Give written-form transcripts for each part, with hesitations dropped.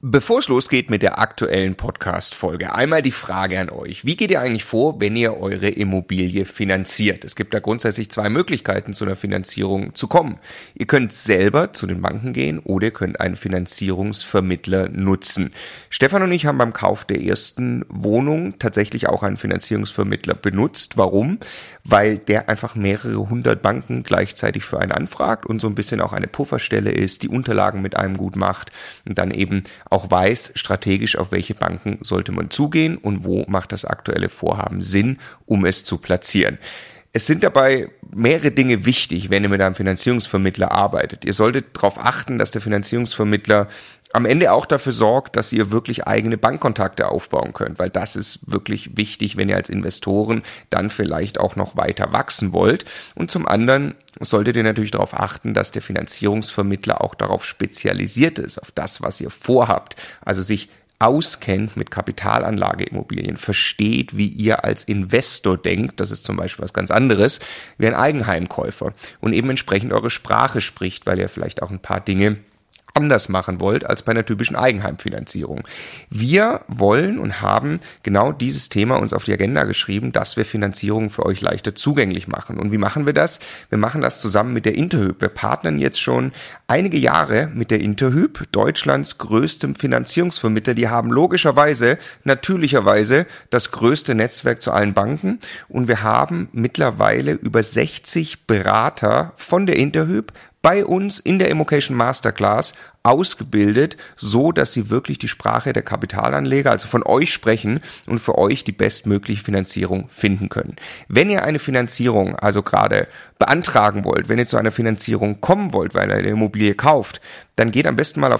Bevor es losgeht mit der aktuellen Podcast-Folge, einmal die Frage an euch. Wie geht ihr eigentlich vor, wenn ihr eure Immobilie finanziert? Es gibt da grundsätzlich zwei Möglichkeiten, zu einer Finanzierung zu kommen. Ihr könnt selber zu den Banken gehen oder ihr könnt einen Finanzierungsvermittler nutzen. Stefan und ich haben beim Kauf der ersten Wohnung tatsächlich auch einen Finanzierungsvermittler benutzt. Warum? Weil der einfach mehrere hundert Banken gleichzeitig für einen anfragt und so ein bisschen auch eine Pufferstelle ist, die Unterlagen mit einem gut macht und dann eben auch weiß strategisch, auf welche Banken sollte man zugehen und wo macht das aktuelle Vorhaben Sinn, um es zu platzieren. Es sind dabei mehrere Dinge wichtig, wenn ihr mit einem Finanzierungsvermittler arbeitet. Ihr solltet darauf achten, dass der Finanzierungsvermittler am Ende auch dafür sorgt, dass ihr wirklich eigene Bankkontakte aufbauen könnt, weil das ist wirklich wichtig, wenn ihr als Investoren dann vielleicht auch noch weiter wachsen wollt. Und zum anderen solltet ihr natürlich darauf achten, dass der Finanzierungsvermittler auch darauf spezialisiert ist, auf das, was ihr vorhabt, also sich auskennt mit Kapitalanlageimmobilien, versteht, wie ihr als Investor denkt, das ist zum Beispiel was ganz anderes, wie ein Eigenheimkäufer und eben entsprechend eure Sprache spricht, weil ihr vielleicht auch ein paar Dinge anders machen wollt als bei einer typischen Eigenheimfinanzierung. Wir wollen und haben genau dieses Thema uns auf die Agenda geschrieben, dass wir Finanzierung für euch leichter zugänglich machen. Und wie machen wir das? Wir machen das zusammen mit der Interhyp. Wir partnern jetzt schon einige Jahre mit der Interhyp, Deutschlands größtem Finanzierungsvermittler. Die haben natürlicherweise das größte Netzwerk zu allen Banken. Und wir haben mittlerweile über 60 Berater von der Interhyp bei uns in der Immocation Masterclass ausgebildet, so dass sie wirklich die Sprache der Kapitalanleger, also von euch sprechen und für euch die bestmögliche Finanzierung finden können. Wenn ihr eine Finanzierung also gerade beantragen wollt, wenn ihr zu einer Finanzierung kommen wollt, weil ihr eine Immobilie kauft, dann geht am besten mal auf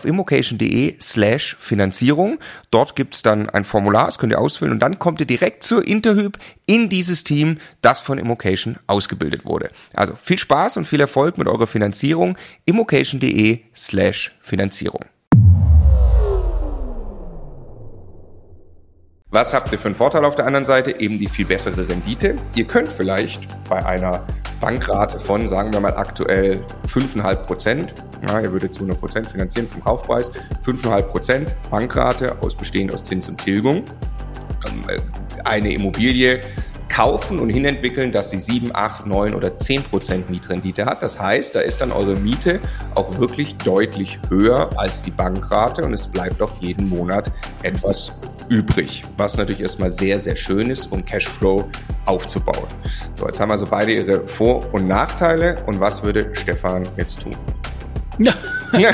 immocation.de/Finanzierung. Dort gibt's dann ein Formular, das könnt ihr ausfüllen und dann kommt ihr direkt zur Interhyp in dieses Team, das von Immocation ausgebildet wurde. Also viel Spaß und viel Erfolg mit eurer Finanzierung. immocation.de/Finanzierung. Was habt ihr für einen Vorteil auf der anderen Seite? Eben die viel bessere Rendite. Ihr könnt vielleicht bei einer Bankrate von, sagen wir mal aktuell 5,5%, ja, ihr würdet zu 100% finanzieren vom Kaufpreis, 5,5% Bankrate bestehend aus Zins und Tilgung, eine Immobilie kaufen und hinentwickeln, dass sie 7, 8, 9 oder 10% Mietrendite hat. Das heißt, da ist dann eure Miete auch wirklich deutlich höher als die Bankrate und es bleibt auch jeden Monat etwas übrig, was natürlich erstmal sehr, sehr schön ist, um Cashflow aufzubauen. So, jetzt haben also beide ihre Vor- und Nachteile und was würde Stefan jetzt tun? Ja. Also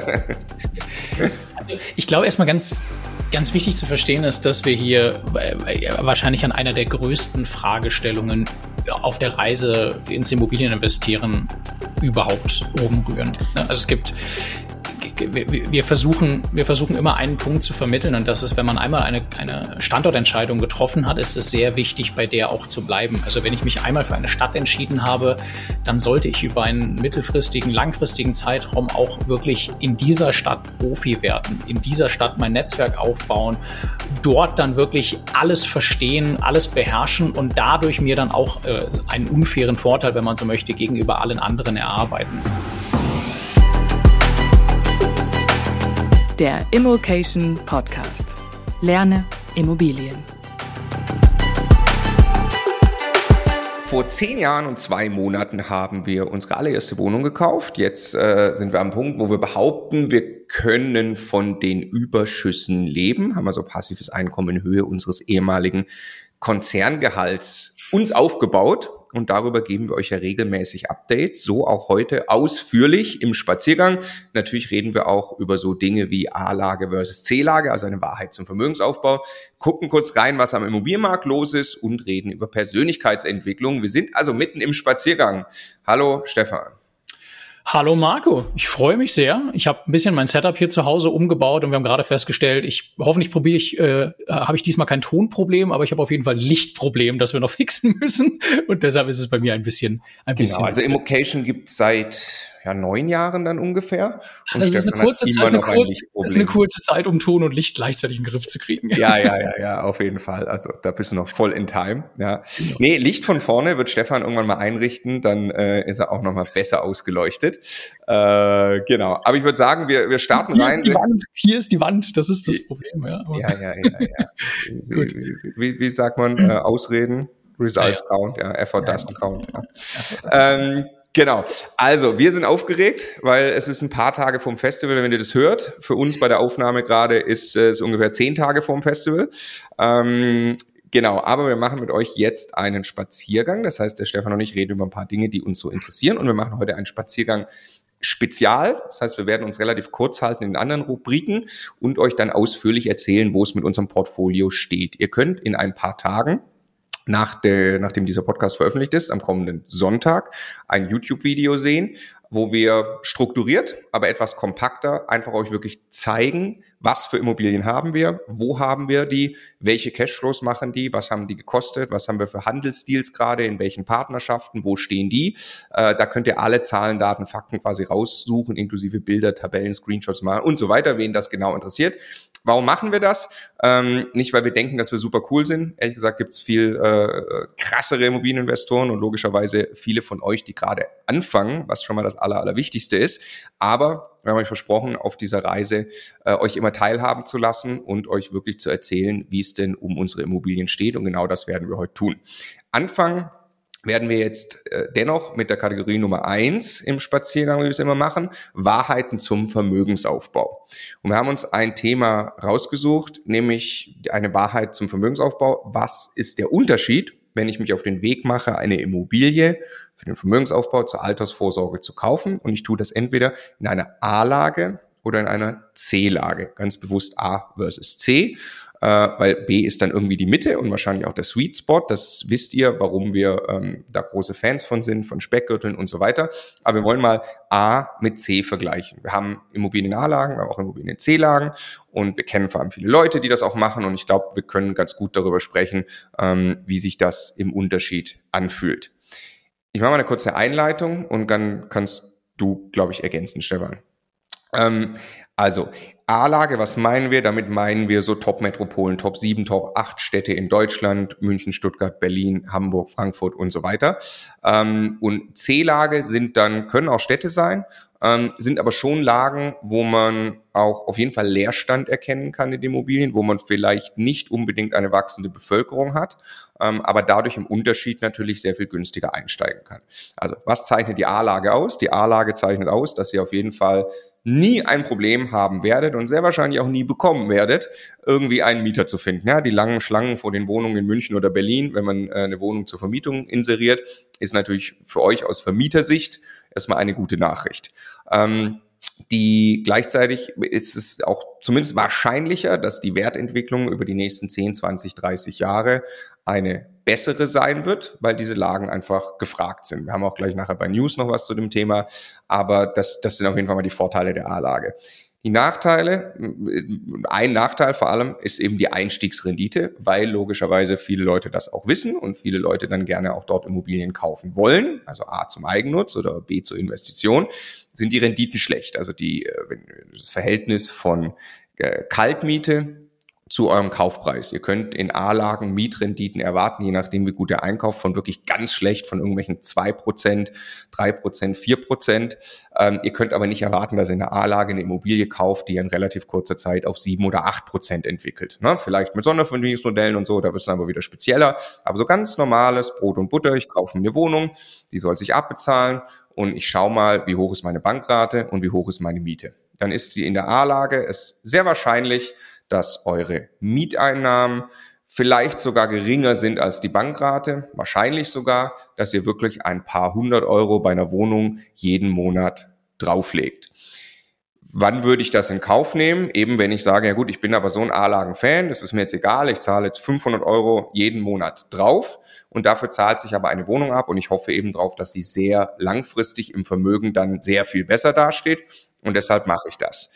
ich glaube erstmal ganz wichtig zu verstehen ist, dass wir hier wahrscheinlich an einer der größten Fragestellungen auf der Reise ins Immobilieninvestieren überhaupt oben rühren. Also wir versuchen immer einen Punkt zu vermitteln und das ist, wenn man einmal eine Standortentscheidung getroffen hat, ist es sehr wichtig, bei der auch zu bleiben. Also wenn ich mich einmal für eine Stadt entschieden habe, dann sollte ich über einen mittelfristigen, langfristigen Zeitraum auch wirklich in dieser Stadt Profi werden, in dieser Stadt mein Netzwerk aufbauen, dort dann wirklich alles verstehen, alles beherrschen und dadurch mir dann auch einen unfairen Vorteil, wenn man so möchte, gegenüber allen anderen erarbeiten. Der Immocation Podcast. Lerne Immobilien. Vor 10 Jahren und 2 Monaten haben wir unsere allererste Wohnung gekauft. Jetzt sind wir am Punkt, wo wir behaupten, wir können von den Überschüssen leben, haben also passives Einkommen in Höhe unseres ehemaligen Konzerngehalts uns aufgebaut. Und darüber geben wir euch ja regelmäßig Updates, so auch heute ausführlich im Spaziergang. Natürlich reden wir auch über so Dinge wie A-Lage versus C-Lage, also eine Wahrheit zum Vermögensaufbau. Gucken kurz rein, was am Immobilienmarkt los ist und reden über Persönlichkeitsentwicklung. Wir sind also mitten im Spaziergang. Hallo Stefan. Hallo Marco, ich freue mich sehr. Ich habe ein bisschen mein Setup hier zu Hause umgebaut und wir haben gerade festgestellt, hoffentlich habe ich diesmal kein Tonproblem, aber ich habe auf jeden Fall ein Lichtproblem, das wir noch fixen müssen und deshalb ist es bei mir ein bisschen. Genau, also Immocation gibt es seit 9 Jahren dann ungefähr. Und das ist eine kurze Zeit, um Ton und Licht gleichzeitig in den Griff zu kriegen. Ja, auf jeden Fall. Also da bist du noch voll in time. Ja. Genau. Nee, Licht von vorne wird Stefan irgendwann mal einrichten, dann ist er auch noch mal besser ausgeleuchtet. Genau. Aber ich würde sagen, wir starten hier rein. Hier ist die Wand, das ist das Problem. Ja. Wie sagt man? Ausreden? Results count, Effort doesn't count. Ja. Genau, also wir sind aufgeregt, weil es ist ein paar Tage vorm Festival, wenn ihr das hört. Für uns bei der Aufnahme gerade ist es ungefähr 10 Tage vorm Festival. Genau, aber wir machen mit euch jetzt einen Spaziergang. Das heißt, der Stefan und ich reden über ein paar Dinge, die uns so interessieren. Und wir machen heute einen Spaziergang spezial. Das heißt, wir werden uns relativ kurz halten in anderen Rubriken und euch dann ausführlich erzählen, wo es mit unserem Portfolio steht. Ihr könnt in ein paar Tagen, nachdem dieser Podcast veröffentlicht ist, am kommenden Sonntag, ein YouTube-Video sehen, wo wir strukturiert, aber etwas kompakter einfach euch wirklich zeigen, was für Immobilien haben wir, wo haben wir die, welche Cashflows machen die, was haben die gekostet, was haben wir für Handelsdeals gerade, in welchen Partnerschaften, wo stehen die. Da könnt ihr alle Zahlen, Daten, Fakten quasi raussuchen, inklusive Bilder, Tabellen, Screenshots machen und so weiter, wen das genau interessiert. Warum machen wir das? Nicht, weil wir denken, dass wir super cool sind. Ehrlich gesagt gibt es viel krassere Immobilieninvestoren und logischerweise viele von euch, die gerade anfangen, was schon mal das Allerwichtigste ist. Aber wir haben euch versprochen, auf dieser Reise euch immer teilhaben zu lassen und euch wirklich zu erzählen, wie es denn um unsere Immobilien steht. Und genau das werden wir heute tun. Anfangen werden wir jetzt dennoch mit der Kategorie Nummer 1 im Spaziergang, wie wir es immer machen, Wahrheiten zum Vermögensaufbau. Und wir haben uns ein Thema rausgesucht, nämlich eine Wahrheit zum Vermögensaufbau. Was ist der Unterschied, wenn ich mich auf den Weg mache, eine Immobilie für den Vermögensaufbau zur Altersvorsorge zu kaufen? Und ich tue das entweder in einer A-Lage oder in einer C-Lage. Ganz bewusst A versus C. Weil B ist dann irgendwie die Mitte und wahrscheinlich auch der Sweet Spot. Das wisst ihr, warum wir da große Fans von sind, von Speckgürteln und so weiter. Aber wir wollen mal A mit C vergleichen. Wir haben Immobilien in A-Lagen, wir haben auch Immobilien in C-Lagen und wir kennen vor allem viele Leute, die das auch machen und ich glaube, wir können ganz gut darüber sprechen, wie sich das im Unterschied anfühlt. Ich mache mal eine kurze Einleitung und dann kannst du, glaube ich, ergänzen, Stefan. Also A-Lage, was meinen wir? Damit meinen wir so Top-Metropolen, Top 7, Top 8 Städte in Deutschland, München, Stuttgart, Berlin, Hamburg, Frankfurt und so weiter. Und C-Lage können auch Städte sein, sind aber schon Lagen, wo man auch auf jeden Fall Leerstand erkennen kann in den Immobilien, wo man vielleicht nicht unbedingt eine wachsende Bevölkerung hat, aber dadurch im Unterschied natürlich sehr viel günstiger einsteigen kann. Also was zeichnet die A-Lage aus? Die A-Lage zeichnet aus, dass ihr auf jeden Fall nie ein Problem haben werdet und sehr wahrscheinlich auch nie bekommen werdet, irgendwie einen Mieter zu finden. Ja, die langen Schlangen vor den Wohnungen in München oder Berlin, wenn man eine Wohnung zur Vermietung inseriert, ist natürlich für euch aus Vermietersicht erstmal eine gute Nachricht. Gleichzeitig ist es auch zumindest wahrscheinlicher, dass die Wertentwicklung über die nächsten 10, 20, 30 Jahre eine bessere sein wird, weil diese Lagen einfach gefragt sind. Wir haben auch gleich nachher bei News noch was zu dem Thema, aber das sind auf jeden Fall mal die Vorteile der A-Lage. Die Nachteile, ein Nachteil vor allem ist eben die Einstiegsrendite, weil logischerweise viele Leute das auch wissen und viele Leute dann gerne auch dort Immobilien kaufen wollen, also A zum Eigennutz oder B zur Investition, sind die Renditen schlecht. Also das Verhältnis von Kaltmiete zu eurem Kaufpreis. Ihr könnt in A-Lagen Mietrenditen erwarten, je nachdem wie gut der Einkauf, von wirklich ganz schlecht, von irgendwelchen 2%, 3%, 4%. Ihr könnt aber nicht erwarten, dass ihr in einer A-Lage eine Immobilie kauft, die in relativ kurzer Zeit auf 7 oder 8% entwickelt. Ne? Vielleicht mit Sondervermögensmodellen und so, da wird es dann aber wieder spezieller. Aber so ganz normales Brot und Butter, ich kaufe mir eine Wohnung, die soll sich abbezahlen und ich schaue mal, wie hoch ist meine Bankrate und wie hoch ist meine Miete. Dann ist sie in der A-Lage, ist sehr wahrscheinlich, dass eure Mieteinnahmen vielleicht sogar geringer sind als die Bankrate, wahrscheinlich sogar, dass ihr wirklich ein paar 100 Euro bei einer Wohnung jeden Monat drauflegt. Wann würde ich das in Kauf nehmen? Eben wenn ich sage, ja gut, ich bin aber so ein A-Lagen-Fan, es ist mir jetzt egal, ich zahle jetzt 500 Euro jeden Monat drauf und dafür zahlt sich aber eine Wohnung ab und ich hoffe eben drauf, dass die sehr langfristig im Vermögen dann sehr viel besser dasteht und deshalb mache ich das.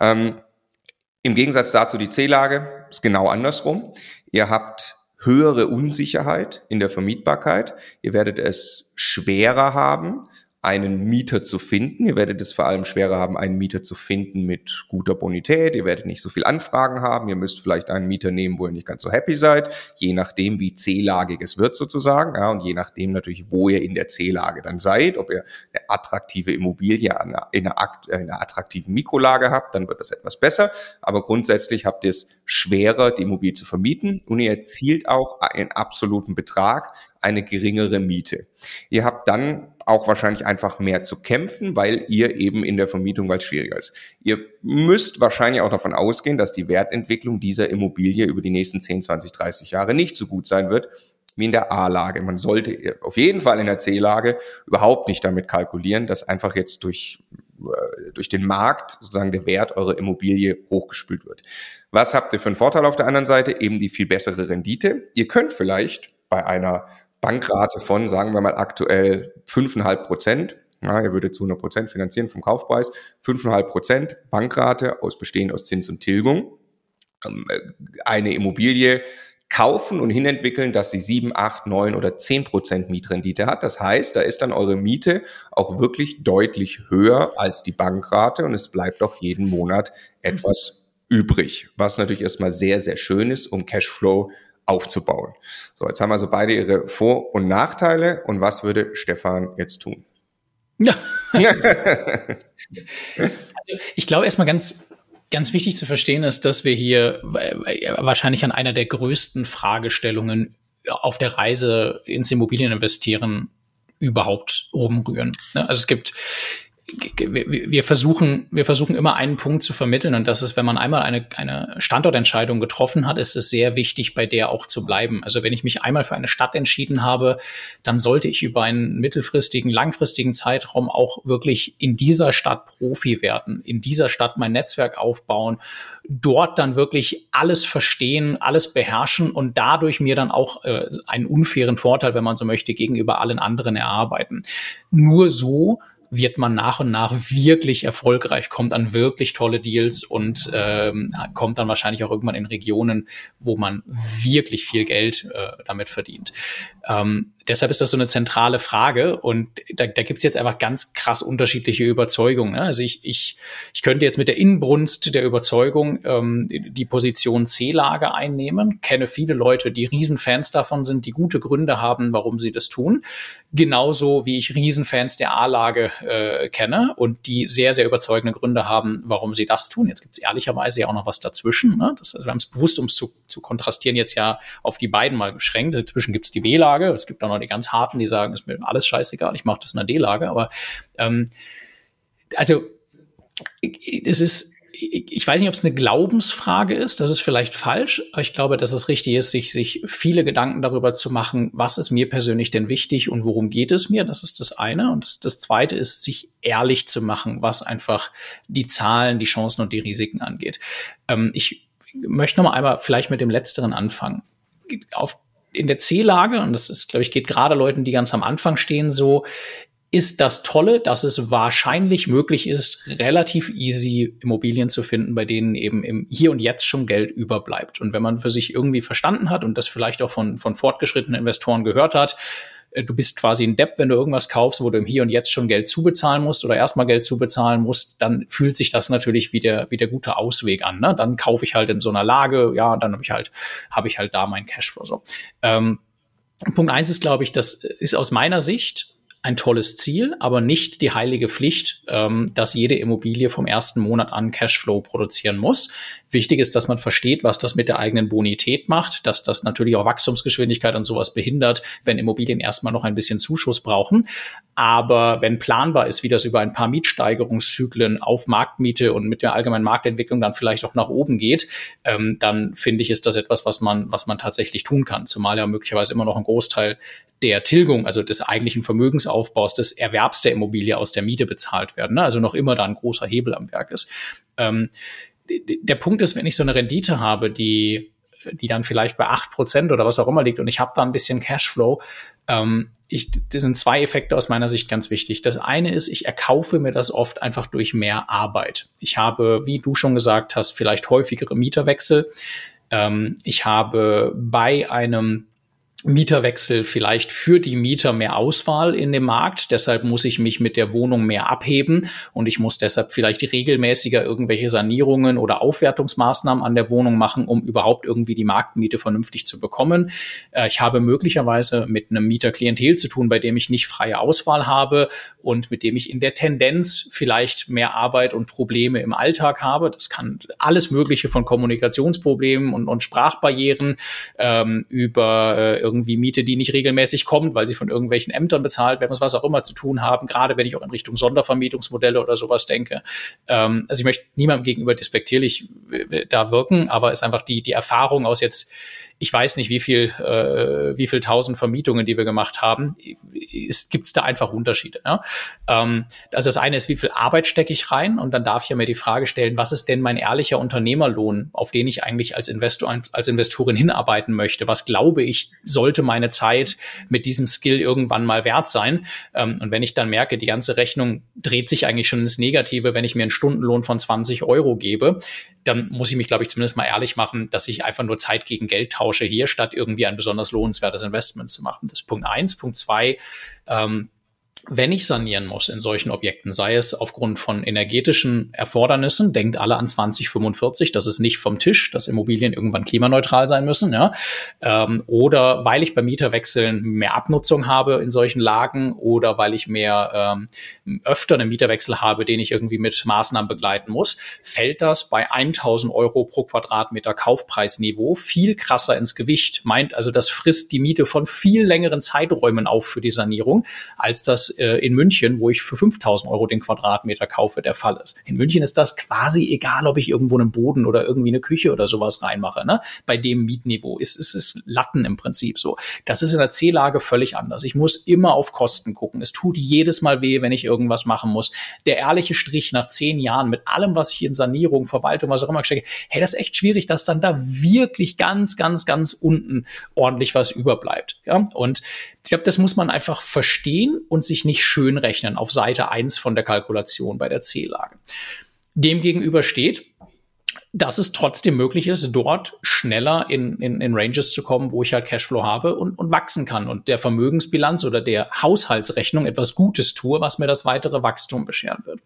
Im Gegensatz dazu die C-Lage ist genau andersrum. Ihr habt höhere Unsicherheit in der Vermietbarkeit. Ihr werdet es schwerer haben, einen Mieter zu finden. Ihr werdet es vor allem schwerer haben, einen Mieter zu finden mit guter Bonität. Ihr werdet nicht so viel Anfragen haben. Ihr müsst vielleicht einen Mieter nehmen, wo ihr nicht ganz so happy seid, je nachdem, wie C-lagig es wird sozusagen. Ja, und je nachdem natürlich, wo ihr in der C-Lage dann seid. Ob ihr eine attraktive Immobilie in einer attraktiven Mikrolage habt, dann wird das etwas besser. Aber grundsätzlich habt ihr es schwerer, die Immobilie zu vermieten. Und ihr erzielt auch einen absoluten Betrag, eine geringere Miete. Ihr habt dann auch wahrscheinlich einfach mehr zu kämpfen, weil ihr eben in der Vermietung, weil es schwieriger ist. Ihr müsst wahrscheinlich auch davon ausgehen, dass die Wertentwicklung dieser Immobilie über die nächsten 10, 20, 30 Jahre nicht so gut sein wird wie in der A-Lage. Man sollte auf jeden Fall in der C-Lage überhaupt nicht damit kalkulieren, dass einfach jetzt durch den Markt sozusagen der Wert eurer Immobilie hochgespült wird. Was habt ihr für einen Vorteil auf der anderen Seite? Eben die viel bessere Rendite. Ihr könnt vielleicht bei einer Bankrate von, sagen wir mal aktuell 5,5%, ja, ihr würdet zu 100% finanzieren vom Kaufpreis, 5,5% Bankrate bestehend aus Zins und Tilgung, eine Immobilie kaufen und hinentwickeln, dass sie 7, 8, 9 oder 10% Mietrendite hat. Das heißt, da ist dann eure Miete auch wirklich deutlich höher als die Bankrate und es bleibt auch jeden Monat etwas übrig, was natürlich erstmal sehr, sehr schön ist, um Cashflow aufzubauen. So, jetzt haben also beide ihre Vor- und Nachteile. Und was würde Stefan jetzt tun? Ja. Also ich glaube erstmal ganz wichtig zu verstehen ist, dass wir hier wahrscheinlich an einer der größten Fragestellungen auf der Reise ins Immobilieninvestieren überhaupt rumrühren. Also wir versuchen immer einen Punkt zu vermitteln und das ist, wenn man einmal eine Standortentscheidung getroffen hat, ist es sehr wichtig, bei der auch zu bleiben. Also wenn ich mich einmal für eine Stadt entschieden habe, dann sollte ich über einen mittelfristigen, langfristigen Zeitraum auch wirklich in dieser Stadt Profi werden, in dieser Stadt mein Netzwerk aufbauen, dort dann wirklich alles verstehen, alles beherrschen und dadurch mir dann auch einen unfairen Vorteil, wenn man so möchte, gegenüber allen anderen erarbeiten. Nur so wird man nach und nach wirklich erfolgreich, kommt an wirklich tolle Deals und kommt dann wahrscheinlich auch irgendwann in Regionen, wo man wirklich viel Geld damit verdient. Deshalb ist das so eine zentrale Frage und da gibt es jetzt einfach ganz krass unterschiedliche Überzeugungen. Ne? Also ich könnte jetzt mit der Inbrunst der Überzeugung die Position C-Lage einnehmen, kenne viele Leute, die Riesenfans davon sind, die gute Gründe haben, warum sie das tun. Genauso wie ich Riesenfans der A-Lage kenne und die sehr, sehr überzeugende Gründe haben, warum sie das tun. Jetzt gibt es ehrlicherweise ja auch noch was dazwischen. Ne? Also wir haben es bewusst, um es zu kontrastieren, jetzt ja auf die beiden mal beschränkt. Dazwischen gibt es die B-Lage. Es gibt auch noch die ganz harten, die sagen, ist mir alles scheißegal, ich mache das in der D-Lage. Aber also es ist, ich weiß nicht, ob es eine Glaubensfrage ist, das ist vielleicht falsch, aber ich glaube, dass es richtig ist, sich viele Gedanken darüber zu machen, was ist mir persönlich denn wichtig und worum geht es mir, das ist das eine. Und das zweite ist, sich ehrlich zu machen, was einfach die Zahlen, die Chancen und die Risiken angeht. Ich möchte noch mal einmal vielleicht mit dem Letzteren anfangen. In der C-Lage, und das ist, glaube ich, geht gerade Leuten, die ganz am Anfang stehen, so, ist das Tolle, dass es wahrscheinlich möglich ist, relativ easy Immobilien zu finden, bei denen eben im Hier und Jetzt schon Geld überbleibt. Und wenn man für sich irgendwie verstanden hat und das vielleicht auch von fortgeschrittenen Investoren gehört hat, du bist quasi ein Depp, wenn du irgendwas kaufst, wo du im Hier und Jetzt schon Geld zubezahlen musst oder erstmal Geld zubezahlen musst, dann fühlt sich das natürlich wie der gute Ausweg an. Ne? Dann kaufe ich halt in so einer Lage, ja, und dann habe ich halt da mein Cashflow. So. Punkt 1 ist, glaube ich, das ist aus meiner Sicht ein tolles Ziel, aber nicht die heilige Pflicht, dass jede Immobilie vom ersten Monat an Cashflow produzieren muss. Wichtig ist, dass man versteht, was das mit der eigenen Bonität macht, dass das natürlich auch Wachstumsgeschwindigkeit und sowas behindert, wenn Immobilien erstmal noch ein bisschen Zuschuss brauchen. Aber wenn planbar ist, wie das über ein paar Mietsteigerungszyklen auf Marktmiete und mit der allgemeinen Marktentwicklung dann vielleicht auch nach oben geht, dann finde ich, ist das etwas, was man tatsächlich tun kann. Zumal ja möglicherweise immer noch ein Großteil der Tilgung, also des eigentlichen Vermögensaufbaus, des Erwerbs der Immobilie aus der Miete bezahlt werden. Ne? Also noch immer da ein großer Hebel am Werk ist. Der Punkt ist, wenn ich so eine Rendite habe, die dann vielleicht bei 8% oder was auch immer liegt und ich habe da ein bisschen Cashflow, das sind zwei Effekte aus meiner Sicht ganz wichtig. Das eine ist, ich erkaufe mir das oft einfach durch mehr Arbeit. Ich habe, wie du schon gesagt hast, vielleicht häufigere Mieterwechsel. Ich habe bei einem Mieterwechsel vielleicht für die Mieter mehr Auswahl in dem Markt. Deshalb muss ich mich mit der Wohnung mehr abheben und ich muss deshalb vielleicht regelmäßiger irgendwelche Sanierungen oder Aufwertungsmaßnahmen an der Wohnung machen, um überhaupt irgendwie die Marktmiete vernünftig zu bekommen. Ich habe möglicherweise mit einem Mieterklientel zu tun, bei dem ich nicht freie Auswahl habe und mit dem ich in der Tendenz vielleicht mehr Arbeit und Probleme im Alltag habe. Das kann alles Mögliche von Kommunikationsproblemen und Sprachbarrieren über irgendwie Miete, die nicht regelmäßig kommt, weil sie von irgendwelchen Ämtern bezahlt werden, was auch immer zu tun haben, gerade wenn ich auch in Richtung Sondervermietungsmodelle oder sowas denke. Also ich möchte niemandem gegenüber despektierlich da wirken, aber es ist einfach die Erfahrung aus jetzt, ich weiß nicht, wie viel 1000 Vermietungen, die wir gemacht haben, gibt's da einfach Unterschiede. Ja? Also das eine ist, wie viel Arbeit stecke ich rein? Und dann darf ich ja mir die Frage stellen, was ist denn mein ehrlicher Unternehmerlohn, auf den ich eigentlich als Investorin hinarbeiten möchte? Was glaube ich, sollte meine Zeit mit diesem Skill irgendwann mal wert sein? Und wenn ich dann merke, die ganze Rechnung dreht sich eigentlich schon ins Negative, wenn ich mir einen Stundenlohn von 20 € gebe, dann muss ich mich, glaube ich, zumindest mal ehrlich machen, dass ich einfach nur Zeit gegen Geld tausche hier, statt irgendwie ein besonders lohnenswertes Investment zu machen. Das ist Punkt 1. Punkt 2, wenn ich sanieren muss in solchen Objekten, sei es aufgrund von energetischen Erfordernissen, denkt alle an 2045, das ist nicht vom Tisch, dass Immobilien irgendwann klimaneutral sein müssen, ja, oder weil ich bei Mieterwechseln mehr Abnutzung habe in solchen Lagen oder weil ich öfter einen Mieterwechsel habe, den ich irgendwie mit Maßnahmen begleiten muss, fällt das bei 1.000 € pro Quadratmeter Kaufpreisniveau viel krasser ins Gewicht. Meint also, das frisst die Miete von viel längeren Zeiträumen auf für die Sanierung, als das in München, wo ich für 5.000 € den Quadratmeter kaufe, der Fall ist. In München ist das quasi egal, ob ich irgendwo einen Boden oder irgendwie eine Küche oder sowas reinmache. Ne? Bei dem Mietniveau ist es Latten im Prinzip so. Das ist in der C-Lage völlig anders. Ich muss immer auf Kosten gucken. Es tut jedes Mal weh, wenn ich irgendwas machen muss. Der ehrliche Strich nach 10 Jahren mit allem, was ich in Sanierung, Verwaltung, was auch immer stecke, hey, das ist echt schwierig, dass dann da wirklich ganz, ganz, ganz unten ordentlich was überbleibt. Ja? Und ich glaube, das muss man einfach verstehen und sich nicht schön rechnen auf Seite 1 von der Kalkulation bei der C-Lage. Demgegenüber steht, dass es trotzdem möglich ist, dort schneller in Ranges zu kommen, wo ich halt Cashflow habe und wachsen kann und der Vermögensbilanz oder der Haushaltsrechnung etwas Gutes tue, was mir das weitere Wachstum bescheren wird.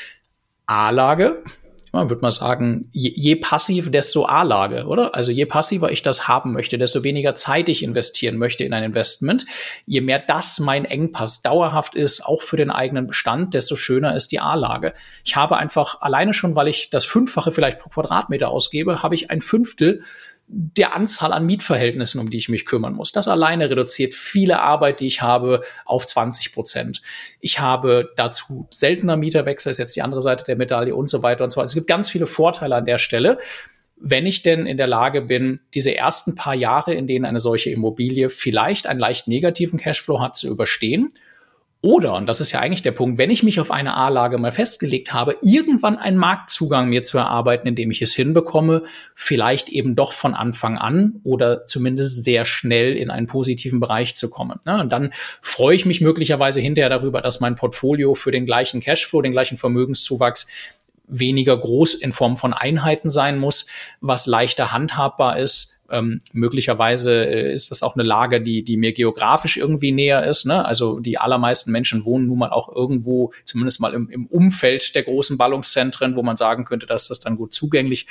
A-Lage, man würde mal sagen, je passiv, desto A-Lage, oder? Also je passiver ich das haben möchte, desto weniger Zeit ich investieren möchte in ein Investment. Je mehr das mein Engpass dauerhaft ist, auch für den eigenen Bestand, desto schöner ist die A-Lage. Ich habe einfach, alleine schon, weil ich das 5-fache vielleicht pro Quadratmeter ausgebe, habe ich 1/5 der Anzahl an Mietverhältnissen, um die ich mich kümmern muss. Das alleine reduziert viele Arbeit, die ich habe, auf 20%. Ich habe dazu seltener Mieterwechsel, ist jetzt die andere Seite der Medaille und so weiter und so weiter. Es gibt ganz viele Vorteile an der Stelle, wenn ich denn in der Lage bin, diese ersten paar Jahre, in denen eine solche Immobilie vielleicht einen leicht negativen Cashflow hat, zu überstehen. Oder, und das ist ja eigentlich der Punkt, wenn ich mich auf eine A-Lage mal festgelegt habe, irgendwann einen Marktzugang mir zu erarbeiten, indem ich es hinbekomme, vielleicht eben doch von Anfang an oder zumindest sehr schnell in einen positiven Bereich zu kommen. Ja, und dann freue ich mich möglicherweise hinterher darüber, dass mein Portfolio für den gleichen Cashflow, den gleichen Vermögenszuwachs weniger groß in Form von Einheiten sein muss, was leichter handhabbar ist. Möglicherweise ist das auch eine Lage, die mir geografisch irgendwie näher ist. Ne? Also die allermeisten Menschen wohnen nun mal auch irgendwo, zumindest mal im Umfeld der großen Ballungszentren, wo man sagen könnte, dass das dann gut zugänglich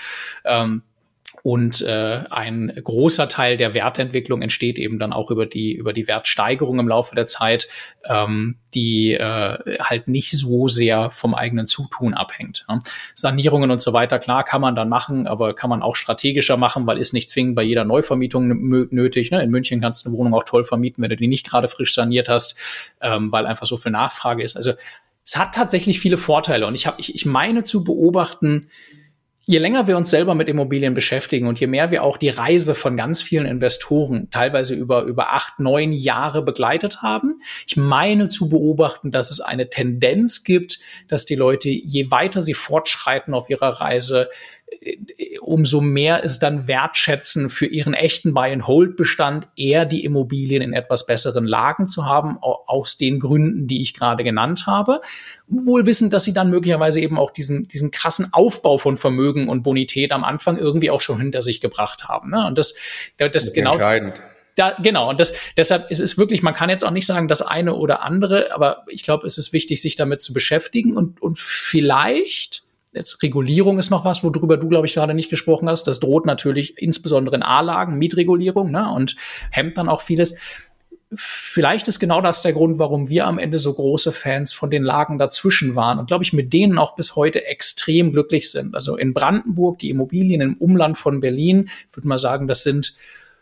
und ein großer Teil der Wertentwicklung entsteht eben dann auch über die Wertsteigerung im Laufe der Zeit, die halt nicht so sehr vom eigenen Zutun abhängt. Ja. Sanierungen und so weiter, klar, kann man dann machen, aber kann man auch strategischer machen, weil ist nicht zwingend bei jeder Neuvermietung nötig. Ne? In München kannst du eine Wohnung auch toll vermieten, wenn du die nicht gerade frisch saniert hast, weil einfach so viel Nachfrage ist. Also es hat tatsächlich viele Vorteile und ich meine zu beobachten, je länger wir uns selber mit Immobilien beschäftigen und je mehr wir auch die Reise von ganz vielen Investoren teilweise über 8-9 Jahre begleitet haben, ich meine zu beobachten, dass es eine Tendenz gibt, dass die Leute, je weiter sie fortschreiten auf ihrer Reise, umso mehr es dann wertschätzen, für ihren echten Buy-and-Hold-Bestand eher die Immobilien in etwas besseren Lagen zu haben, aus den Gründen, die ich gerade genannt habe. Wohl wissend, dass sie dann möglicherweise eben auch diesen krassen Aufbau von Vermögen und Bonität am Anfang irgendwie auch schon hinter sich gebracht haben. Ne? Und das ist genau entscheidend. Genau, und deshalb es ist wirklich, man kann jetzt auch nicht sagen, das eine oder andere, aber ich glaube, es ist wichtig, sich damit zu beschäftigen und vielleicht, jetzt Regulierung ist noch was, worüber du, glaube ich, gerade nicht gesprochen hast, das droht natürlich insbesondere in A-Lagen, Mietregulierung, ne, und hemmt dann auch vieles. Vielleicht ist genau das der Grund, warum wir am Ende so große Fans von den Lagen dazwischen waren und, glaube ich, mit denen auch bis heute extrem glücklich sind. Also in Brandenburg, die Immobilien im Umland von Berlin, ich würde mal sagen, das sind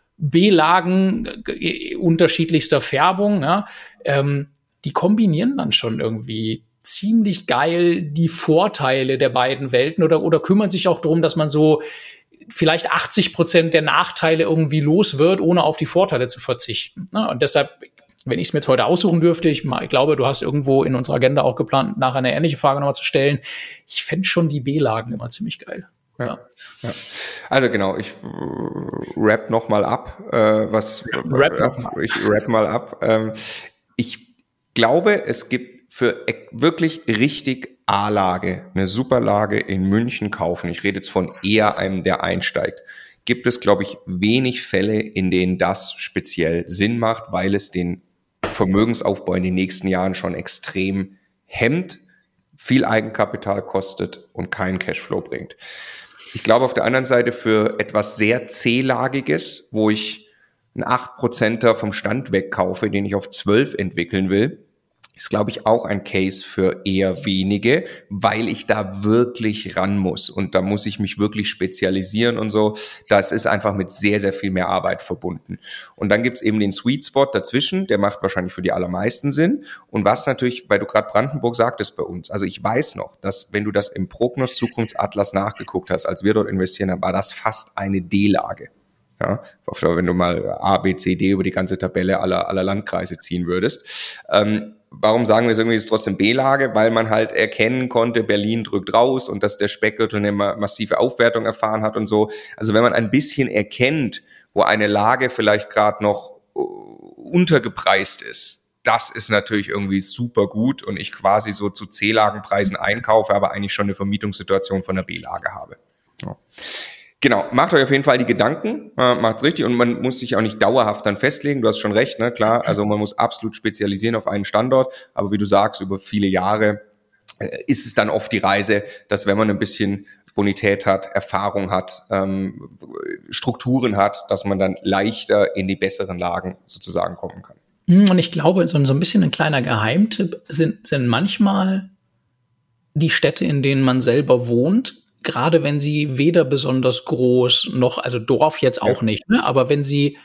B-Lagen unterschiedlichster Färbung, ne? Die kombinieren dann schon irgendwie ziemlich geil die Vorteile der beiden Welten oder kümmern sich auch darum, dass man so vielleicht 80% der Nachteile irgendwie los wird, ohne auf die Vorteile zu verzichten. Ne? Und deshalb, wenn ich es mir jetzt heute aussuchen dürfte, ich glaube, du hast irgendwo in unserer Agenda auch geplant, nachher eine ähnliche Frage nochmal zu stellen. Ich fände schon die B-Lagen immer ziemlich geil. Ja. Also genau, ich rap noch mal ab, ich rap mal ab. Ich glaube, es gibt für wirklich richtig A-Lage, eine Superlage in München kaufen. Ich rede jetzt von eher einem, der einsteigt. Gibt es, glaube ich, wenig Fälle, in denen das speziell Sinn macht, weil es den Vermögensaufbau in den nächsten Jahren schon extrem hemmt, viel Eigenkapital kostet und keinen Cashflow bringt. Ich glaube auf der anderen Seite für etwas sehr C-lagiges, wo ich einen 8%er vom Stand wegkaufe, den ich auf 12 entwickeln will, ist, glaube ich, auch ein Case für eher wenige, weil ich da wirklich ran muss und da muss ich mich wirklich spezialisieren und so. Das ist einfach mit sehr, sehr viel mehr Arbeit verbunden. Und dann gibt's eben den Sweet Spot dazwischen, der macht wahrscheinlich für die allermeisten Sinn. Und was natürlich, weil du gerade Brandenburg sagtest bei uns, also ich weiß noch, dass wenn du das im Prognos Zukunftsatlas nachgeguckt hast, als wir dort investieren haben, war das fast eine D-Lage. Ja, wenn du mal A, B, C, D über die ganze Tabelle aller Landkreise ziehen würdest. Warum sagen wir es irgendwie, ist trotzdem B-Lage? Weil man halt erkennen konnte, Berlin drückt raus und dass der Speckgürtel eine massive Aufwertung erfahren hat und so. Also wenn man ein bisschen erkennt, wo eine Lage vielleicht gerade noch untergepreist ist, das ist natürlich irgendwie super gut und ich quasi so zu C-Lagenpreisen einkaufe, aber eigentlich schon eine Vermietungssituation von der B-Lage habe. Ja. Genau, macht euch auf jeden Fall die Gedanken, macht's richtig und man muss sich auch nicht dauerhaft dann festlegen, du hast schon recht, ne, klar, also man muss absolut spezialisieren auf einen Standort, aber wie du sagst, über viele Jahre ist es dann oft die Reise, dass wenn man ein bisschen Bonität hat, Erfahrung hat, Strukturen hat, dass man dann leichter in die besseren Lagen sozusagen kommen kann. Und ich glaube, so ein bisschen ein kleiner Geheimtipp sind manchmal die Städte, in denen man selber wohnt, gerade wenn sie weder besonders groß noch, also Dorf jetzt auch nicht, ne? Aber wenn sie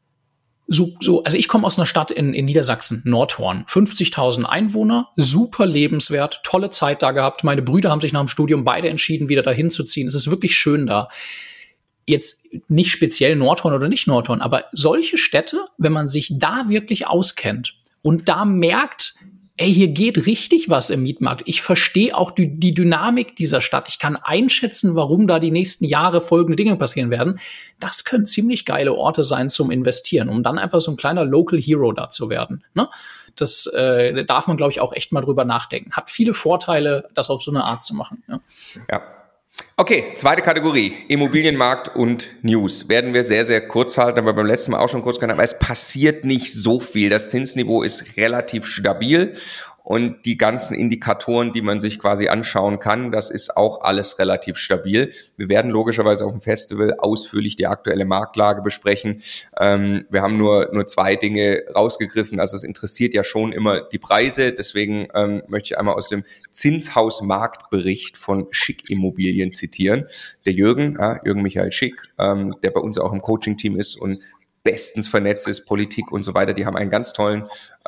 so, also ich komme aus einer Stadt in Niedersachsen, Nordhorn, 50.000 Einwohner, super lebenswert, tolle Zeit da gehabt. Meine Brüder haben sich nach dem Studium beide entschieden, wieder dahin zu ziehen. Es ist wirklich schön da. Jetzt nicht speziell Nordhorn oder nicht Nordhorn, aber solche Städte, wenn man sich da wirklich auskennt und da merkt, ey, hier geht richtig was im Mietmarkt. Ich verstehe auch die Dynamik dieser Stadt. Ich kann einschätzen, warum da die nächsten Jahre folgende Dinge passieren werden. Das können ziemlich geile Orte sein zum Investieren, um dann einfach so ein kleiner Local Hero da zu werden. Ne? Das darf man, glaube ich, auch echt mal drüber nachdenken. Hat viele Vorteile, das auf so eine Art zu machen. Ne? Ja. Okay, zweite Kategorie, Immobilienmarkt und News. Werden wir sehr, sehr kurz halten, aber beim letzten Mal auch schon kurz genannt, aber es passiert nicht so viel. Das Zinsniveau ist relativ stabil und die ganzen Indikatoren, die man sich quasi anschauen kann, das ist auch alles relativ stabil. Wir werden logischerweise auf dem Festival ausführlich die aktuelle Marktlage besprechen. Wir haben nur zwei Dinge rausgegriffen. Also es interessiert ja schon immer die Preise. Deswegen möchte ich einmal aus dem Zinshaus-Marktbericht von Schick Immobilien zitieren. Der Jürgen Michael Schick, der bei uns auch im Coaching-Team ist und bestens vernetzt ist, Politik und so weiter. Die haben einen ganz tollen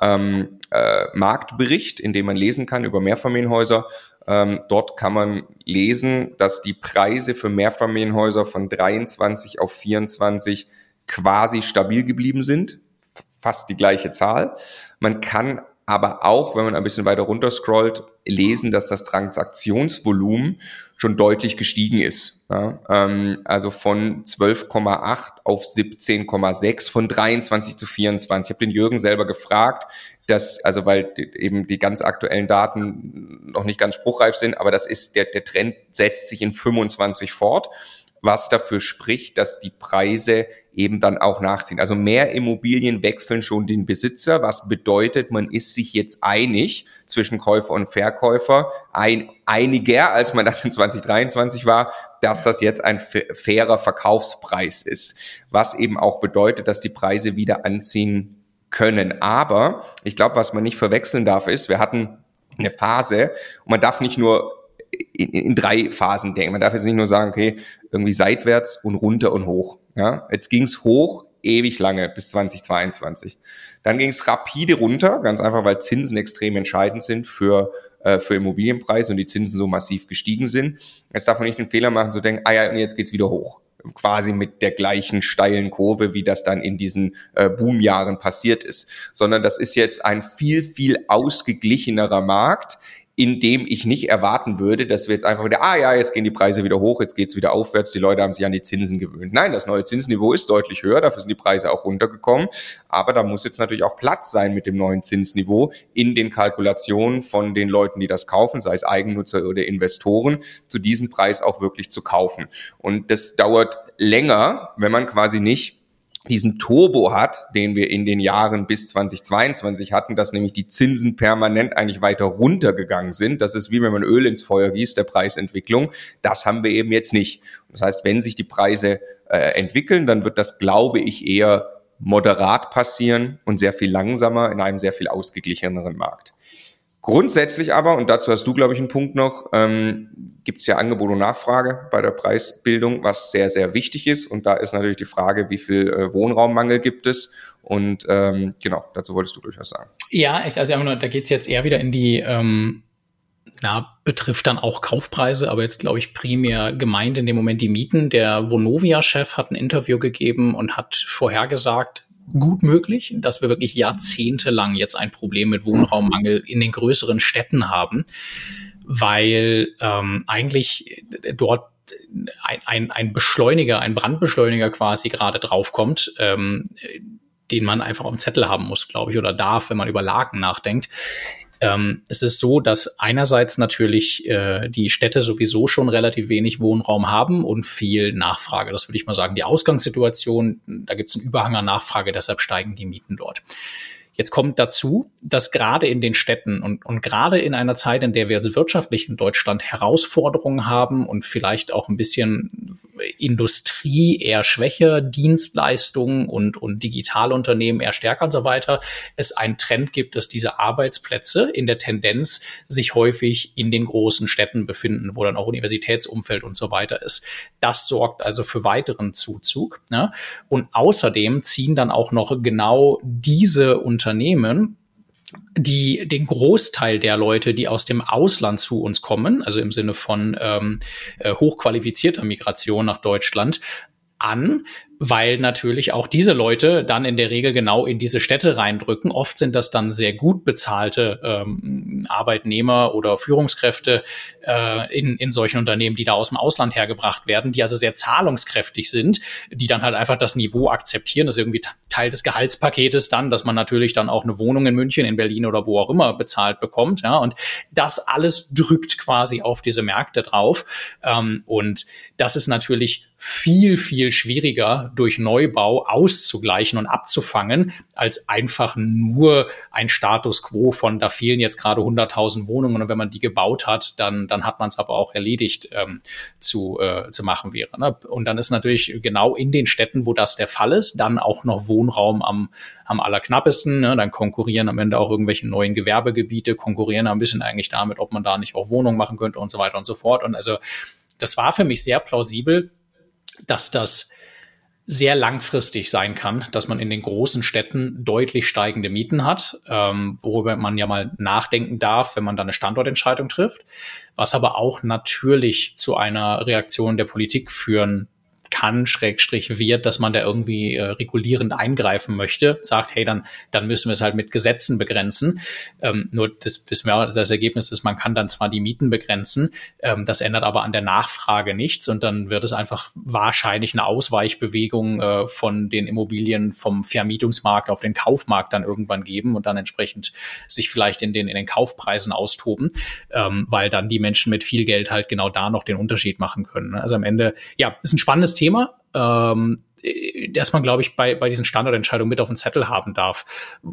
Marktbericht, in dem man lesen kann über Mehrfamilienhäuser. Dort kann man lesen, dass die Preise für Mehrfamilienhäuser von 23 auf 24 quasi stabil geblieben sind. Fast die gleiche Zahl. Man kann aber auch, wenn man ein bisschen weiter runter scrollt, lesen, dass das Transaktionsvolumen schon deutlich gestiegen ist. Ja, also von 12,8 auf 17,6, von 23 zu 24. Ich habe den Jürgen selber gefragt, also weil eben die ganz aktuellen Daten noch nicht ganz spruchreif sind, aber das ist der Trend setzt sich in 25 fort. was dafür spricht, dass die Preise eben dann auch nachziehen. Also mehr Immobilien wechseln schon den Besitzer, was bedeutet, man ist sich jetzt einig zwischen Käufer und Verkäufer, einiger, als man das in 2023 war, dass das jetzt ein fairer Verkaufspreis ist, was eben auch bedeutet, dass die Preise wieder anziehen können. Aber ich glaube, was man nicht verwechseln darf, ist, wir hatten eine Phase und man darf nicht nur in 3 Phasen denken. Man darf jetzt nicht nur sagen, okay, irgendwie seitwärts und runter und hoch. Ja, jetzt ging's hoch ewig lange bis 2022. Dann ging's rapide runter, ganz einfach, weil Zinsen extrem entscheidend sind für Immobilienpreise und die Zinsen so massiv gestiegen sind. Jetzt darf man nicht den Fehler machen, zu denken, ja, und jetzt geht's wieder hoch. Quasi mit der gleichen steilen Kurve, wie das dann in diesen Boomjahren passiert ist. Sondern das ist jetzt ein viel, viel ausgeglichenerer Markt, in dem ich nicht erwarten würde, dass wir jetzt einfach wieder, jetzt gehen die Preise wieder hoch, jetzt geht's wieder aufwärts, die Leute haben sich an die Zinsen gewöhnt. Nein, das neue Zinsniveau ist deutlich höher, dafür sind die Preise auch runtergekommen, aber da muss jetzt natürlich auch Platz sein mit dem neuen Zinsniveau in den Kalkulationen von den Leuten, die das kaufen, sei es Eigennutzer oder Investoren, zu diesem Preis auch wirklich zu kaufen. Und das dauert länger, wenn man quasi nicht diesen Turbo hat, den wir in den Jahren bis 2022 hatten, dass nämlich die Zinsen permanent eigentlich weiter runtergegangen sind. Das ist wie wenn man Öl ins Feuer gießt, der Preisentwicklung. Das haben wir eben jetzt nicht. Das heißt, wenn sich die Preise entwickeln, dann wird das, glaube ich, eher moderat passieren und sehr viel langsamer in einem sehr viel ausgeglicheneren Markt. Grundsätzlich aber, und dazu hast du, glaube ich, einen Punkt noch, gibt es ja Angebot und Nachfrage bei der Preisbildung, was sehr, sehr wichtig ist. Und da ist natürlich die Frage, wie viel Wohnraummangel gibt es. Und genau, dazu wolltest du durchaus sagen. Ja, echt, also da geht es jetzt eher wieder in die, betrifft dann auch Kaufpreise, aber jetzt, glaube ich, primär gemeint in dem Moment die Mieten. Der Vonovia-Chef hat ein Interview gegeben und hat vorhergesagt, gut möglich, dass wir wirklich jahrzehntelang jetzt ein Problem mit Wohnraummangel in den größeren Städten haben, weil eigentlich dort ein Beschleuniger, ein Brandbeschleuniger quasi gerade draufkommt, den man einfach auf dem Zettel haben muss, glaube ich, oder darf, wenn man über Lagen nachdenkt. Es ist so, dass einerseits natürlich die Städte sowieso schon relativ wenig Wohnraum haben und viel Nachfrage. Das würde ich mal sagen, die Ausgangssituation, da gibt es einen Überhang an Nachfrage, deshalb steigen die Mieten dort. Jetzt kommt dazu, dass gerade in den Städten und gerade in einer Zeit, in der wir jetzt wirtschaftlich in Deutschland Herausforderungen haben und vielleicht auch ein bisschen Industrie eher schwächer, Dienstleistungen und Digitalunternehmen eher stärker und so weiter, es einen Trend gibt, dass diese Arbeitsplätze in der Tendenz sich häufig in den großen Städten befinden, wo dann auch Universitätsumfeld und so weiter ist. Das sorgt also für weiteren Zuzug. Ne? Und außerdem ziehen dann auch noch genau diese Unternehmen, die den Großteil der Leute, die aus dem Ausland zu uns kommen, also im Sinne von hochqualifizierter Migration nach Deutschland, an, weil natürlich auch diese Leute dann in der Regel genau in diese Städte reindrücken. Oft sind das dann sehr gut bezahlte Arbeitnehmer oder Führungskräfte in solchen Unternehmen, die da aus dem Ausland hergebracht werden, die also sehr zahlungskräftig sind, die dann halt einfach das Niveau akzeptieren. Das ist irgendwie Teil des Gehaltspaketes dann, dass man natürlich dann auch eine Wohnung in München, in Berlin oder wo auch immer bezahlt bekommt. Ja, und das alles drückt quasi auf diese Märkte drauf. Und das ist natürlich viel, viel schwieriger durch Neubau auszugleichen und abzufangen, als einfach nur ein Status quo von, da fehlen jetzt gerade 100.000 Wohnungen und wenn man die gebaut hat, dann hat man es aber auch erledigt zu machen wäre. Ne? Und dann ist natürlich genau in den Städten, wo das der Fall ist, dann auch noch Wohnraum am allerknappesten. Ne? Dann konkurrieren am Ende auch irgendwelche neuen Gewerbegebiete, konkurrieren ein bisschen eigentlich damit, ob man da nicht auch Wohnungen machen könnte und so weiter und so fort. Und also das war für mich sehr plausibel, dass das sehr langfristig sein kann, dass man in den großen Städten deutlich steigende Mieten hat, worüber man ja mal nachdenken darf, wenn man da eine Standortentscheidung trifft, was aber auch natürlich zu einer Reaktion der Politik führen kann, wird, dass man da irgendwie regulierend eingreifen möchte, sagt, hey, dann müssen wir es halt mit Gesetzen begrenzen. Nur das wissen wir, das Ergebnis ist, man kann dann zwar die Mieten begrenzen, das ändert aber an der Nachfrage nichts und dann wird es einfach wahrscheinlich eine Ausweichbewegung von den Immobilien vom Vermietungsmarkt auf den Kaufmarkt dann irgendwann geben und dann entsprechend sich vielleicht in den Kaufpreisen austoben, weil dann die Menschen mit viel Geld halt genau da noch den Unterschied machen können. Also am Ende, ja, ist ein spannendes Thema, dass man, glaube ich, bei diesen Standardentscheidungen mit auf den Zettel haben darf.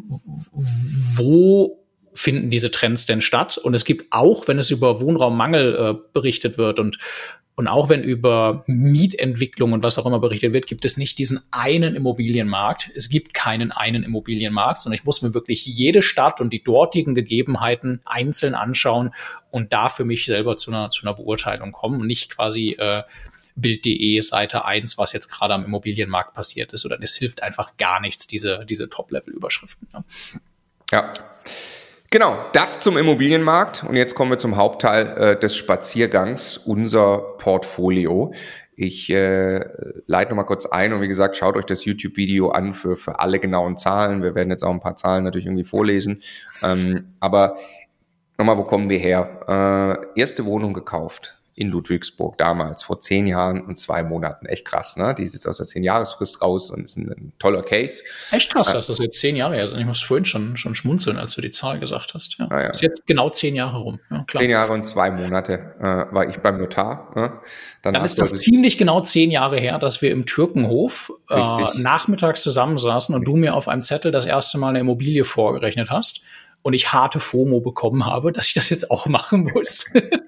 Wo finden diese Trends denn statt? Und es gibt auch, wenn es über Wohnraummangel berichtet wird und auch wenn über Mietentwicklung und was auch immer berichtet wird, gibt es nicht diesen einen Immobilienmarkt. Es gibt keinen einen Immobilienmarkt, sondern ich muss mir wirklich jede Stadt und die dortigen Gegebenheiten einzeln anschauen und da für mich selber zu einer Beurteilung kommen und nicht quasi Bild.de Seite 1, was jetzt gerade am Immobilienmarkt passiert ist. Oder es hilft einfach gar nichts, diese Top-Level-Überschriften. Ne? Ja. Genau, das zum Immobilienmarkt. Und jetzt kommen wir zum Hauptteil des Spaziergangs, unser Portfolio. Ich leite nochmal kurz ein und wie gesagt, schaut euch das YouTube-Video an für alle genauen Zahlen. Wir werden jetzt auch ein paar Zahlen natürlich irgendwie vorlesen. Aber nochmal, wo kommen wir her? Erste Wohnung gekauft in Ludwigsburg damals, vor 10 Jahren und 2 Monaten. Echt krass, ne? Die ist jetzt aus der 10-Jahresfrist raus und ist ein toller Case. Echt krass, dass das jetzt 10 Jahre her ist. Ich muss vorhin schon schmunzeln, als du die Zahl gesagt hast. Ja. Ja. Ist jetzt genau 10 Jahre rum. Ja, klar. 10 Jahre und 2 Monate war ich beim Notar. Ne? Dann ist das ziemlich genau 10 Jahre her, dass wir im Türkenhof nachmittags zusammensaßen und du mir auf einem Zettel das erste Mal eine Immobilie vorgerechnet hast. Und ich harte FOMO bekommen habe, dass ich das jetzt auch machen muss.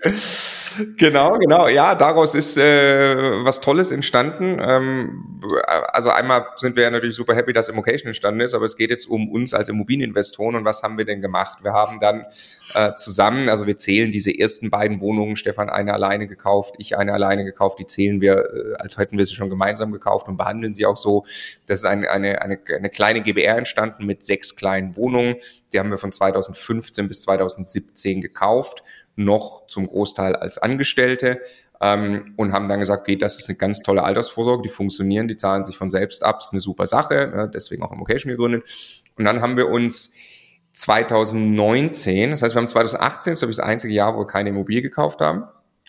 Genau. Ja, daraus ist was Tolles entstanden. Also einmal sind wir ja natürlich super happy, dass Immocation entstanden ist, aber es geht jetzt um uns als Immobilieninvestoren und was haben wir denn gemacht? Wir haben dann zusammen, also wir zählen diese ersten beiden Wohnungen, Stefan eine alleine gekauft, ich eine alleine gekauft, die zählen wir, als hätten wir sie schon gemeinsam gekauft und behandeln sie auch so. Das ist eine kleine GbR entstanden mit 6 kleinen Wohnungen. Die haben wir von 2015 bis 2017 gekauft, noch zum Großteil als Angestellte und haben dann gesagt, okay, das ist eine ganz tolle Altersvorsorge, die funktionieren, die zahlen sich von selbst ab, ist eine super Sache, deswegen auch Immocation gegründet. Und dann haben wir uns 2019, das heißt, wir haben 2018, das ist glaube ich das einzige Jahr, wo wir keine Immobilie gekauft haben.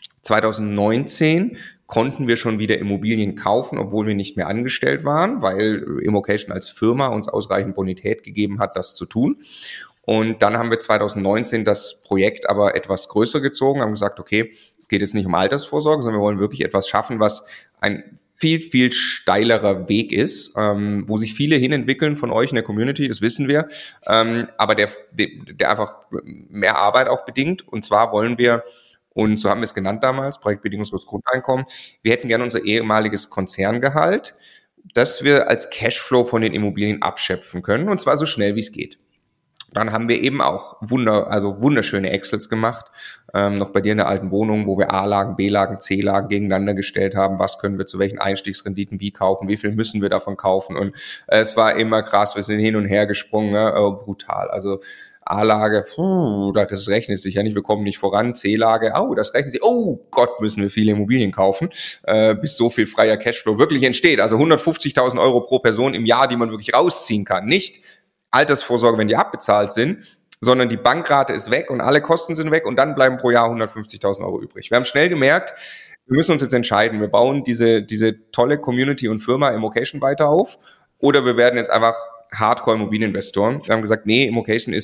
2019 konnten wir schon wieder Immobilien kaufen, obwohl wir nicht mehr angestellt waren, weil Immocation als Firma uns ausreichend Bonität gegeben hat, das zu tun. Und dann haben wir 2019 das Projekt aber etwas größer gezogen, haben gesagt, okay, es geht jetzt nicht um Altersvorsorge, sondern wir wollen wirklich etwas schaffen, was ein viel, viel steilerer Weg ist, wo sich viele hinentwickeln von euch in der Community, das wissen wir, aber der einfach mehr Arbeit auch bedingt. Und zwar wollen wir, und so haben wir es genannt damals, projektbedingungsloses Grundeinkommen, wir hätten gerne unser ehemaliges Konzerngehalt, das wir als Cashflow von den Immobilien abschöpfen können, und zwar so schnell wie es geht. Dann haben wir eben auch wunderschöne Excels gemacht, noch bei dir in der alten Wohnung, wo wir A-Lagen, B-Lagen, C-Lagen gegeneinander gestellt haben, was können wir zu welchen Einstiegsrenditen wie kaufen, wie viel müssen wir davon kaufen, und es war immer krass, wir sind hin und her gesprungen, brutal, also A-Lage, das rechnet sich ja nicht, wir kommen nicht voran, C-Lage, das rechnet sich, oh Gott, müssen wir viele Immobilien kaufen, bis so viel freier Cashflow wirklich entsteht, also 150.000 Euro pro Person im Jahr, die man wirklich rausziehen kann, nicht Altersvorsorge, wenn die abbezahlt sind, sondern die Bankrate ist weg und alle Kosten sind weg und dann bleiben pro Jahr 150.000 Euro übrig. Wir haben schnell gemerkt, wir müssen uns jetzt entscheiden, wir bauen diese tolle Community und Firma Immocation weiter auf oder wir werden jetzt einfach Hardcore-Immobilieninvestoren. Wir haben gesagt, nee, Immocation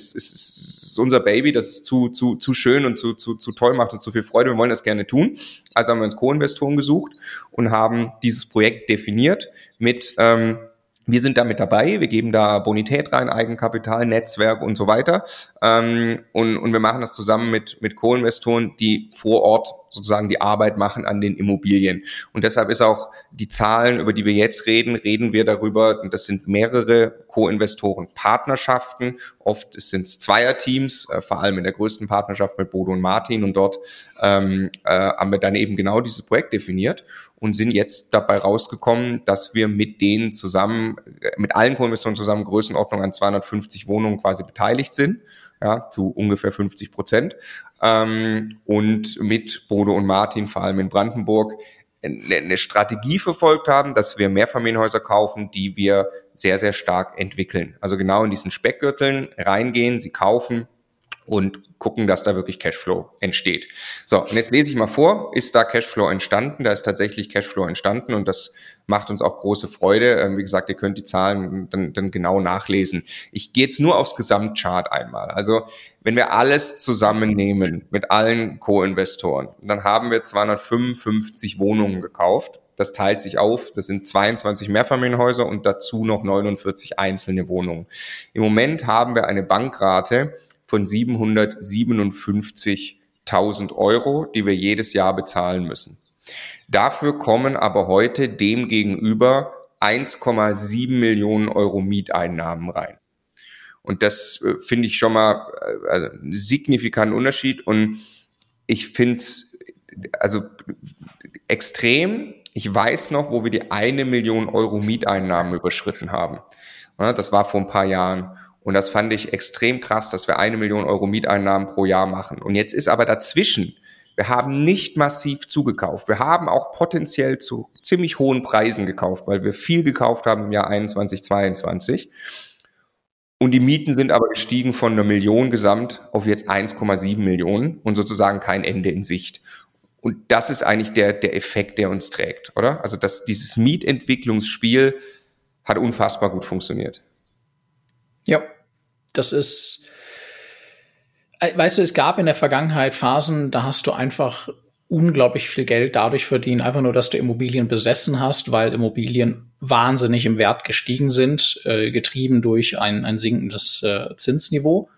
ist unser Baby, das ist zu schön und zu toll, macht uns zu viel Freude, wir wollen das gerne tun. Also haben wir uns Co-Investoren gesucht und haben dieses Projekt definiert mit wir sind da mit dabei, wir geben da Bonität rein, Eigenkapital, Netzwerk und so weiter. Und wir machen das zusammen mit Co-Investoren, die vor Ort sozusagen die Arbeit machen an den Immobilien. Und deshalb ist auch die Zahlen, über die wir jetzt reden wir darüber, und das sind mehrere Co-Investoren-Partnerschaften. Oft sind es Zweierteams, vor allem in der größten Partnerschaft mit Bodo und Martin. Und dort haben wir dann eben genau dieses Projekt definiert und sind jetzt dabei rausgekommen, dass wir mit denen zusammen, mit allen Co-Investoren zusammen Größenordnung an 250 Wohnungen quasi beteiligt sind, ja, zu ungefähr 50%. Und mit Bodo und Martin, vor allem in Brandenburg, eine Strategie verfolgt haben, dass wir Mehrfamilienhäuser kaufen, die wir sehr, sehr stark entwickeln. Also genau in diesen Speckgürteln reingehen, sie kaufen und gucken, dass da wirklich Cashflow entsteht. So, und jetzt lese ich mal vor, ist da Cashflow entstanden? Da ist tatsächlich Cashflow entstanden und das macht uns auch große Freude. Wie gesagt, ihr könnt die Zahlen dann genau nachlesen. Ich gehe jetzt nur aufs Gesamtchart einmal. Also wenn wir alles zusammennehmen mit allen Co-Investoren, dann haben wir 255 Wohnungen gekauft. Das teilt sich auf, das sind 22 Mehrfamilienhäuser und dazu noch 49 einzelne Wohnungen. Im Moment haben wir eine Bankrate von 757.000 Euro, die wir jedes Jahr bezahlen müssen. Dafür kommen aber heute demgegenüber 1,7 Millionen Euro Mieteinnahmen rein. Und das finde ich schon mal einen signifikanten Unterschied. Und ich finde es also extrem. Ich weiß noch, wo wir die 1 Million Euro Mieteinnahmen überschritten haben. Ja, das war vor ein paar Jahren. Und das fand ich extrem krass, dass wir 1 Million Euro Mieteinnahmen pro Jahr machen. Und jetzt ist aber dazwischen, wir haben nicht massiv zugekauft. Wir haben auch potenziell zu ziemlich hohen Preisen gekauft, weil wir viel gekauft haben im Jahr 21, 22. Und die Mieten sind aber gestiegen von 1 Million gesamt auf jetzt 1,7 Millionen und sozusagen kein Ende in Sicht. Und das ist eigentlich der Effekt, der uns trägt, oder? Also dieses Mietentwicklungsspiel hat unfassbar gut funktioniert. Ja, das ist, weißt du, es gab in der Vergangenheit Phasen, da hast du einfach unglaublich viel Geld dadurch verdient, einfach nur, dass du Immobilien besessen hast, weil Immobilien wahnsinnig im Wert gestiegen sind, getrieben durch ein sinkendes Zinsniveau.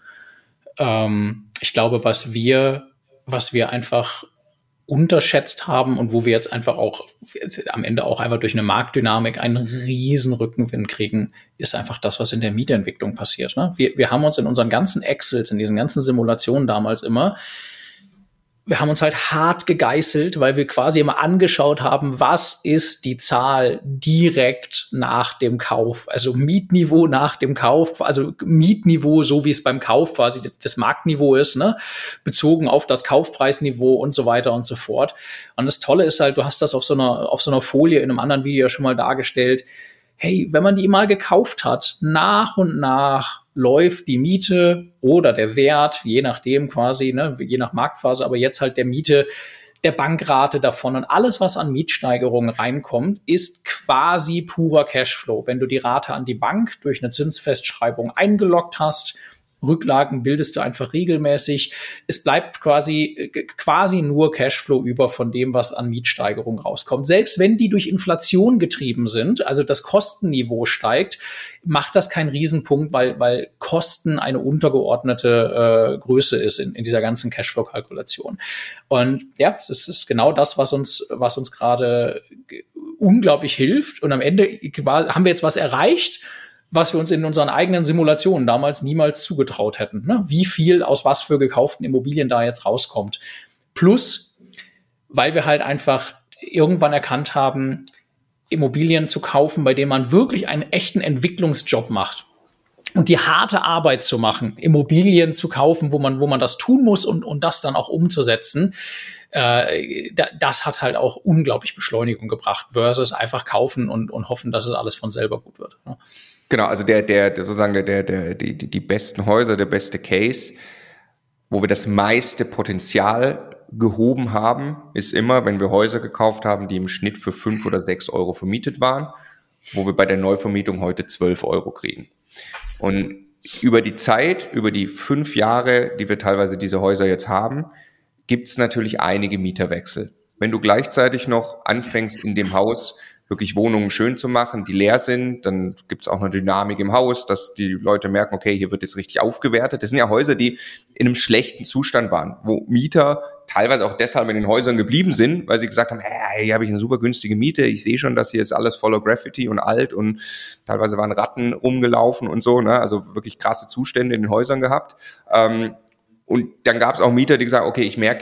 Ich glaube, was wir einfach unterschätzt haben und wo wir jetzt einfach auch am Ende auch einfach durch eine Marktdynamik einen riesen Rückenwind kriegen, ist einfach das, was in der Mietentwicklung passiert. Ne? Wir haben uns in unseren ganzen Excels, in diesen ganzen Simulationen damals immer, wir haben uns halt hart gegeißelt, weil wir quasi immer angeschaut haben, was ist die Zahl direkt nach dem Kauf, also Mietniveau nach dem Kauf, also Mietniveau, so wie es beim Kauf quasi das Marktniveau ist, ne, bezogen auf das Kaufpreisniveau und so weiter und so fort. Und das Tolle ist halt, du hast das auf so einer Folie in einem anderen Video schon mal dargestellt. Hey, wenn man die mal gekauft hat, nach und nach läuft die Miete oder der Wert, je nachdem quasi, ne, je nach Marktphase, aber jetzt halt der Miete, der Bankrate davon und alles, was an Mietsteigerungen reinkommt, ist quasi purer Cashflow. Wenn du die Rate an die Bank durch eine Zinsfestschreibung eingeloggt hast, Rücklagen bildest du einfach regelmäßig. Es bleibt quasi nur Cashflow über von dem, was an Mietsteigerung rauskommt. Selbst wenn die durch Inflation getrieben sind, also das Kostenniveau steigt, macht das keinen Riesenpunkt, weil Kosten eine untergeordnete Größe ist in dieser ganzen Cashflow-Kalkulation. Und ja, es ist genau das, was uns gerade unglaublich hilft. Und am Ende haben wir jetzt was erreicht, was wir uns in unseren eigenen Simulationen damals niemals zugetraut hätten. Ne? Wie viel aus was für gekauften Immobilien da jetzt rauskommt. Plus, weil wir halt einfach irgendwann erkannt haben, Immobilien zu kaufen, bei denen man wirklich einen echten Entwicklungsjob macht. Und die harte Arbeit zu machen, Immobilien zu kaufen, wo man das tun muss und das dann auch umzusetzen, das hat halt auch unglaublich Beschleunigung gebracht, versus einfach kaufen und hoffen, dass es alles von selber gut wird. Ne? Genau, also die besten Häuser, der beste Case, wo wir das meiste Potenzial gehoben haben, ist immer, wenn wir Häuser gekauft haben, die im Schnitt für 5 oder 6 Euro vermietet waren, wo wir bei der Neuvermietung heute 12 Euro kriegen. Und über die Zeit, über die 5 Jahre, die wir teilweise diese Häuser jetzt haben, gibt es natürlich einige Mieterwechsel. Wenn du gleichzeitig noch anfängst, in dem Haus wirklich Wohnungen schön zu machen, die leer sind, dann gibt es auch eine Dynamik im Haus, dass die Leute merken, okay, hier wird jetzt richtig aufgewertet. Das sind ja Häuser, die in einem schlechten Zustand waren, wo Mieter teilweise auch deshalb in den Häusern geblieben sind, weil sie gesagt haben, hey, hier habe ich eine super günstige Miete, ich sehe schon, dass hier ist alles voller Graffiti und alt und teilweise waren Ratten rumgelaufen und so, ne? Also wirklich krasse Zustände in den Häusern gehabt. Und dann gab es auch Mieter, die gesagt haben, okay, ich merke jetzt,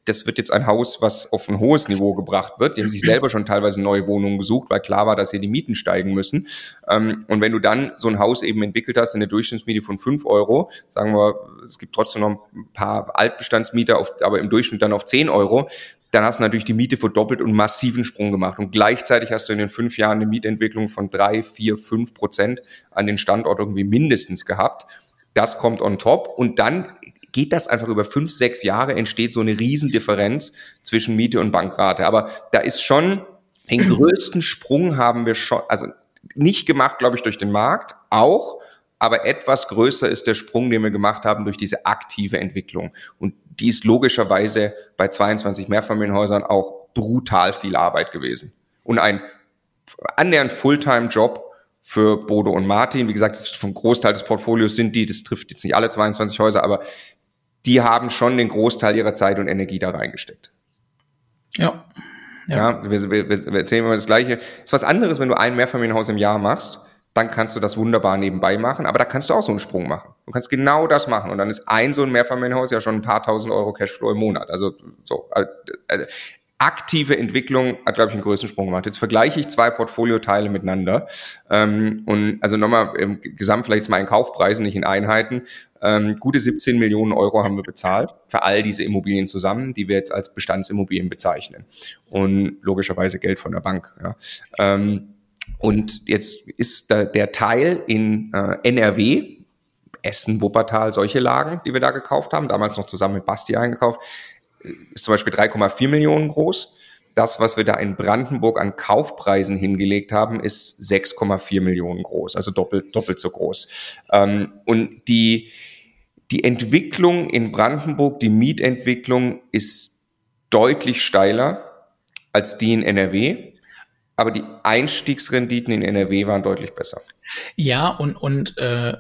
das wird jetzt ein Haus, was auf ein hohes Niveau gebracht wird. Die haben sich selber schon teilweise neue Wohnungen gesucht, weil klar war, dass hier die Mieten steigen müssen. Und wenn du dann so ein Haus eben entwickelt hast, in der Durchschnittsmiete von 5 Euro, sagen wir, es gibt trotzdem noch ein paar Altbestandsmieter, aber im Durchschnitt dann auf 10 Euro, dann hast du natürlich die Miete verdoppelt und einen massiven Sprung gemacht. Und gleichzeitig hast du in den 5 Jahren eine Mietentwicklung von 3, 4, 5% an den Standort irgendwie mindestens gehabt. Das kommt on top. Und dann geht das einfach über 5, 6 Jahre, entsteht so eine Riesendifferenz zwischen Miete und Bankrate. Aber da ist schon, den größten Sprung haben wir schon, also nicht gemacht, glaube ich, durch den Markt, auch, aber etwas größer ist der Sprung, den wir gemacht haben durch diese aktive Entwicklung. Und die ist logischerweise bei 22 Mehrfamilienhäusern auch brutal viel Arbeit gewesen. Und ein annähernd Fulltime-Job für Bodo und Martin. Wie gesagt, vom Großteil des Portfolios sind die, das trifft jetzt nicht alle 22 Häuser, aber die haben schon den Großteil ihrer Zeit und Energie da reingesteckt. Ja. Ja, wir erzählen immer das Gleiche. Es ist was anderes, wenn du ein Mehrfamilienhaus im Jahr machst, dann kannst du das wunderbar nebenbei machen, aber da kannst du auch so einen Sprung machen. Du kannst genau das machen und dann ist ein so ein Mehrfamilienhaus ja schon ein paar tausend Euro Cashflow im Monat. Also so aktive Entwicklung hat, glaube ich, einen größeren Sprung gemacht. Jetzt vergleiche ich 2 Portfolioteile miteinander und also nochmal im Gesamt vielleicht mal in Kaufpreisen, nicht in Einheiten. Gute 17 Millionen Euro haben wir bezahlt für all diese Immobilien zusammen, die wir jetzt als Bestandsimmobilien bezeichnen und logischerweise Geld von der Bank. Ja. Und jetzt ist der Teil in NRW, Essen, Wuppertal, solche Lagen, die wir da gekauft haben, damals noch zusammen mit Basti eingekauft, ist zum Beispiel 3,4 Millionen groß. Das, was wir da in Brandenburg an Kaufpreisen hingelegt haben, ist 6,4 Millionen groß, also doppelt so groß. Und die Entwicklung in Brandenburg, die Mietentwicklung ist deutlich steiler als die in NRW. Aber die Einstiegsrenditen in NRW waren deutlich besser. Ja, und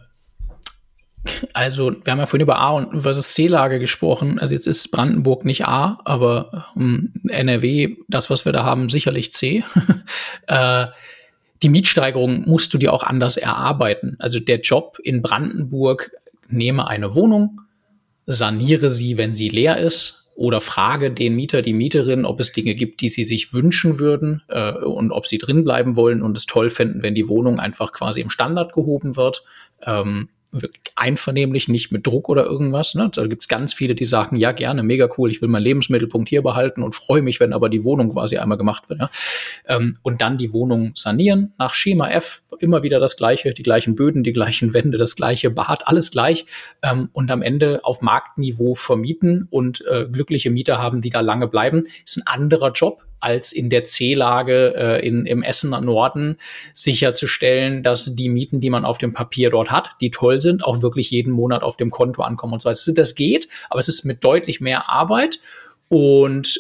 also wir haben ja vorhin über A- und versus C-Lage gesprochen. Also jetzt ist Brandenburg nicht A, aber NRW, das, was wir da haben, sicherlich C. Die Mietsteigerung musst du dir auch anders erarbeiten. Also der Job in Brandenburg, nehme eine Wohnung, saniere sie, wenn sie leer ist, oder frage den Mieter, die Mieterin, ob es Dinge gibt, die sie sich wünschen würden und ob sie drin bleiben wollen und es toll fänden, wenn die Wohnung einfach quasi im Standard gehoben wird. Einvernehmlich, nicht mit Druck oder irgendwas. Ne? Da gibt's ganz viele, die sagen, ja gerne, mega cool, ich will meinen Lebensmittelpunkt hier behalten und freue mich, wenn aber die Wohnung quasi einmal gemacht wird. Ja? Und dann die Wohnung sanieren, nach Schema F, immer wieder das Gleiche, die gleichen Böden, die gleichen Wände, das gleiche Bad, alles gleich und am Ende auf Marktniveau vermieten und glückliche Mieter haben, die da lange bleiben. Ist ein anderer Job als in der C-Lage im Essener Norden sicherzustellen, dass die Mieten, die man auf dem Papier dort hat, die toll sind, auch wirklich jeden Monat auf dem Konto ankommen und so weiter. Das geht, aber es ist mit deutlich mehr Arbeit und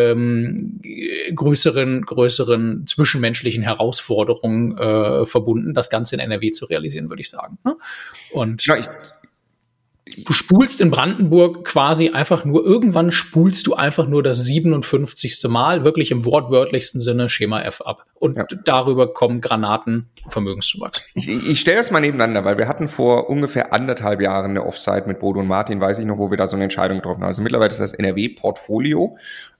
größeren zwischenmenschlichen Herausforderungen verbunden, das Ganze in NRW zu realisieren, würde ich sagen. Ne? Und ja, du spulst in Brandenburg quasi einfach nur, irgendwann spulst du einfach nur das 57. Mal, wirklich im wortwörtlichsten Sinne, Schema F ab. Und darüber kommen Granaten, Vermögenszuwachs. Ich stelle das mal nebeneinander, weil wir hatten vor ungefähr 1,5 Jahren eine Offsite mit Bodo und Martin, weiß ich noch, wo wir da so eine Entscheidung getroffen haben. Also mittlerweile ist das NRW-Portfolio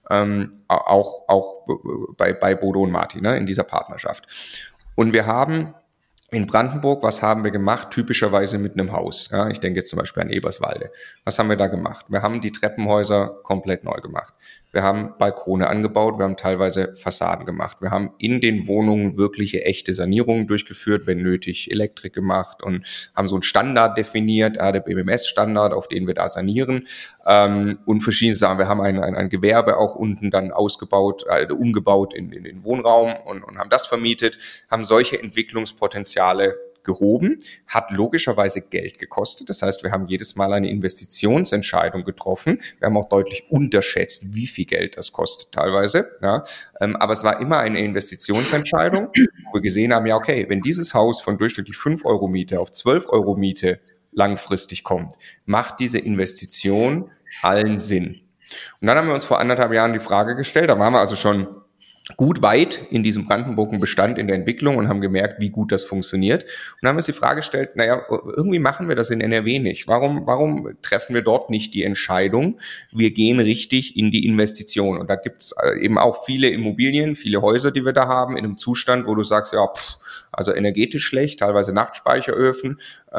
auch bei Bodo und Martin, ne, in dieser Partnerschaft. Und wir haben in Brandenburg, was haben wir gemacht? Typischerweise mit einem Haus. Ja, ich denke jetzt zum Beispiel an Eberswalde. Was haben wir da gemacht? Wir haben die Treppenhäuser komplett neu gemacht. Wir haben Balkone angebaut, wir haben teilweise Fassaden gemacht. Wir haben in den Wohnungen wirkliche echte Sanierungen durchgeführt, wenn nötig Elektrik gemacht und haben so einen Standard definiert, der BMS-Standard, auf den wir da sanieren. Und verschiedene Sachen. Wir haben ein Gewerbe auch unten dann ausgebaut, umgebaut in den Wohnraum und haben das vermietet, haben solche Entwicklungspotenziale gehoben, hat logischerweise Geld gekostet. Das heißt, wir haben jedes Mal eine Investitionsentscheidung getroffen. Wir haben auch deutlich unterschätzt, wie viel Geld das kostet teilweise. Ja. Aber es war immer eine Investitionsentscheidung, wo wir gesehen haben, ja okay, wenn dieses Haus von durchschnittlich 5 Euro Miete auf 12 Euro Miete langfristig kommt, macht diese Investition allen Sinn. Und dann haben wir uns vor 1,5 Jahren die Frage gestellt, da waren wir also schon gut weit in diesem brandenburger Bestand in der Entwicklung und haben gemerkt, wie gut das funktioniert. Und dann haben wir uns die Frage gestellt, irgendwie machen wir das in NRW nicht. Warum treffen wir dort nicht die Entscheidung, wir gehen richtig in die Investition? Und da gibt's eben auch viele Immobilien, viele Häuser, die wir da haben, in einem Zustand, wo du sagst, also energetisch schlecht, teilweise Nachtspeicheröfen.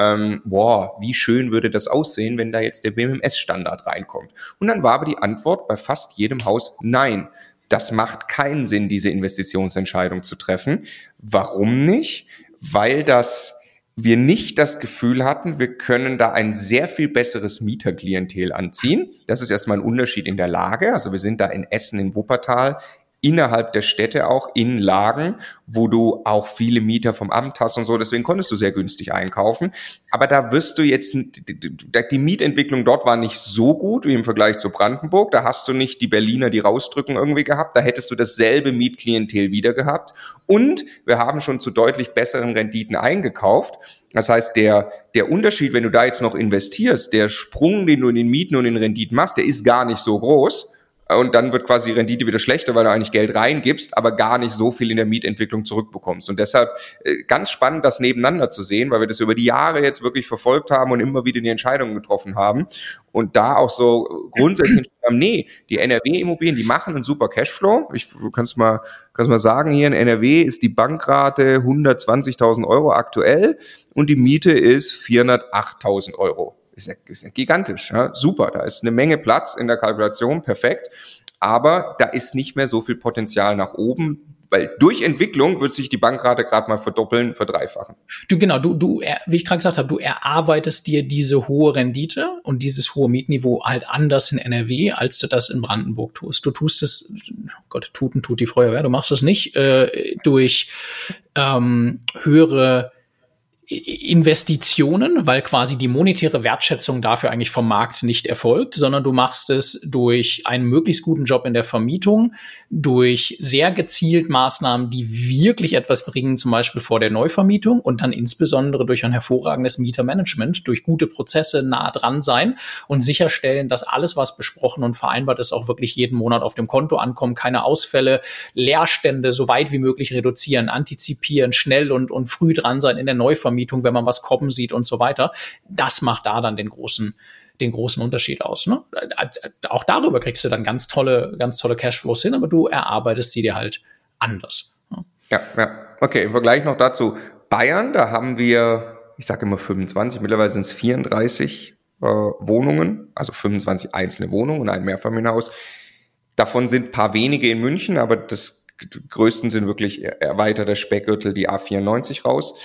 Wie schön würde das aussehen, wenn da jetzt der BMS-Standard reinkommt? Und dann war aber die Antwort bei fast jedem Haus nein. Das macht keinen Sinn, diese Investitionsentscheidung zu treffen. Warum nicht? Weil wir nicht das Gefühl hatten, wir können da ein sehr viel besseres Mieterklientel anziehen. Das ist erstmal ein Unterschied in der Lage. Also wir sind da in Essen, in Wuppertal, innerhalb der Städte auch, in Lagen, wo du auch viele Mieter vom Amt hast und so. Deswegen konntest du sehr günstig einkaufen. Aber da wirst du jetzt, die Mietentwicklung dort war nicht so gut wie im Vergleich zu Brandenburg. Da hast du nicht die Berliner, die rausdrücken irgendwie gehabt. Da hättest du dasselbe Mietklientel wieder gehabt. Und wir haben schon zu deutlich besseren Renditen eingekauft. Das heißt, der Unterschied, wenn du da jetzt noch investierst, der Sprung, den du in den Mieten und in den Renditen machst, der ist gar nicht so groß. Und dann wird quasi die Rendite wieder schlechter, weil du eigentlich Geld reingibst, aber gar nicht so viel in der Mietentwicklung zurückbekommst. Und deshalb ganz spannend, das nebeneinander zu sehen, weil wir das über die Jahre jetzt wirklich verfolgt haben und immer wieder die Entscheidungen getroffen haben. Und da auch so grundsätzlich haben, die NRW-Immobilien, die machen einen super Cashflow. Kannst mal sagen, hier in NRW ist die Bankrate 120.000 Euro aktuell und die Miete ist 408.000 Euro. Ist ja gigantisch, ja? Super, da ist eine Menge Platz in der Kalkulation, perfekt, aber da ist nicht mehr so viel Potenzial nach oben, weil durch Entwicklung wird sich die Bankrate gerade mal verdoppeln, verdreifachen. Du, wie ich gerade gesagt habe, du erarbeitest dir diese hohe Rendite und dieses hohe Mietniveau halt anders in NRW, als du das in Brandenburg tust. Du tust es, Gott, tut die Feuerwehr, du machst es nicht durch höhere Investitionen, weil quasi die monetäre Wertschätzung dafür eigentlich vom Markt nicht erfolgt, sondern du machst es durch einen möglichst guten Job in der Vermietung, durch sehr gezielt Maßnahmen, die wirklich etwas bringen, zum Beispiel vor der Neuvermietung und dann insbesondere durch ein hervorragendes Mietermanagement, durch gute Prozesse nah dran sein und sicherstellen, dass alles, was besprochen und vereinbart ist, auch wirklich jeden Monat auf dem Konto ankommt, keine Ausfälle, Leerstände so weit wie möglich reduzieren, antizipieren, schnell und früh dran sein in der Neuvermietung, wenn man was kommen sieht und so weiter. Das macht da dann den großen Unterschied aus. Ne? Auch darüber kriegst du dann ganz tolle Cashflows hin, aber du erarbeitest sie dir halt anders. Ne? Ja. Okay, im Vergleich noch dazu Bayern, da haben wir, ich sage immer 25, mittlerweile sind es 34 Wohnungen, also 25 einzelne Wohnungen und ein Mehrfamilienhaus. Davon sind ein paar wenige in München, aber die größten sind wirklich erweiterter Speckgürtel, die A94 raus.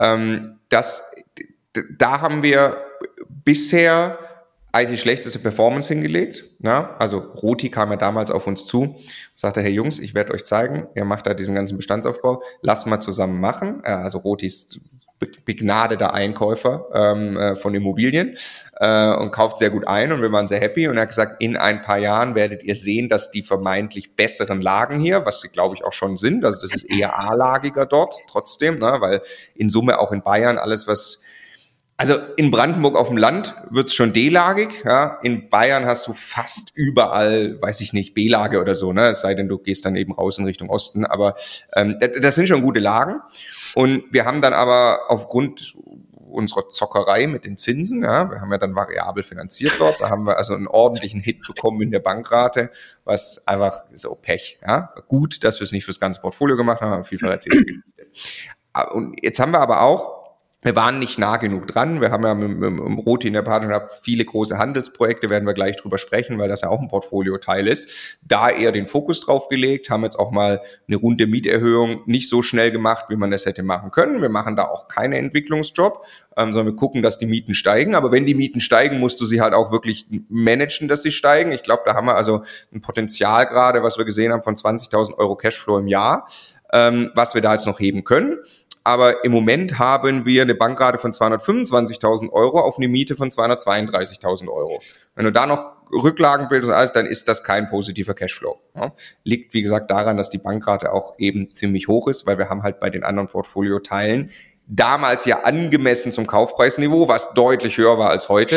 Da haben wir bisher eigentlich die schlechteste Performance hingelegt. Ja? Also Roti kam ja damals auf uns zu, sagte, hey Jungs, ich werde euch zeigen, ihr macht da diesen ganzen Bestandsaufbau, lasst mal zusammen machen. Also Roti ist begnadeter Einkäufer von Immobilien und kauft sehr gut ein und wir waren sehr happy und er hat gesagt, in ein paar Jahren werdet ihr sehen, dass die vermeintlich besseren Lagen hier, was sie glaube ich auch schon sind, also das ist eher A-lagiger dort trotzdem, ne, weil in Summe auch in Bayern alles also in Brandenburg auf dem Land wird's schon D-lagig, ja. In Bayern hast du fast überall, weiß ich nicht, B-Lage oder so, ne? Es sei denn, du gehst dann eben raus in Richtung Osten, aber das sind schon gute Lagen. Und wir haben dann aber aufgrund unserer Zockerei mit den Zinsen, ja, wir haben ja dann variabel finanziert dort, da haben wir also einen ordentlichen Hit bekommen in der Bankrate, was einfach so Pech, ja. Gut, dass wir es nicht fürs ganze Portfolio gemacht haben, haben viel erzählt. Und jetzt haben wir aber auch, wir waren nicht nah genug dran. Wir haben ja mit Roti in der Partnerschaft viele große Handelsprojekte, werden wir gleich drüber sprechen, weil das ja auch ein Portfolioteil ist. Da eher den Fokus drauf gelegt, haben jetzt auch mal eine runde Mieterhöhung nicht so schnell gemacht, wie man das hätte machen können. Wir machen da auch keinen Entwicklungsjob, sondern wir gucken, dass die Mieten steigen. Aber wenn die Mieten steigen, musst du sie halt auch wirklich managen, dass sie steigen. Ich glaube, da haben wir also ein Potenzial gerade, was wir gesehen haben, von 20.000 Euro Cashflow im Jahr, was wir da jetzt noch heben können. Aber im Moment haben wir eine Bankrate von 225.000 Euro auf eine Miete von 232.000 Euro. Wenn du da noch Rücklagen bildest und alles, dann ist das kein positiver Cashflow. Ja. Liegt, wie gesagt, daran, dass die Bankrate auch eben ziemlich hoch ist, weil wir haben halt bei den anderen Portfolioteilen damals ja angemessen zum Kaufpreisniveau, was deutlich höher war als heute,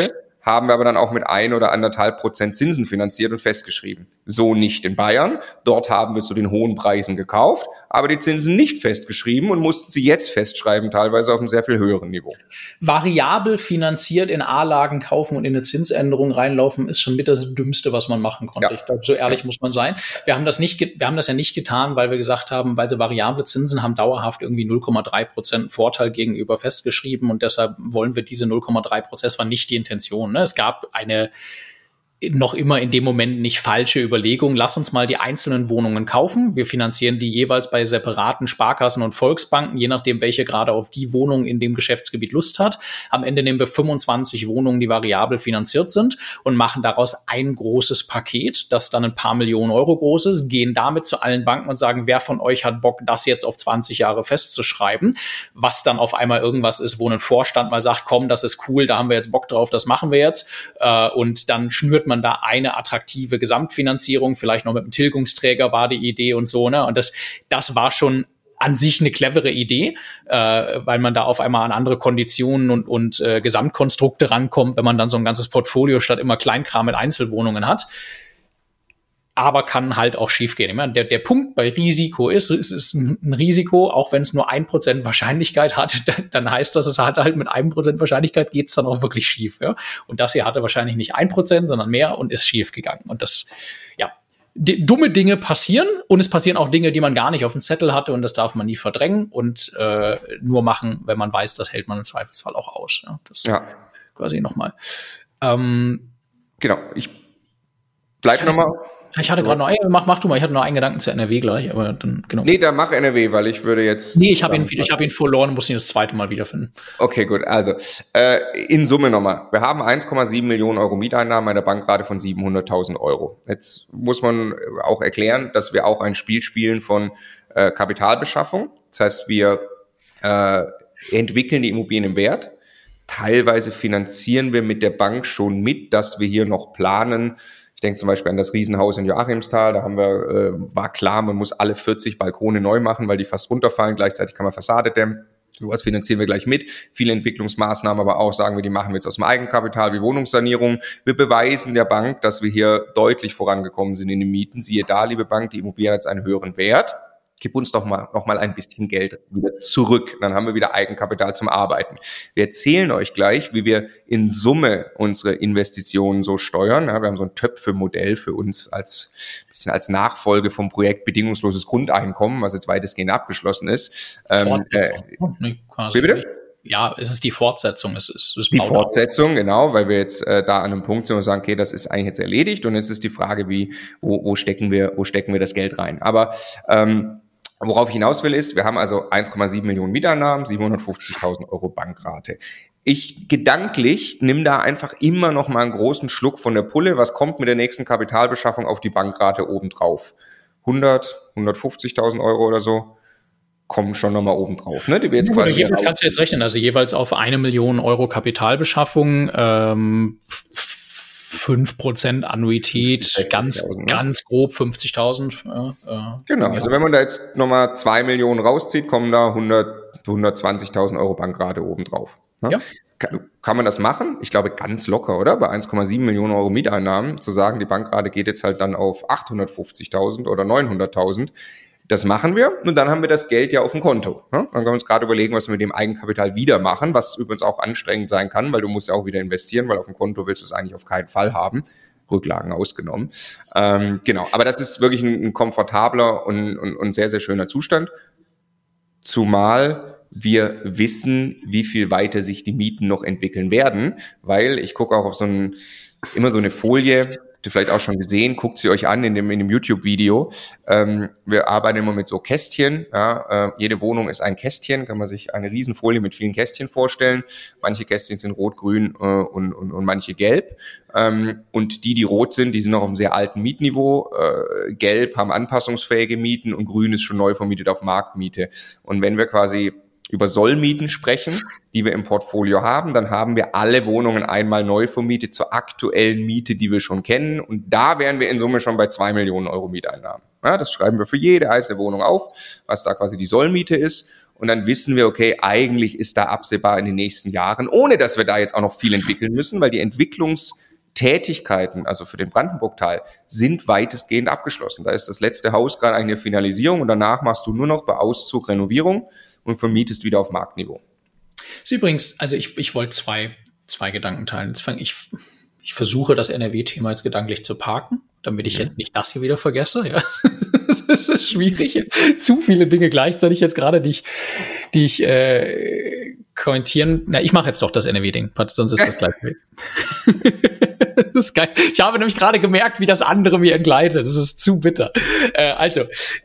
haben wir aber dann auch mit 1 oder 1,5% Zinsen finanziert und festgeschrieben. So nicht in Bayern. Dort haben wir zu den hohen Preisen gekauft, aber die Zinsen nicht festgeschrieben und mussten sie jetzt festschreiben, teilweise auf einem sehr viel höheren Niveau. Variabel finanziert in A-Lagen kaufen und in eine Zinsänderung reinlaufen, ist schon mit das Dümmste, was man machen konnte. Ja. Ich glaube, so ehrlich muss man sein. Wir haben das ja nicht getan, weil wir gesagt haben, weil sie variable Zinsen haben dauerhaft irgendwie 0,3% Vorteil gegenüber festgeschrieben und deshalb wollen wir diese 0,3%, das war nicht die Intention. Ne? Es gab eine noch immer in dem Moment nicht falsche Überlegung, lass uns mal die einzelnen Wohnungen kaufen. Wir finanzieren die jeweils bei separaten Sparkassen und Volksbanken, je nachdem, welche gerade auf die Wohnung in dem Geschäftsgebiet Lust hat. Am Ende nehmen wir 25 Wohnungen, die variabel finanziert sind und machen daraus ein großes Paket, das dann ein paar Millionen Euro groß ist, gehen damit zu allen Banken und sagen, wer von euch hat Bock, das jetzt auf 20 Jahre festzuschreiben, was dann auf einmal irgendwas ist, wo ein Vorstand mal sagt, komm, das ist cool, da haben wir jetzt Bock drauf, das machen wir jetzt. Und dann schnürt man da eine attraktive Gesamtfinanzierung, vielleicht noch mit einem Tilgungsträger war die Idee und so, ne? Und das war schon an sich eine clevere Idee, weil man da auf einmal an andere Konditionen und Gesamtkonstrukte rankommt, wenn man dann so ein ganzes Portfolio statt immer Kleinkram mit Einzelwohnungen hat. Aber kann halt auch schiefgehen. Ich meine, der Punkt bei Risiko ist, es ist ein Risiko, auch wenn es nur 1% Wahrscheinlichkeit hat, dann heißt das, es hat halt mit 1% Wahrscheinlichkeit geht's dann auch wirklich schief. Ja? Und das hier hatte wahrscheinlich nicht 1%, sondern mehr und ist schief gegangen. Und das, ja, dumme Dinge passieren und es passieren auch Dinge, die man gar nicht auf dem Zettel hatte und das darf man nie verdrängen und nur machen, wenn man weiß, das hält man im Zweifelsfall auch aus. Ja? Das quasi nochmal. Genau, ich bleib nochmal. Ich hatte gerade noch mach du mal, ich hatte noch einen Gedanken zu NRW gleich, aber dann, genau. Nee, dann mach NRW, weil ich würde jetzt... Nee, ich habe ihn verloren, muss ihn das zweite Mal wiederfinden. Okay, gut, also, in Summe nochmal. Wir haben 1,7 Millionen Euro Mieteinnahmen, eine Bankrate von 700.000 Euro. Jetzt muss man auch erklären, dass wir auch ein Spiel spielen von Kapitalbeschaffung. Das heißt, wir entwickeln die Immobilien im Wert. Teilweise finanzieren wir mit der Bank schon mit, dass wir hier noch planen. Ich denke zum Beispiel an das Riesenhaus in Joachimsthal, da war klar, man muss alle 40 Balkone neu machen, weil die fast runterfallen, gleichzeitig kann man Fassade dämmen. Sowas finanzieren wir gleich mit. Viele Entwicklungsmaßnahmen aber auch, sagen wir, die machen wir jetzt aus dem Eigenkapital, wie Wohnungssanierung. Wir beweisen der Bank, dass wir hier deutlich vorangekommen sind in den Mieten. Siehe da, liebe Bank, die Immobilie hat jetzt einen höheren Wert. Gib uns doch noch mal ein bisschen Geld wieder zurück. Dann haben wir wieder Eigenkapital zum Arbeiten. Wir erzählen euch gleich, wie wir in Summe unsere Investitionen so steuern. Ja, wir haben so ein Töpfe-Modell für uns als Nachfolge vom Projekt bedingungsloses Grundeinkommen, was jetzt weitestgehend abgeschlossen ist. Wie bitte? Ja, es ist die Fortsetzung. Es ist die Fortsetzung, genau, weil wir jetzt da an einem Punkt sind und sagen, okay, das ist eigentlich jetzt erledigt und jetzt ist die Frage, wo stecken wir das Geld rein? Aber worauf ich hinaus will ist, wir haben also 1,7 Millionen Mieteinnahmen, 750.000 Euro Bankrate. Ich gedanklich nimm da einfach immer noch mal einen großen Schluck von der Pulle. Was kommt mit der nächsten Kapitalbeschaffung auf die Bankrate obendrauf? 150.000 Euro oder so? Kommen schon nochmal oben drauf, ne? Die wir jetzt quasi jeweils kannst du jetzt rechnen, also jeweils auf 1 Million Euro Kapitalbeschaffung, 5% Annuität, ganz grob 50.000. Genau, also wenn man da jetzt nochmal 2 Millionen rauszieht, kommen da 120.000 Euro Bankrate oben drauf. Ne? Ja. Kann man das machen? Ich glaube ganz locker, oder? Bei 1,7 Millionen Euro Mieteinnahmen zu sagen, die Bankrate geht jetzt halt dann auf 850.000 oder 900.000. Das machen wir und dann haben wir das Geld ja auf dem Konto. Ne? Dann können wir uns gerade überlegen, was wir mit dem Eigenkapital wieder machen, was übrigens auch anstrengend sein kann, weil du musst ja auch wieder investieren, weil auf dem Konto willst du es eigentlich auf keinen Fall haben. Rücklagen ausgenommen. Genau, aber das ist wirklich ein komfortabler und sehr, sehr schöner Zustand. Zumal wir wissen, wie viel weiter sich die Mieten noch entwickeln werden, weil ich gucke auch auf immer so eine Folie, habt ihr vielleicht auch schon gesehen, guckt sie euch an in dem YouTube-Video. Wir arbeiten immer mit so Kästchen. Ja, jede Wohnung ist ein Kästchen, kann man sich eine Riesenfolie mit vielen Kästchen vorstellen. Manche Kästchen sind rot, grün und manche gelb. Und die rot sind, die sind noch auf einem sehr alten Mietniveau. Gelb haben anpassungsfähige Mieten und grün ist schon neu vermietet auf Marktmiete. Und wenn wir quasi über Sollmieten sprechen, die wir im Portfolio haben, dann haben wir alle Wohnungen einmal neu vermietet zur aktuellen Miete, die wir schon kennen. Und da wären wir in Summe schon bei 2 Millionen Euro Mieteinnahmen. Ja, das schreiben wir für jede einzelne Wohnung auf, was da quasi die Sollmiete ist. Und dann wissen wir, okay, eigentlich ist da absehbar in den nächsten Jahren, ohne dass wir da jetzt auch noch viel entwickeln müssen, weil die Entwicklungstätigkeiten, also für den Brandenburg-Teil, sind weitestgehend abgeschlossen. Da ist das letzte Haus gerade eine Finalisierung und danach machst du nur noch bei Auszug Renovierung und vermietest wieder auf Marktniveau. Ist übrigens, also ich wollte zwei Gedanken teilen. Ich versuche, das NRW-Thema jetzt gedanklich zu parken, damit ich jetzt nicht das hier wieder vergesse. Ja. Das ist schwierig. Zu viele Dinge gleichzeitig jetzt gerade, die ich kommentieren. Na, ich mache jetzt doch das NRW-Ding, sonst ist das gleich weg. Das ist geil. Ich habe nämlich gerade gemerkt, wie das andere mir entgleitet. Das ist zu bitter. Was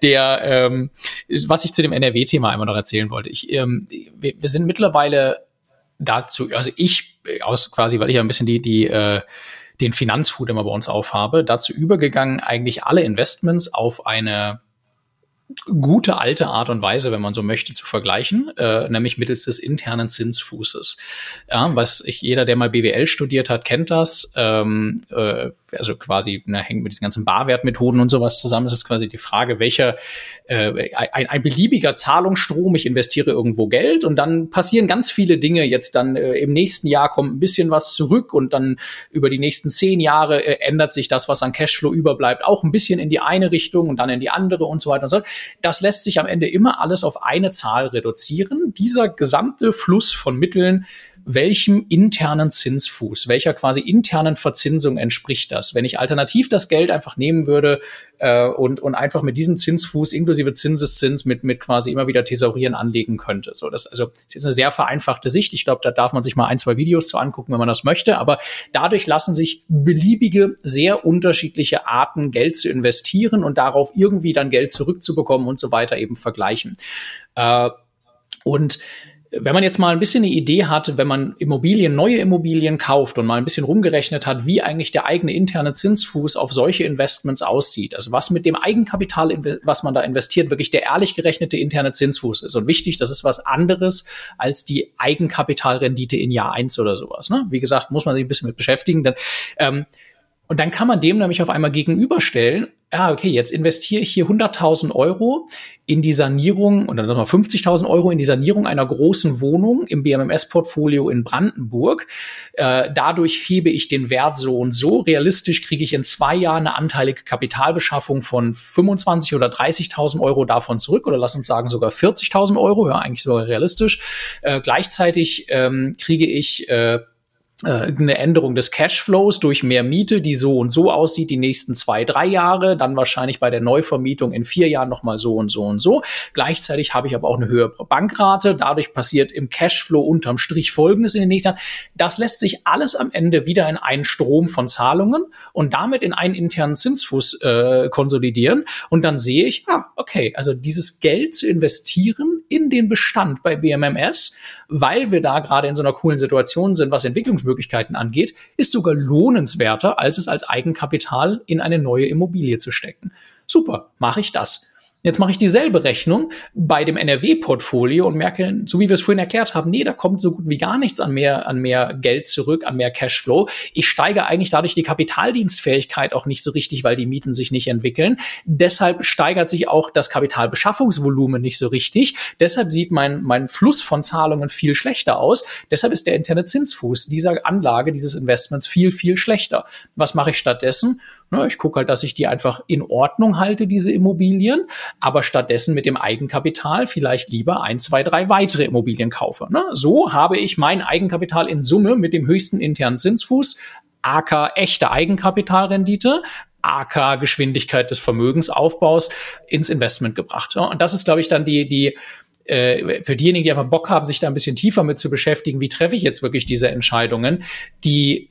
ich zu dem NRW-Thema einmal noch erzählen wollte. Wir sind mittlerweile dazu, also weil ich ja ein bisschen den Finanzhut immer bei uns aufhabe, dazu übergegangen, eigentlich alle Investments auf eine gute alte Art und Weise, wenn man so möchte, zu vergleichen, nämlich mittels des internen Zinsfußes. Ja, jeder, der mal BWL studiert hat, kennt das. Also quasi hängt mit diesen ganzen Barwertmethoden und sowas zusammen. Es ist quasi die Frage, welcher ein beliebiger Zahlungsstrom, ich investiere irgendwo Geld und dann passieren ganz viele Dinge. Jetzt dann im nächsten Jahr kommt ein bisschen was zurück und dann über die nächsten 10 Jahre ändert sich das, was an Cashflow überbleibt, auch ein bisschen in die eine Richtung und dann in die andere und so weiter und so. Das lässt sich am Ende immer alles auf eine Zahl reduzieren. Dieser gesamte Fluss von Mitteln, welchem internen Zinsfuß, welcher quasi internen Verzinsung entspricht das? Wenn ich alternativ das Geld einfach nehmen würde und einfach mit diesem Zinsfuß inklusive Zinseszins mit quasi immer wieder Thesaurieren anlegen könnte. Das ist jetzt eine sehr vereinfachte Sicht. Ich glaube, da darf man sich mal 1, 2 Videos zu angucken, wenn man das möchte. Aber dadurch lassen sich beliebige, sehr unterschiedliche Arten, Geld zu investieren und darauf irgendwie dann Geld zurückzubekommen und so weiter eben vergleichen. Und wenn man jetzt mal ein bisschen eine Idee hat, wenn man neue Immobilien kauft und mal ein bisschen rumgerechnet hat, wie eigentlich der eigene interne Zinsfuß auf solche Investments aussieht, also was mit dem Eigenkapital, was man da investiert, wirklich der ehrlich gerechnete interne Zinsfuß ist. Und wichtig, das ist was anderes als die Eigenkapitalrendite in Jahr 1 oder sowas. Ne? Wie gesagt, muss man sich ein bisschen mit beschäftigen. Und dann kann man dem nämlich auf einmal gegenüberstellen, okay, jetzt investiere ich hier 100.000 Euro in die Sanierung oder nochmal 50.000 Euro in die Sanierung einer großen Wohnung im BMMS-Portfolio in Brandenburg. Dadurch hebe ich den Wert so und so. Realistisch kriege ich in 2 Jahren eine anteilige Kapitalbeschaffung von 25.000 oder 30.000 Euro davon zurück oder lass uns sagen sogar 40.000 Euro, ja, eigentlich sogar realistisch. Gleichzeitig kriege ich eine Änderung des Cashflows durch mehr Miete, die so und so aussieht, die nächsten 2, 3 Jahre, dann wahrscheinlich bei der Neuvermietung in 4 Jahren nochmal so und so und so. Gleichzeitig habe ich aber auch eine höhere Bankrate. Dadurch passiert im Cashflow unterm Strich Folgendes in den nächsten Jahren. Das lässt sich alles am Ende wieder in einen Strom von Zahlungen und damit in einen internen Zinsfuß konsolidieren. Und dann sehe ich, okay, also dieses Geld zu investieren in den Bestand bei BMMS, weil wir da gerade in so einer coolen Situation sind, was Entwicklungsmöglichkeiten angeht, ist sogar lohnenswerter, als es als Eigenkapital in eine neue Immobilie zu stecken. Super, mache ich das. Jetzt mache ich dieselbe Rechnung bei dem NRW-Portfolio und merke, so wie wir es vorhin erklärt haben, nee, da kommt so gut wie gar nichts an mehr Geld zurück, an mehr Cashflow. Ich steige eigentlich dadurch die Kapitaldienstfähigkeit auch nicht so richtig, weil die Mieten sich nicht entwickeln. Deshalb steigert sich auch das Kapitalbeschaffungsvolumen nicht so richtig. Deshalb sieht mein Fluss von Zahlungen viel schlechter aus. Deshalb ist der interne Zinsfuß dieser Anlage, dieses Investments viel, viel schlechter. Was mache ich stattdessen? Ich gucke halt, dass ich die einfach in Ordnung halte, diese Immobilien, aber stattdessen mit dem Eigenkapital vielleicht lieber 1, 2, 3 weitere Immobilien kaufe. So habe ich mein Eigenkapital in Summe mit dem höchsten internen Zinsfuß, aka echte Eigenkapitalrendite, aka Geschwindigkeit des Vermögensaufbaus ins Investment gebracht. Und das ist, glaube ich, dann die für diejenigen, die einfach Bock haben, sich da ein bisschen tiefer mit zu beschäftigen, wie treffe ich jetzt wirklich diese Entscheidungen, die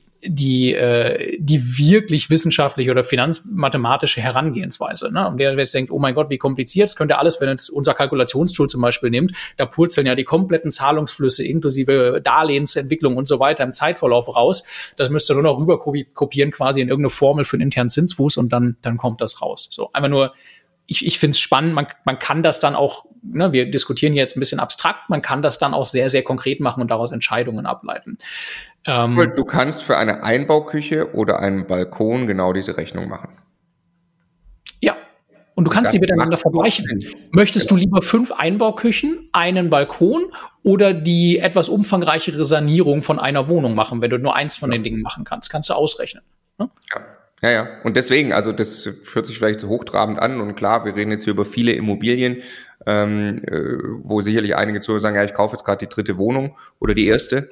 wirklich wissenschaftliche oder finanzmathematische Herangehensweise. Und der jetzt denkt, oh mein Gott, wie kompliziert, das könnte alles, wenn jetzt unser Kalkulationstool zum Beispiel nimmt, da purzeln ja die kompletten Zahlungsflüsse inklusive Darlehensentwicklung und so weiter im Zeitverlauf raus. Das müsst ihr nur noch rüber kopieren quasi in irgendeine Formel für einen internen Zinsfuß und dann kommt das raus. So, einfach nur, ich finde es spannend, man kann das dann auch, wir diskutieren jetzt ein bisschen abstrakt, man kann das dann auch sehr, sehr konkret machen und daraus Entscheidungen ableiten. Du kannst für eine Einbauküche oder einen Balkon genau diese Rechnung machen. Ja, Und du kannst sie miteinander vergleichen. Möchtest du lieber 5 Einbauküchen, einen Balkon oder die etwas umfangreichere Sanierung von einer Wohnung machen, wenn du nur eins von den Dingen machen kannst? Kannst du ausrechnen. Ne? Ja. Und deswegen, also das hört sich vielleicht so hochtrabend an und klar, wir reden jetzt hier über viele Immobilien, wo sicherlich einige Zuhörer sagen, ja, ich kaufe jetzt gerade die 3. Wohnung oder die erste.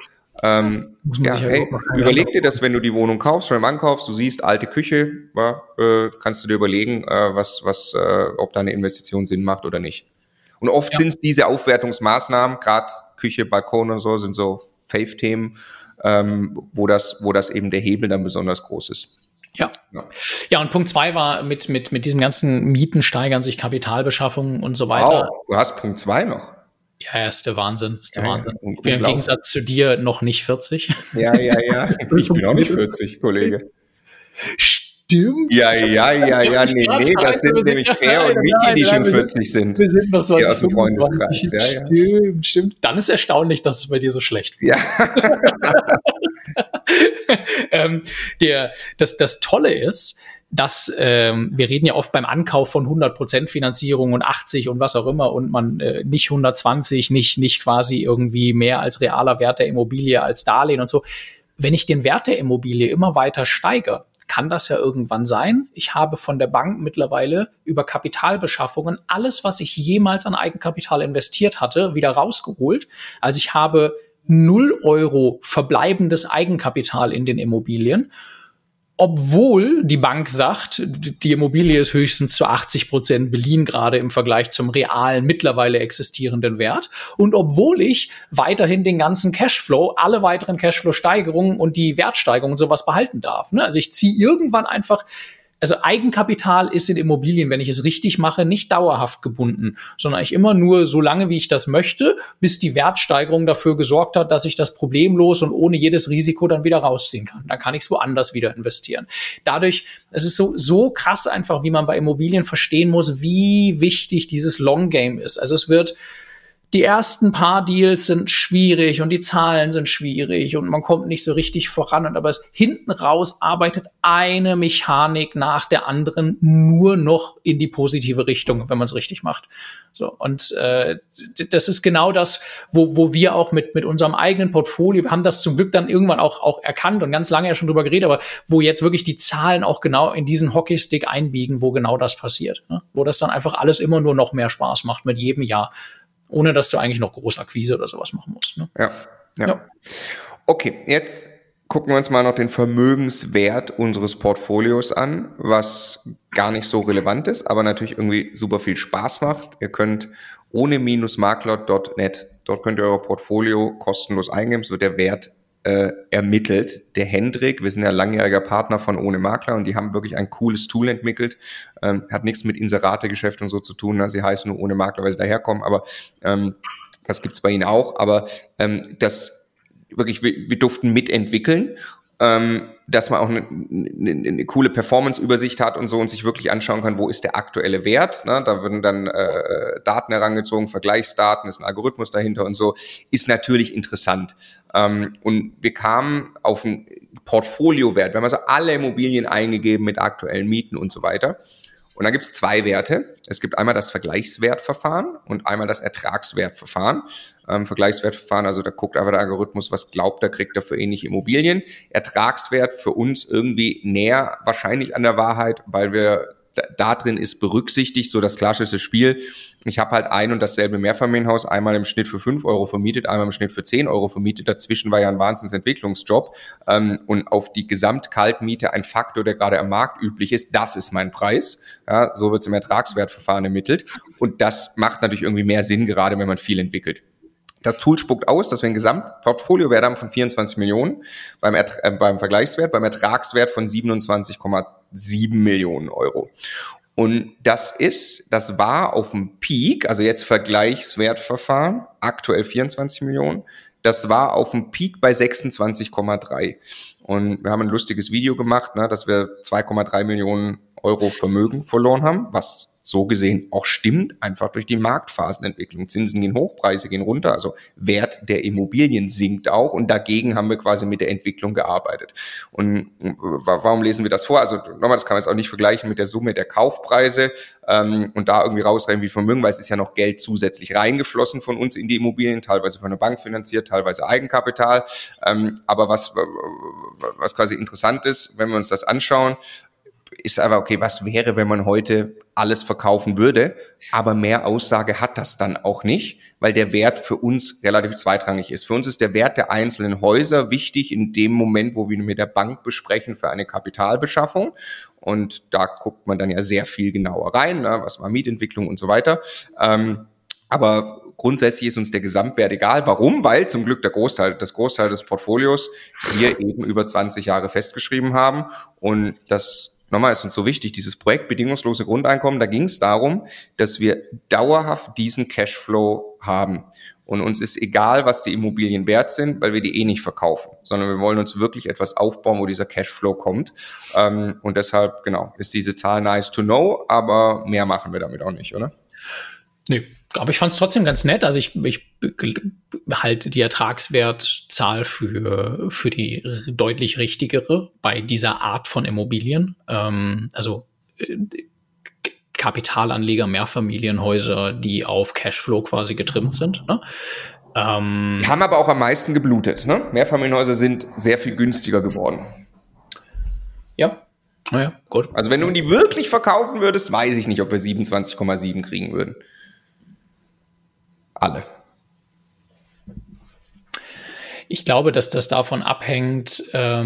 Überleg dir das, wenn du die Wohnung kaufst, schon im Ankauf, du siehst alte Küche, kannst du dir überlegen, ob deine Investition Sinn macht oder nicht. Und oft sind es diese Aufwertungsmaßnahmen, gerade Küche, Balkon und so, sind so Fave-Themen, wo das eben der Hebel dann besonders groß ist. Ja, und Punkt 2 war mit diesem ganzen Mieten steigern sich Kapitalbeschaffung und so weiter. Wow, du hast Punkt 2 noch. Ja, ist der Wahnsinn. Im Gegensatz zu dir noch nicht 40. Ja. Ich bin auch nicht 40, Kollege. Stimmt. Ja, nee, das sind nämlich Per und Miki, die schon 40 sind. Wir sind noch 20, Stimmt. Dann ist erstaunlich, dass es bei dir so schlecht wird. Ja. Das Tolle ist, dass wir reden ja oft beim Ankauf von 100% Finanzierung und 80 und was auch immer und man nicht 120, nicht quasi irgendwie mehr als realer Wert der Immobilie als Darlehen und so. Wenn ich den Wert der Immobilie immer weiter steigere, kann das ja irgendwann sein. Ich habe von der Bank mittlerweile über Kapitalbeschaffungen alles, was ich jemals an Eigenkapital investiert hatte, wieder rausgeholt. Also ich habe 0 Euro verbleibendes Eigenkapital in den Immobilien, obwohl die Bank sagt, die Immobilie ist höchstens zu 80% beliehen, gerade im Vergleich zum realen, mittlerweile existierenden Wert. Und obwohl ich weiterhin den ganzen Cashflow, alle weiteren Cashflow-Steigerungen und die Wertsteigerungen und sowas behalten darf. Also ich ziehe irgendwann einfach. Also Eigenkapital ist in Immobilien, wenn ich es richtig mache, nicht dauerhaft gebunden, sondern ich immer nur so lange, wie ich das möchte, bis die Wertsteigerung dafür gesorgt hat, dass ich das problemlos und ohne jedes Risiko dann wieder rausziehen kann. Dann kann ich es woanders wieder investieren. Dadurch, es ist so krass einfach, wie man bei Immobilien verstehen muss, wie wichtig dieses Long Game ist. Also die ersten paar Deals sind schwierig und die Zahlen sind schwierig und man kommt nicht so richtig voran. Aber hinten raus arbeitet eine Mechanik nach der anderen nur noch in die positive Richtung, wenn man es richtig macht. So, und das ist genau das, wo wir auch mit unserem eigenen Portfolio, wir haben das zum Glück dann irgendwann auch erkannt und ganz lange ja schon drüber geredet, aber wo jetzt wirklich die Zahlen auch genau in diesen Hockeystick einbiegen, wo genau das passiert. Ne? Wo das dann einfach alles immer nur noch mehr Spaß macht mit jedem Jahr. Ohne dass du eigentlich noch Großakquise oder sowas machen musst. Ne? Ja. Okay, jetzt gucken wir uns mal noch den Vermögenswert unseres Portfolios an, was gar nicht so relevant ist, aber natürlich irgendwie super viel Spaß macht. Ihr könnt ohne-makler.net, dort könnt ihr euer Portfolio kostenlos eingeben, es wird der Wert ermittelt. Der Hendrik, wir sind ja langjähriger Partner von Ohne Makler und die haben wirklich ein cooles Tool entwickelt. Hat nichts mit Inserategeschäft und so zu tun. Sie heißen nur Ohne Makler, weil sie daherkommen, aber das gibt's bei ihnen auch. Aber das wirklich, wir durften mitentwickeln, dass man auch eine coole Performance-Übersicht hat und so und sich wirklich anschauen kann, wo ist der aktuelle Wert. Ne? Da werden dann Daten herangezogen, Vergleichsdaten, ist ein Algorithmus dahinter und so. Ist natürlich interessant. Und wir kamen auf einen Portfoliowert. Wir haben also alle Immobilien eingegeben mit aktuellen Mieten und so weiter. Und da gibt es 2 Werte. Es gibt einmal das Vergleichswertverfahren und einmal das Ertragswertverfahren. Vergleichswertverfahren, also da guckt einfach der Algorithmus, was glaubt er, kriegt er für ähnliche Immobilien. Ertragswert für uns irgendwie näher wahrscheinlich an der Wahrheit, weil wir da drin ist berücksichtigt, so das klassische Spiel. Ich habe halt ein und dasselbe Mehrfamilienhaus, einmal im Schnitt für 5 Euro vermietet, einmal im Schnitt für 10 Euro vermietet. Dazwischen war ja ein Wahnsinnsentwicklungsjob. Und auf die Gesamtkaltmiete ein Faktor, der gerade am Markt üblich ist, das ist mein Preis. Ja, so wird es im Ertragswertverfahren ermittelt. Und das macht natürlich irgendwie mehr Sinn, gerade wenn man viel entwickelt. Das Tool spuckt aus, dass wir ein Gesamtportfoliowert haben von 24 Millionen beim Vergleichswert, beim Ertragswert von 27,7 Millionen Euro. Und das war auf dem Peak, also jetzt Vergleichswertverfahren, aktuell 24 Millionen, das war auf dem Peak bei 26,3. Und wir haben ein lustiges Video gemacht, dass wir 2,3 Millionen Euro Vermögen verloren haben, was so gesehen auch stimmt, einfach durch die Marktphasenentwicklung. Zinsen gehen hoch, Preise gehen runter, also Wert der Immobilien sinkt auch und dagegen haben wir quasi mit der Entwicklung gearbeitet. Und warum lesen wir das vor? Also nochmal, das kann man jetzt auch nicht vergleichen mit der Summe der Kaufpreise und da irgendwie rausrechnen wie Vermögen, weil es ist ja noch Geld zusätzlich reingeflossen von uns in die Immobilien, teilweise von der Bank finanziert, teilweise Eigenkapital. Aber was quasi interessant ist, wenn wir uns das anschauen, ist aber, okay, was wäre, wenn man heute alles verkaufen würde? Aber mehr Aussage hat das dann auch nicht, weil der Wert für uns relativ zweitrangig ist. Für uns ist der Wert der einzelnen Häuser wichtig in dem Moment, wo wir mit der Bank besprechen für eine Kapitalbeschaffung. Und da guckt man dann ja sehr viel genauer rein, ne? Was war Mietentwicklung und so weiter. Aber grundsätzlich ist uns der Gesamtwert egal. Warum? Weil zum Glück das Großteil des Portfolios wir eben über 20 Jahre festgeschrieben haben. Und das nochmal ist uns so wichtig, dieses Projekt bedingungslose Grundeinkommen, da ging es darum, dass wir dauerhaft diesen Cashflow haben. Und uns ist egal, was die Immobilien wert sind, weil wir die nicht verkaufen, sondern wir wollen uns wirklich etwas aufbauen, wo dieser Cashflow kommt. Und deshalb, genau, ist diese Zahl nice to know, aber mehr machen wir damit auch nicht, oder? Nee, aber ich fand es trotzdem ganz nett. Also ich halte die Ertragswertzahl für die deutlich richtigere bei dieser Art von Immobilien. Kapitalanleger, Mehrfamilienhäuser, die auf Cashflow quasi getrimmt sind. Ne? Die haben aber auch am meisten geblutet. Ne? Mehrfamilienhäuser sind sehr viel günstiger geworden. Ja. Naja, gut. Also wenn du die wirklich verkaufen würdest, weiß ich nicht, ob wir 27,7 kriegen würden. Alle. Ich glaube, dass das davon abhängt,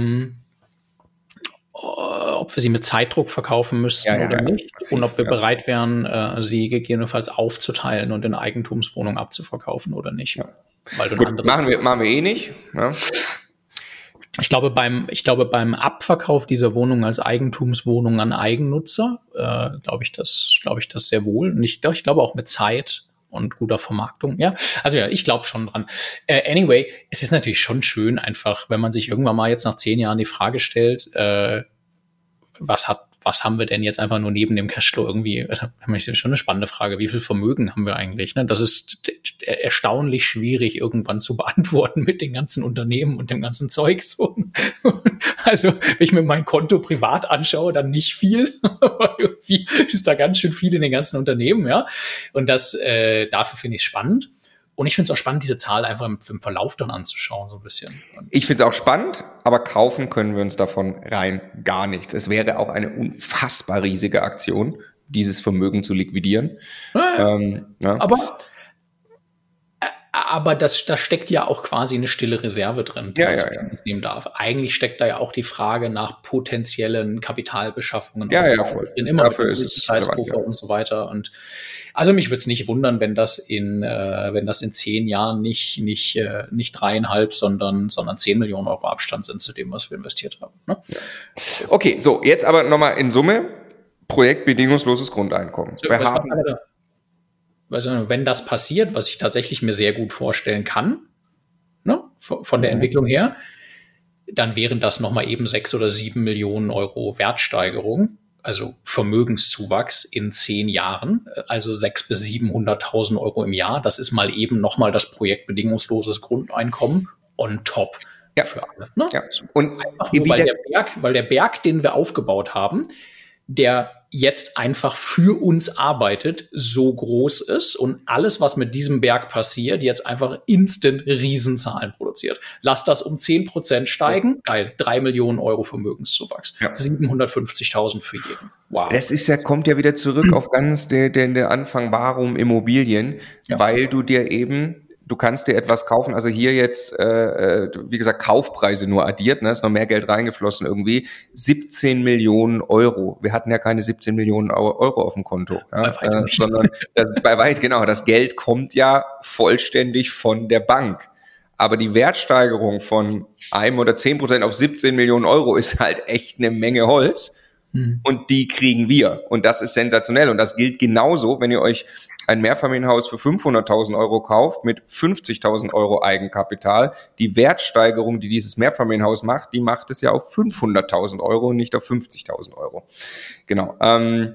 ob wir sie mit Zeitdruck verkaufen müssten oder nicht. Massiv, und ob wir bereit wären, sie gegebenenfalls aufzuteilen und in Eigentumswohnungen abzuverkaufen oder nicht. Ja. Weil du gut, machen wir eh nicht. Ja. Ich glaube, beim Abverkauf dieser Wohnung als Eigentumswohnung an Eigennutzer, glaube ich das sehr wohl. Und ich glaube auch mit Zeit und guter Vermarktung, ja. Also ja, ich glaube schon dran. Anyway, es ist natürlich schon schön einfach, wenn man sich irgendwann mal jetzt nach 10 Jahren die Frage stellt, was haben wir denn jetzt einfach nur neben dem Cashflow irgendwie, also das ist schon eine spannende Frage, wie viel Vermögen haben wir eigentlich? Ne? Das ist erstaunlich schwierig irgendwann zu beantworten mit den ganzen Unternehmen und dem ganzen Zeug. So. Also wenn ich mir mein Konto privat anschaue, dann nicht viel, aber irgendwie ist da ganz schön viel in den ganzen Unternehmen, ja. Und das dafür finde ich es spannend. Und ich finde es auch spannend, diese Zahl einfach im Verlauf dann anzuschauen, so ein bisschen. Ich finde es auch spannend, aber kaufen können wir uns davon rein gar nichts. Es wäre auch eine unfassbar riesige Aktion, dieses Vermögen zu liquidieren. Ja. Aber da steckt ja auch quasi eine stille Reserve drin, die man zur Kenntnis nehmen darf. Eigentlich steckt da ja auch die Frage nach potenziellen Kapitalbeschaffungen. Voll. Immer dafür ist es Sicherheitspuffer und so weiter. Und also mich würde es nicht wundern, wenn das in 10 Jahren nicht 3,5, sondern 10 Millionen Euro Abstand sind zu dem, was wir investiert haben. Ne? Ja. Okay, so, jetzt aber nochmal in Summe, Projekt bedingungsloses Grundeinkommen. So, wenn das passiert, was ich tatsächlich mir sehr gut vorstellen kann, ne, von der Entwicklung her, dann wären das nochmal eben 6 oder 7 Millionen Euro Wertsteigerung. Also Vermögenszuwachs in 10 Jahren, also 600.000 bis 700.000 Euro im Jahr. Das ist mal eben nochmal das Projekt bedingungsloses Grundeinkommen on top für alle. Ne? Ja. Und einfach nur, weil der Berg, den wir aufgebaut haben, der jetzt einfach für uns arbeitet, so groß ist und alles, was mit diesem Berg passiert, jetzt einfach instant Riesenzahlen produziert. Lass das um 10% steigen, geil, 3 Millionen Euro Vermögenszuwachs, 750.000 für jeden. Wow. Das kommt ja wieder zurück auf ganz der Anfang, warum Immobilien, weil du kannst dir etwas kaufen, also hier jetzt, wie gesagt, Kaufpreise nur addiert, ne, ist noch mehr Geld reingeflossen irgendwie, 17 Millionen Euro. Wir hatten ja keine 17 Millionen Euro auf dem Konto, sondern das Geld kommt ja vollständig von der Bank. Aber die Wertsteigerung von 1 oder 10% auf 17 Millionen Euro ist halt echt eine Menge Holz. Und die kriegen wir. Und das ist sensationell. Und das gilt genauso, wenn ihr euch ein Mehrfamilienhaus für 500.000 Euro kauft mit 50.000 Euro Eigenkapital. Die Wertsteigerung, die dieses Mehrfamilienhaus macht, die macht es ja auf 500.000 Euro und nicht auf 50.000 Euro. Genau.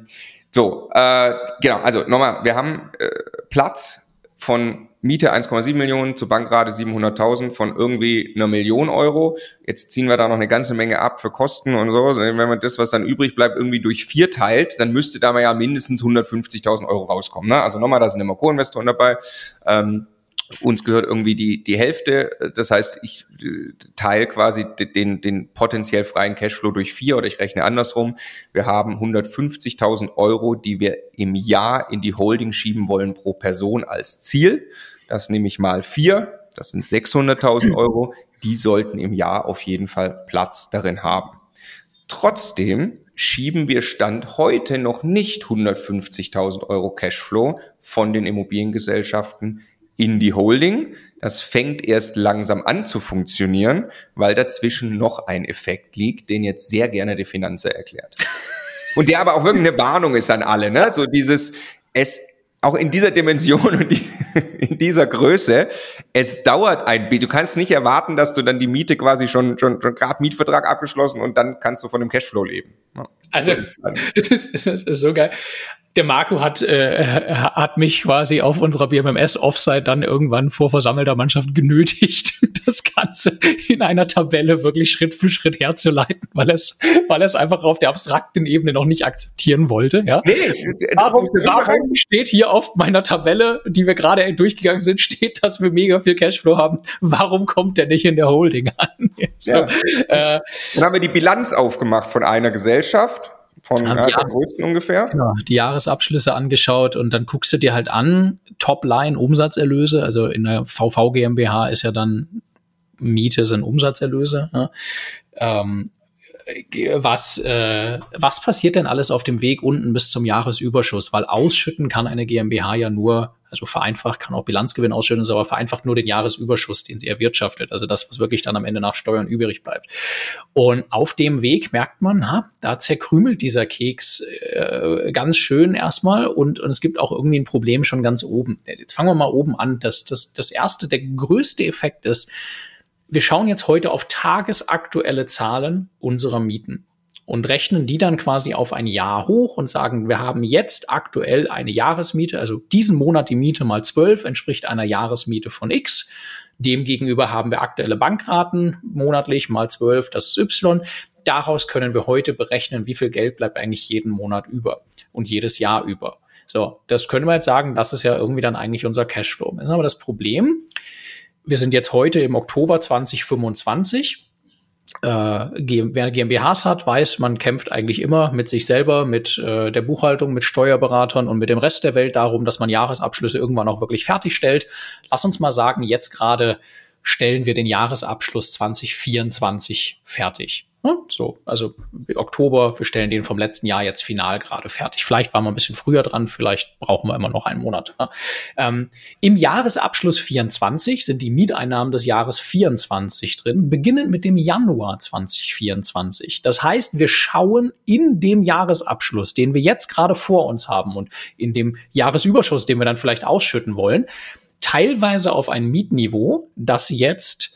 So, genau, also nochmal, wir haben Platz von Miete 1,7 Millionen zu Bankrate 700.000 von irgendwie 1 Million Euro. Jetzt ziehen wir da noch eine ganze Menge ab für Kosten und so. Wenn man das, was dann übrig bleibt, irgendwie durch 4 teilt, dann müsste da mal ja mindestens 150.000 Euro rauskommen. Ne? Also nochmal, da sind immer Co-Investoren dabei. Uns gehört irgendwie die Hälfte. Das heißt, ich teile quasi den potenziell freien Cashflow durch 4 oder ich rechne andersrum. Wir haben 150.000 Euro, die wir im Jahr in die Holding schieben wollen pro Person als Ziel. Das nehme ich mal 4. Das sind 600.000 Euro. Die sollten im Jahr auf jeden Fall Platz darin haben. Trotzdem schieben wir Stand heute noch nicht 150.000 Euro Cashflow von den Immobiliengesellschaften in die Holding. Das fängt erst langsam an zu funktionieren, weil dazwischen noch ein Effekt liegt, den jetzt sehr gerne der Finanzer erklärt. Und der aber auch wirklich eine Warnung ist an alle, ne? So dieses, auch in dieser Dimension und in dieser Größe, es dauert du kannst nicht erwarten, dass du dann die Miete quasi schon gerade Mietvertrag abgeschlossen und dann kannst du von dem Cashflow leben. Ja. Also, es ist so geil. Der Marco hat mich quasi auf unserer BMMS-Offsite dann irgendwann vor versammelter Mannschaft genötigt, das Ganze in einer Tabelle wirklich Schritt für Schritt herzuleiten, weil er es einfach auf der abstrakten Ebene noch nicht akzeptieren wollte. Ja? Warum steht hier auf meiner Tabelle, die wir gerade durchgegangen sind, steht, dass wir mega viel Cashflow haben? Warum kommt der nicht in der Holding an? So, ja. Dann haben wir die Bilanz aufgemacht von einer Gesellschaft, von der größten ungefähr. Genau, die Jahresabschlüsse angeschaut und dann guckst du dir halt an, Topline Umsatzerlöse, also in der VV GmbH ist ja dann Miete sind Umsatzerlöse. Ja. Was passiert denn alles auf dem Weg unten bis zum Jahresüberschuss? Weil ausschütten kann eine GmbH ja nur, also vereinfacht, kann auch Bilanzgewinn ausschütten, aber vereinfacht nur den Jahresüberschuss, den sie erwirtschaftet. Also das, was wirklich dann am Ende nach Steuern übrig bleibt. Und auf dem Weg merkt man, da zerkrümelt dieser Keks ganz schön erstmal und es gibt auch irgendwie ein Problem schon ganz oben. Jetzt fangen wir mal oben an. Das erste, der größte Effekt ist, wir schauen jetzt heute auf tagesaktuelle Zahlen unserer Mieten und rechnen die dann quasi auf ein Jahr hoch und sagen, wir haben jetzt aktuell eine Jahresmiete, also diesen Monat die Miete mal 12 entspricht einer Jahresmiete von X. Demgegenüber haben wir aktuelle Bankraten monatlich mal 12, das ist Y. Daraus können wir heute berechnen, wie viel Geld bleibt eigentlich jeden Monat über und jedes Jahr über. So, das können wir jetzt sagen, das ist ja irgendwie dann eigentlich unser Cashflow. Das ist aber das Problem. Wir sind jetzt heute im Oktober 2025. Wer GmbHs hat, weiß, man kämpft eigentlich immer mit sich selber, mit der Buchhaltung, mit Steuerberatern und mit dem Rest der Welt darum, dass man Jahresabschlüsse irgendwann auch wirklich fertigstellt. Lass uns mal sagen, jetzt gerade stellen wir den Jahresabschluss 2024 fertig. So, also Oktober, wir stellen den vom letzten Jahr jetzt final gerade fertig. Vielleicht waren wir ein bisschen früher dran, vielleicht brauchen wir immer noch einen Monat. Im Jahresabschluss 24 sind die Mieteinnahmen des Jahres 24 drin, beginnend mit dem Januar 2024. Das heißt, wir schauen in dem Jahresabschluss, den wir jetzt gerade vor uns haben und in dem Jahresüberschuss, den wir dann vielleicht ausschütten wollen, teilweise auf ein Mietniveau, das jetzt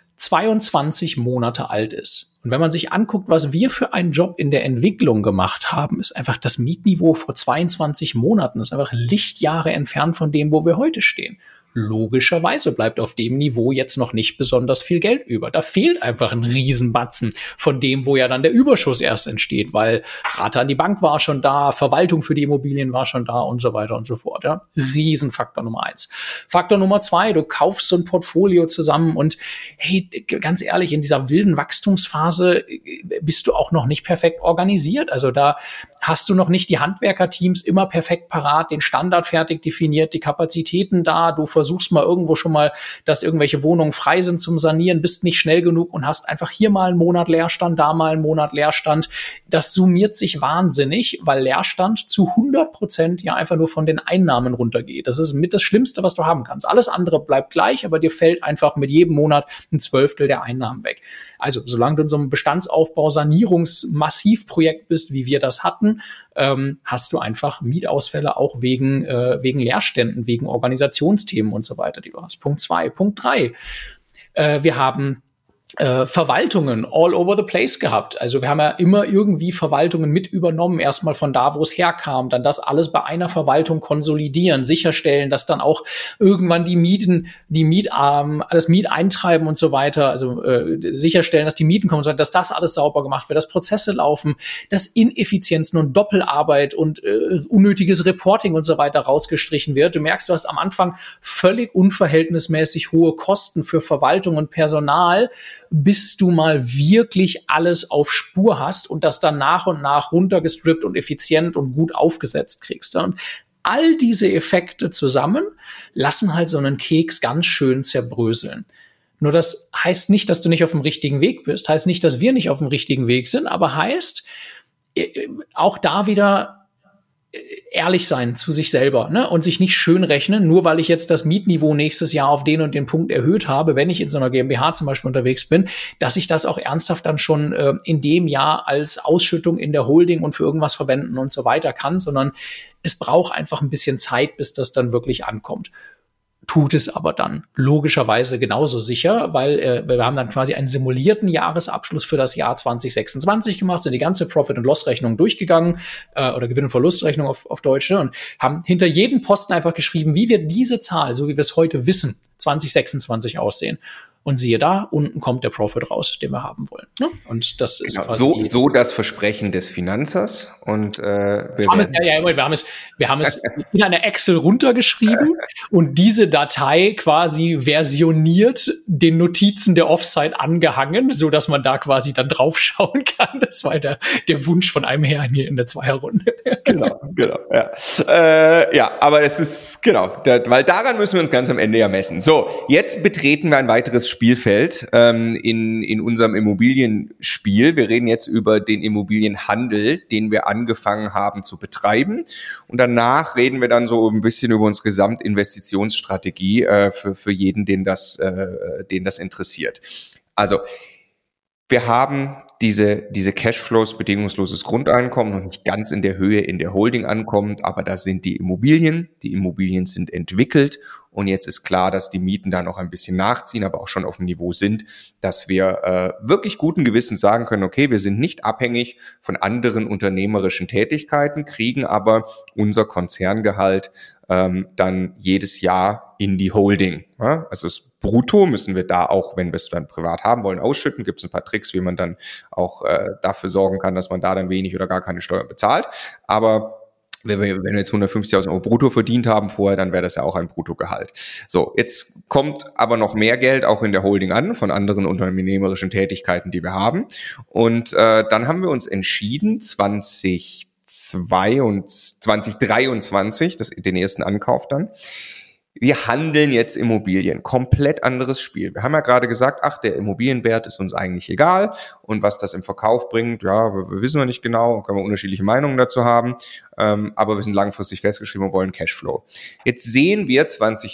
22 Monate alt ist. Und wenn man sich anguckt, was wir für einen Job in der Entwicklung gemacht haben, ist einfach das Mietniveau vor 22 Monaten, ist einfach Lichtjahre entfernt von dem, wo wir heute stehen. Logischerweise bleibt auf dem Niveau jetzt noch nicht besonders viel Geld über. Da fehlt einfach ein Riesenbatzen von dem, wo ja dann der Überschuss erst entsteht, weil Rate an die Bank war schon da, Verwaltung für die Immobilien war schon da und so weiter und so fort. Ja. Riesenfaktor Nummer 1. Faktor Nummer 2, du kaufst so ein Portfolio zusammen und hey, ganz ehrlich, in dieser wilden Wachstumsphase bist du auch noch nicht perfekt organisiert. Also da hast du noch nicht die Handwerkerteams immer perfekt parat, den Standard fertig definiert, die Kapazitäten da, du versuchst mal irgendwo schon mal, dass irgendwelche Wohnungen frei sind zum Sanieren, bist nicht schnell genug und hast einfach hier mal einen Monat Leerstand, da mal einen Monat Leerstand. Das summiert sich wahnsinnig, weil Leerstand zu 100% ja einfach nur von den Einnahmen runtergeht. Das ist mit das Schlimmste, was du haben kannst. Alles andere bleibt gleich, aber dir fällt einfach mit jedem Monat ein 1/12 der Einnahmen weg. Also solange du in so einem Bestandsaufbau, Sanierungsmassivprojekt bist, wie wir das hatten, hast du einfach Mietausfälle auch wegen Leerständen, wegen Organisationsthemen und so weiter, die du hast. Punkt 2. Punkt 3. Wir haben Verwaltungen all over the place gehabt. Also wir haben ja immer irgendwie Verwaltungen mit übernommen, erstmal von da, wo es herkam, dann das alles bei einer Verwaltung konsolidieren, sicherstellen, dass dann auch irgendwann das Mieteintreiben und so weiter, also sicherstellen, dass die Mieten kommen, dass das alles sauber gemacht wird, dass Prozesse laufen, dass Ineffizienzen und Doppelarbeit und unnötiges Reporting und so weiter rausgestrichen wird. Du merkst, du hast am Anfang völlig unverhältnismäßig hohe Kosten für Verwaltung und Personal, bis du mal wirklich alles auf Spur hast und das dann nach und nach runtergestrippt und effizient und gut aufgesetzt kriegst. Und all diese Effekte zusammen lassen halt so einen Keks ganz schön zerbröseln. Nur das heißt nicht, dass du nicht auf dem richtigen Weg bist, heißt nicht, dass wir nicht auf dem richtigen Weg sind, aber heißt auch da wieder ehrlich sein zu sich selber, ne? Und sich nicht schön rechnen, nur weil ich jetzt das Mietniveau nächstes Jahr auf den und den Punkt erhöht habe, wenn ich in so einer GmbH zum Beispiel unterwegs bin, dass ich das auch ernsthaft dann schon in dem Jahr als Ausschüttung in der Holding und für irgendwas verwenden und so weiter kann, sondern es braucht einfach ein bisschen Zeit, bis das dann wirklich ankommt. Tut es aber dann logischerweise genauso sicher, weil wir haben dann quasi einen simulierten Jahresabschluss für das Jahr 2026 gemacht, sind die ganze Profit- und Loss-Rechnung durchgegangen oder Gewinn- und Verlustrechnung auf Deutsch, ne, und haben hinter jedem Posten einfach geschrieben, wie wird diese Zahl, so wie wir es heute wissen, 2026 aussehen. Und siehe da, unten kommt der Profit raus, den wir haben wollen. Ne? Und das ist so das Versprechen des Finanzers. Und wir haben es in einer Excel runtergeschrieben und diese Datei quasi versioniert den Notizen der Offsite angehangen, so dass man da quasi dann drauf schauen kann. Das war der Wunsch von einem Herrn hier in der Zweierrunde. Genau. Ja, aber es ist, genau, weil daran müssen wir uns ganz am Ende ja messen. So, jetzt betreten wir ein weiteres Spielfeld in unserem Immobilienspiel. Wir reden jetzt über den Immobilienhandel, den wir angefangen haben zu betreiben. Und danach reden wir dann so ein bisschen über unsere Gesamtinvestitionsstrategie für jeden, den das interessiert. Also, wir haben diese Cashflows, bedingungsloses Grundeinkommen, noch nicht ganz in der Höhe in der Holding ankommt, aber da sind die Immobilien sind entwickelt und jetzt ist klar, dass die Mieten da noch ein bisschen nachziehen, aber auch schon auf dem Niveau sind, dass wir wirklich guten Gewissens sagen können, okay, wir sind nicht abhängig von anderen unternehmerischen Tätigkeiten, kriegen aber unser Konzerngehalt dann jedes Jahr in die Holding. Ja? Also das Brutto müssen wir da auch, wenn wir es dann privat haben wollen, ausschütten. Gibt es ein paar Tricks, wie man dann auch dafür sorgen kann, dass man da dann wenig oder gar keine Steuern bezahlt. Aber wenn wir jetzt 150.000 Euro brutto verdient haben vorher, dann wäre das ja auch ein Bruttogehalt. So, jetzt kommt aber noch mehr Geld auch in der Holding an, von anderen unternehmerischen Tätigkeiten, die wir haben. Und dann haben wir uns entschieden, 2023, den ersten Ankauf dann. Wir handeln jetzt Immobilien. Komplett anderes Spiel. Wir haben ja gerade gesagt, der Immobilienwert ist uns eigentlich egal. Und was das im Verkauf bringt, ja, wir wissen noch nicht genau, können wir unterschiedliche Meinungen dazu haben. Aber wir sind langfristig festgeschrieben und wollen Cashflow. Jetzt sehen wir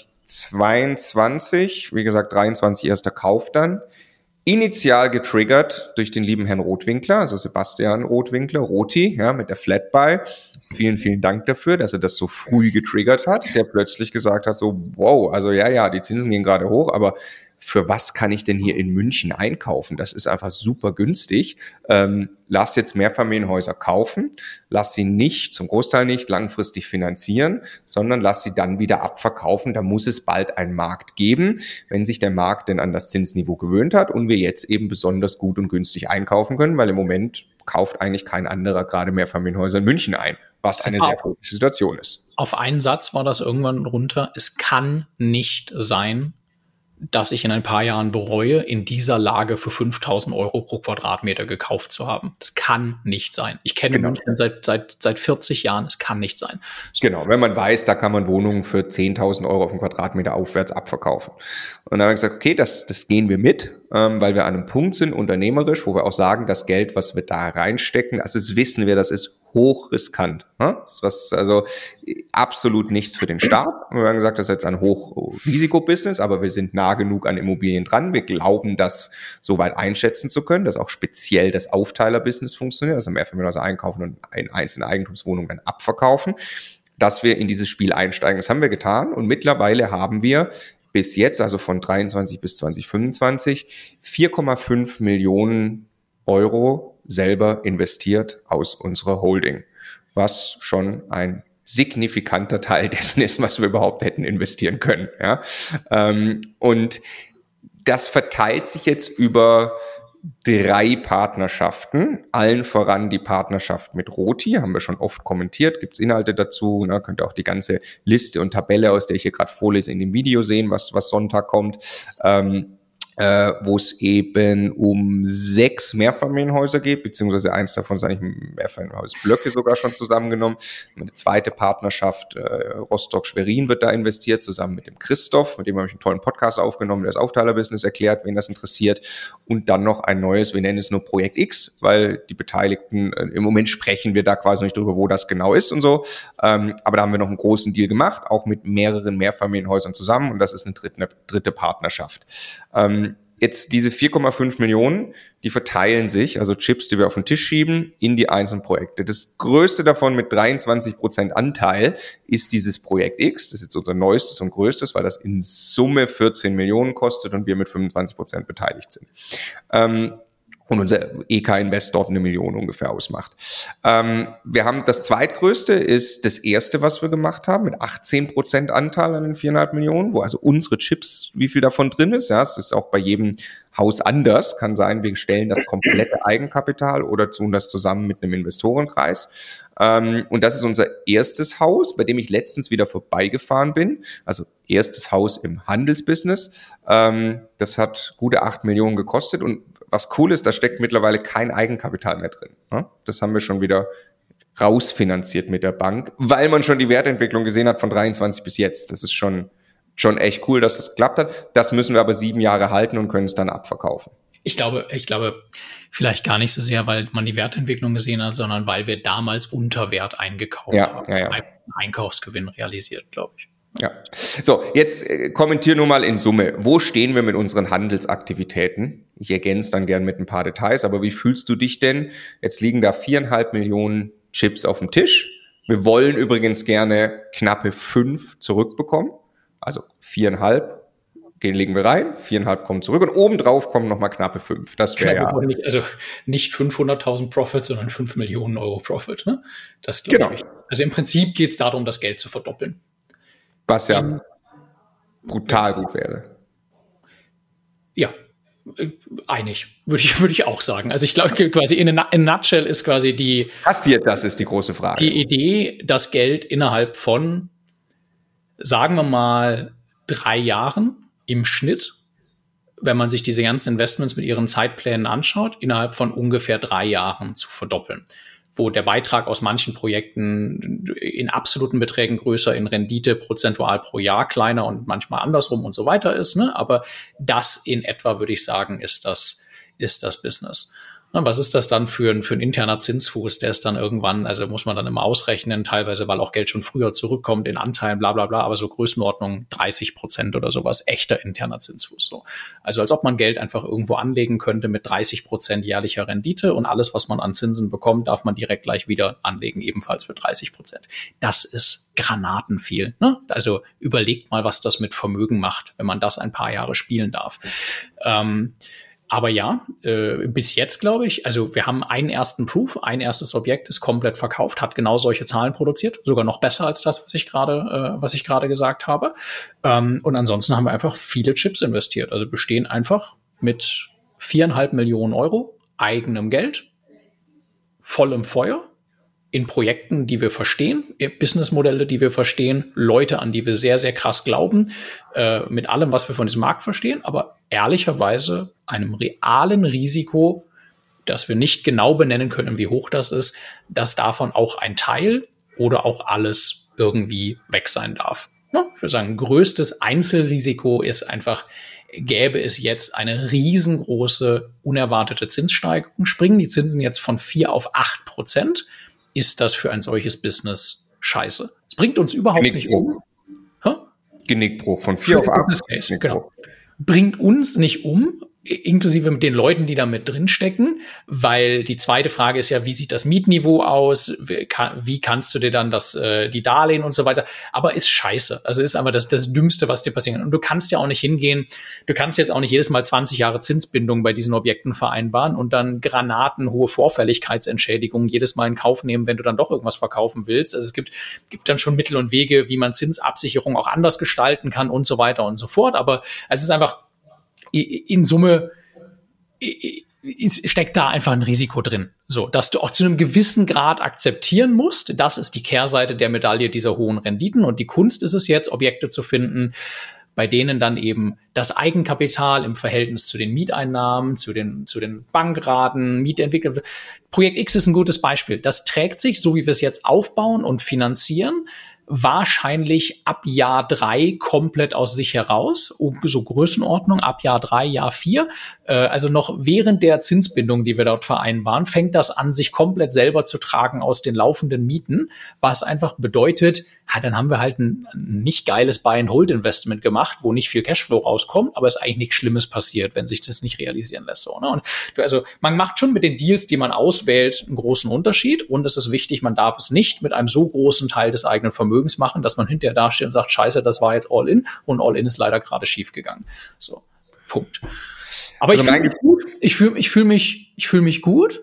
2022, wie gesagt, 23 erster Kauf dann, initial getriggert durch den lieben Herrn Rotwinkler, also Sebastian Rotwinkler, Roti, ja, mit der Flatbuy. Vielen, vielen Dank dafür, dass er das so früh getriggert hat, der plötzlich gesagt hat, so, wow, also ja, die Zinsen gehen gerade hoch, aber für was kann ich denn hier in München einkaufen? Das ist einfach super günstig. Lass jetzt Mehrfamilienhäuser kaufen, lass sie nicht, zum Großteil nicht, langfristig finanzieren, sondern lass sie dann wieder abverkaufen. Da muss es bald einen Markt geben, wenn sich der Markt denn an das Zinsniveau gewöhnt hat und wir jetzt eben besonders gut und günstig einkaufen können, weil im Moment kauft eigentlich kein anderer gerade Mehrfamilienhäuser in München ein, was eine sehr komische Situation ist. Auf einen Satz war das irgendwann runter. Es kann nicht sein, dass ich in ein paar Jahren bereue, in dieser Lage für 5.000 Euro pro Quadratmeter gekauft zu haben. Das kann nicht sein. Ich kenne München seit 40 Jahren. Es kann nicht sein. Genau, wenn man weiß, da kann man Wohnungen für 10.000 Euro auf den Quadratmeter aufwärts abverkaufen. Und dann habe ich gesagt, okay, das gehen wir mit, weil wir an einem Punkt sind, unternehmerisch, wo wir auch sagen, das Geld, was wir da reinstecken, das wissen wir, das ist hochriskant. Das ist also absolut nichts für den Staat. Wir haben gesagt, das ist jetzt ein Hochrisikobusiness, aber wir sind nah genug an Immobilien dran. Wir glauben, das soweit einschätzen zu können, dass auch speziell das Aufteiler-Business funktioniert, also Mehrfamilienhäuser einkaufen und in einzelne Eigentumswohnungen dann abverkaufen, dass wir in dieses Spiel einsteigen. Das haben wir getan und mittlerweile haben wir bis jetzt, also von 23 bis 2025, 4,5 Millionen Euro selber investiert aus unserer Holding, was schon ein signifikanter Teil dessen ist, was wir überhaupt hätten investieren können. Ja? Und das verteilt sich jetzt über 3 Partnerschaften, allen voran die Partnerschaft mit Roti, haben wir schon oft kommentiert, gibt's Inhalte dazu, ne? Könnt ihr auch die ganze Liste und Tabelle, aus der ich hier gerade vorlese, in dem Video sehen, was Sonntag kommt, wo es eben um 6 Mehrfamilienhäuser geht, beziehungsweise eins davon ist eigentlich Mehrfamilienhausblöcke sogar schon zusammengenommen. Eine zweite Partnerschaft, Rostock-Schwerin wird da investiert, zusammen mit dem Christoph, mit dem habe ich einen tollen Podcast aufgenommen, der das Aufteilerbusiness erklärt, wen das interessiert. Und dann noch ein neues, wir nennen es nur Projekt X, weil die Beteiligten, im Moment sprechen wir da quasi nicht drüber, wo das genau ist und so. Aber da haben wir noch einen großen Deal gemacht, auch mit mehreren Mehrfamilienhäusern zusammen, und das ist eine dritte Partnerschaft. Jetzt diese 4,5 Millionen, die verteilen sich, also Chips, die wir auf den Tisch schieben, in die einzelnen Projekte. Das größte davon mit 23% Anteil ist dieses Projekt X. Das ist jetzt unser neuestes und größtes, weil das in Summe 14 Millionen kostet und wir mit 25% beteiligt sind. Und unser EK-Invest dort 1 Million ungefähr ausmacht. Wir haben das zweitgrößte, ist das erste, was wir gemacht haben, mit 18% Anteil an den 4,5 Millionen, wo also unsere Chips, wie viel davon drin ist. Ja, es ist auch bei jedem Haus anders. Kann sein, wir stellen das komplette Eigenkapital oder tun das zusammen mit einem Investorenkreis. Und das ist unser erstes Haus, bei dem ich letztens wieder vorbeigefahren bin. Also erstes Haus im Handelsbusiness. Das hat gute 8 Millionen gekostet, und was cool ist, da steckt mittlerweile kein Eigenkapital mehr drin. Das haben wir schon wieder rausfinanziert mit der Bank, weil man schon die Wertentwicklung gesehen hat von 23 bis jetzt. Das ist schon echt cool, dass das geklappt hat. Das müssen wir aber 7 Jahre halten und können es dann abverkaufen. Ich glaube, vielleicht gar nicht so sehr, weil man die Wertentwicklung gesehen hat, sondern weil wir damals unter Wert eingekauft haben. Ja. Einen Einkaufsgewinn realisiert, glaube ich. Ja. So, jetzt kommentier nur mal in Summe. Wo stehen wir mit unseren Handelsaktivitäten? Ich ergänze dann gern mit ein paar Details, aber wie fühlst du dich denn? Jetzt liegen da 4,5 Millionen Chips auf dem Tisch. Wir wollen übrigens gerne knappe 5 zurückbekommen. Also 4,5 legen wir rein, 4,5 kommen zurück und obendrauf kommen nochmal knappe 5. Das wäre ja... Nicht 500.000 Profit, sondern 5 Millionen Euro Profit. Ne? Das glaube ich. Also im Prinzip geht es darum, das Geld zu verdoppeln. Was ja brutal gut wäre. Ja, einig, würde ich auch sagen. Also ich glaube quasi in a nutshell ist quasi die... Passiert das, ist die große Frage. Die Idee, das Geld innerhalb von, sagen wir mal, 3 Jahren im Schnitt, wenn man sich diese ganzen Investments mit ihren Zeitplänen anschaut, innerhalb von ungefähr 3 Jahren zu verdoppeln. Wo der Beitrag aus manchen Projekten in absoluten Beträgen größer, in Rendite prozentual pro Jahr kleiner und manchmal andersrum und so weiter ist. Ne? Aber das in etwa, würde ich sagen, ist das Business. Was ist das dann für ein interner Zinsfuß? Der ist dann irgendwann, also muss man dann immer ausrechnen, teilweise, weil auch Geld schon früher zurückkommt in Anteilen, bla bla bla, aber so Größenordnung 30% oder sowas, echter interner Zinsfuß. So. Also als ob man Geld einfach irgendwo anlegen könnte mit 30% jährlicher Rendite, und alles, was man an Zinsen bekommt, darf man direkt gleich wieder anlegen, ebenfalls für 30%. Das ist granatenviel. Ne? Also überlegt mal, was das mit Vermögen macht, wenn man das ein paar Jahre spielen darf. Aber ja, bis jetzt glaube ich, also wir haben einen ersten Proof, ein erstes Objekt ist komplett verkauft, hat genau solche Zahlen produziert, sogar noch besser als das, was ich gerade gesagt habe. Und ansonsten haben wir einfach viele Chips investiert, also bestehen einfach mit 4,5 Millionen Euro eigenem Geld, vollem Feuer, in Projekten, die wir verstehen, Businessmodelle, die wir verstehen, Leute, an die wir sehr, sehr krass glauben, mit allem, was wir von diesem Markt verstehen, aber ehrlicherweise einem realen Risiko, das wir nicht genau benennen können, wie hoch das ist, dass davon auch ein Teil oder auch alles irgendwie weg sein darf. Ja, ich würde sagen, größtes Einzelrisiko ist einfach, gäbe es jetzt eine riesengroße, unerwartete Zinssteigerung, springen die Zinsen jetzt von 4 auf 8%, ist das für ein solches Business scheiße. Es bringt uns überhaupt nicht um. Genickbruch von 4 auf 8. Genau. Bringt uns nicht um, inklusive mit den Leuten, die da mit drinstecken, weil die zweite Frage ist ja, wie sieht das Mietniveau aus? Wie kannst du dir dann die Darlehen und so weiter? Aber ist scheiße. Also ist aber das Dümmste, was dir passieren kann. Und du kannst ja auch nicht hingehen, du kannst jetzt auch nicht jedes Mal 20 Jahre Zinsbindung bei diesen Objekten vereinbaren und dann granatenhohe Vorfälligkeitsentschädigungen jedes Mal in Kauf nehmen, wenn du dann doch irgendwas verkaufen willst. Also es gibt dann schon Mittel und Wege, wie man Zinsabsicherung auch anders gestalten kann und so weiter und so fort. Aber es ist einfach in Summe steckt da einfach ein Risiko drin. So, dass du auch zu einem gewissen Grad akzeptieren musst. Das ist die Kehrseite der Medaille dieser hohen Renditen. Und die Kunst ist es jetzt, Objekte zu finden, bei denen dann eben das Eigenkapital im Verhältnis zu den Mieteinnahmen, zu den Bankraten, Mietentwicklung. Projekt X ist ein gutes Beispiel. Das trägt sich, so wie wir es jetzt aufbauen und finanzieren, wahrscheinlich ab Jahr 3 komplett aus sich heraus, so Größenordnung ab Jahr 3, Jahr 4. Also noch während der Zinsbindung, die wir dort vereinbaren, fängt das an, sich komplett selber zu tragen aus den laufenden Mieten, was einfach bedeutet, dann haben wir halt ein nicht geiles Buy-and-Hold-Investment gemacht, wo nicht viel Cashflow rauskommt, aber es ist eigentlich nichts Schlimmes passiert, wenn sich das nicht realisieren lässt. So, ne? Und also man macht schon mit den Deals, die man auswählt, einen großen Unterschied, und es ist wichtig, man darf es nicht mit einem so großen Teil des eigenen Vermögens machen, dass man hinterher dasteht und sagt, scheiße, das war jetzt All-In, und All-In ist leider gerade schief gegangen. So, Punkt. Aber also ich fühle mich gut.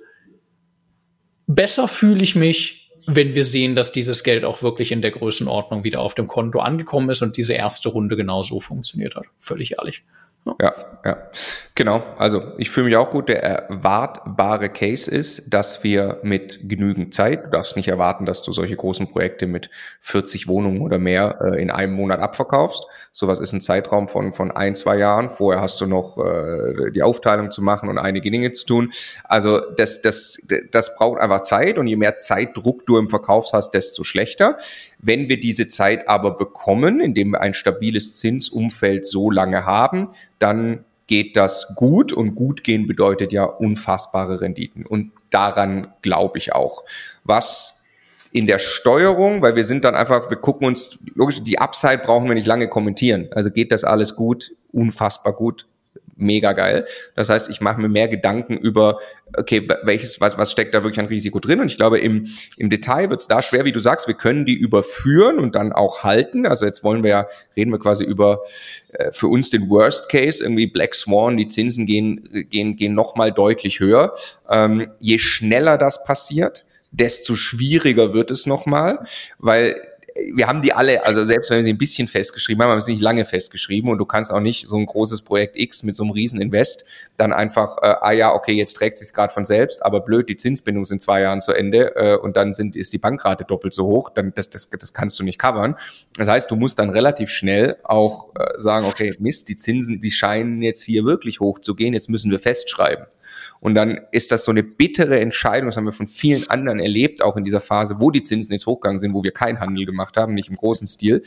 Besser fühle ich mich, wenn wir sehen, dass dieses Geld auch wirklich in der Größenordnung wieder auf dem Konto angekommen ist und diese erste Runde genau so funktioniert hat. Völlig ehrlich. Ja, genau. Also ich fühle mich auch gut. Der erwartbare Case ist, dass wir mit genügend Zeit, du darfst nicht erwarten, dass du solche großen Projekte mit 40 Wohnungen oder mehr in einem Monat abverkaufst. Sowas ist ein Zeitraum von 1-2 Jahren. Vorher hast du noch die Aufteilung zu machen und einige Dinge zu tun. Also das braucht einfach Zeit, und je mehr Zeitdruck du im Verkauf hast, desto schlechter. Wenn wir diese Zeit aber bekommen, indem wir ein stabiles Zinsumfeld so lange haben, dann geht das gut, und gut gehen bedeutet ja unfassbare Renditen, und daran glaube ich auch. Was in der Steuerung, weil wir gucken uns, logisch, die Upside brauchen wir nicht lange kommentieren, also geht das alles gut, unfassbar gut, mega geil. Das heißt, ich mache mir mehr Gedanken über, okay, was steckt da wirklich an Risiko drin? Und ich glaube, im Detail wird es da schwer, wie du sagst, wir können die überführen und dann auch halten. Also jetzt reden wir quasi über für uns den Worst Case, irgendwie Black Swan, die Zinsen gehen nochmal deutlich höher. Je schneller das passiert, desto schwieriger wird es nochmal, weil wir haben die alle, also selbst wenn wir sie ein bisschen festgeschrieben haben wir sie nicht lange festgeschrieben, und du kannst auch nicht so ein großes Projekt X mit so einem riesen Invest dann einfach, okay, jetzt trägt es sich gerade von selbst, aber blöd, die Zinsbindung sind 2 Jahren zu Ende und dann ist die Bankrate doppelt so hoch, dann das kannst du nicht covern. Das heißt, du musst dann relativ schnell auch sagen, okay, Mist, die Zinsen, die scheinen jetzt hier wirklich hoch zu gehen, jetzt müssen wir festschreiben. Und dann ist das so eine bittere Entscheidung, das haben wir von vielen anderen erlebt, auch in dieser Phase, wo die Zinsen jetzt hochgegangen sind, wo wir keinen Handel gemacht haben, nicht im großen Stil,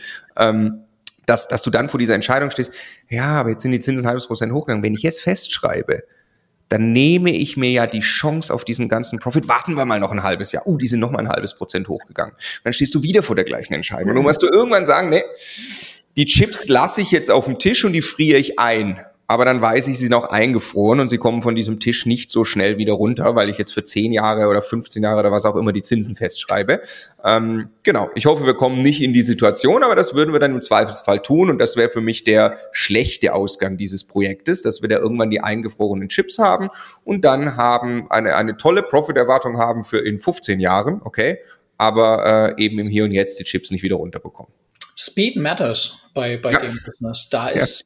dass du dann vor dieser Entscheidung stehst, ja, aber jetzt sind die Zinsen 0,5% hochgegangen. Wenn ich jetzt festschreibe, dann nehme ich mir ja die Chance auf diesen ganzen Profit. Warten wir mal noch ein halbes Jahr. Die sind noch mal 0,5% hochgegangen. Dann stehst du wieder vor der gleichen Entscheidung. Und dann musst du irgendwann sagen, nee, die Chips lasse ich jetzt auf dem Tisch und die friere ich ein. Aber dann weiß ich, sie sind auch eingefroren und sie kommen von diesem Tisch nicht so schnell wieder runter, weil ich jetzt für 10 Jahre oder 15 Jahre oder was auch immer die Zinsen festschreibe. Genau, ich hoffe, wir kommen nicht in die Situation, aber das würden wir dann im Zweifelsfall tun, und das wäre für mich der schlechte Ausgang dieses Projektes, dass wir da irgendwann die eingefrorenen Chips haben und dann eine tolle Profiterwartung haben für in 15 Jahren, okay, aber eben im Hier und Jetzt die Chips nicht wieder runterbekommen. Speed matters bei dem Business. Da ist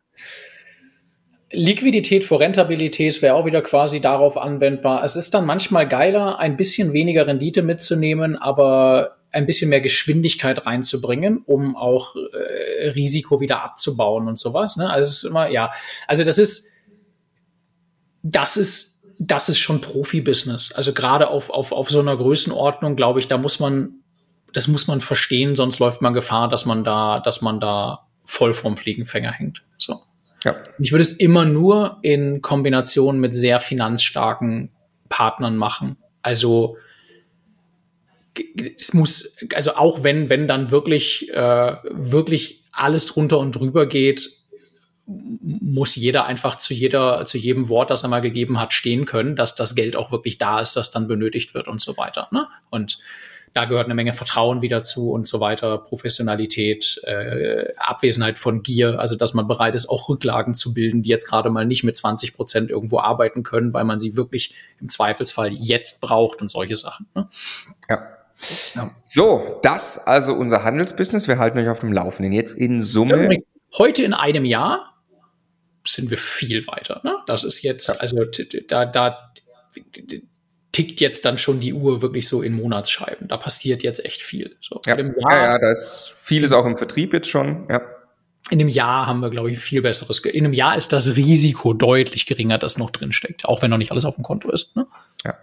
Liquidität vor Rentabilität wäre auch wieder quasi darauf anwendbar. Es ist dann manchmal geiler, ein bisschen weniger Rendite mitzunehmen, aber ein bisschen mehr Geschwindigkeit reinzubringen, um auch Risiko wieder abzubauen und sowas. Ne? Also es ist immer, also das ist schon Profi-Business. Also gerade auf so einer Größenordnung, glaube ich, das muss man verstehen, sonst läuft man Gefahr, dass man da voll vorm Fliegenfänger hängt. So. Ja. Ich würde es immer nur in Kombination mit sehr finanzstarken Partnern machen. Also es muss, also auch wenn dann wirklich alles drunter und drüber geht, muss jeder einfach zu jedem Wort, das er mal gegeben hat, stehen können, dass das Geld auch wirklich da ist, das dann benötigt wird und so weiter. Ne? Und da gehört eine Menge Vertrauen wieder zu und so weiter, Professionalität, Abwesenheit von Gier, also dass man bereit ist, auch Rücklagen zu bilden, die jetzt gerade mal nicht mit 20% irgendwo arbeiten können, weil man sie wirklich im Zweifelsfall jetzt braucht und solche Sachen. Ne? Ja. So, das also unser Handelsbusiness. Wir halten euch auf dem Laufenden. Jetzt in Summe. Heute in einem Jahr sind wir viel weiter. Ne? Das ist jetzt, also da tickt jetzt dann schon die Uhr wirklich so in Monatsscheiben. Da passiert jetzt echt viel. So, ja, da ist vieles auch im Vertrieb jetzt schon. Ja. In einem Jahr haben wir, glaube ich, viel besseres. In einem Jahr ist das Risiko deutlich geringer, das noch drin steckt, auch wenn noch nicht alles auf dem Konto ist. Ne? Ja.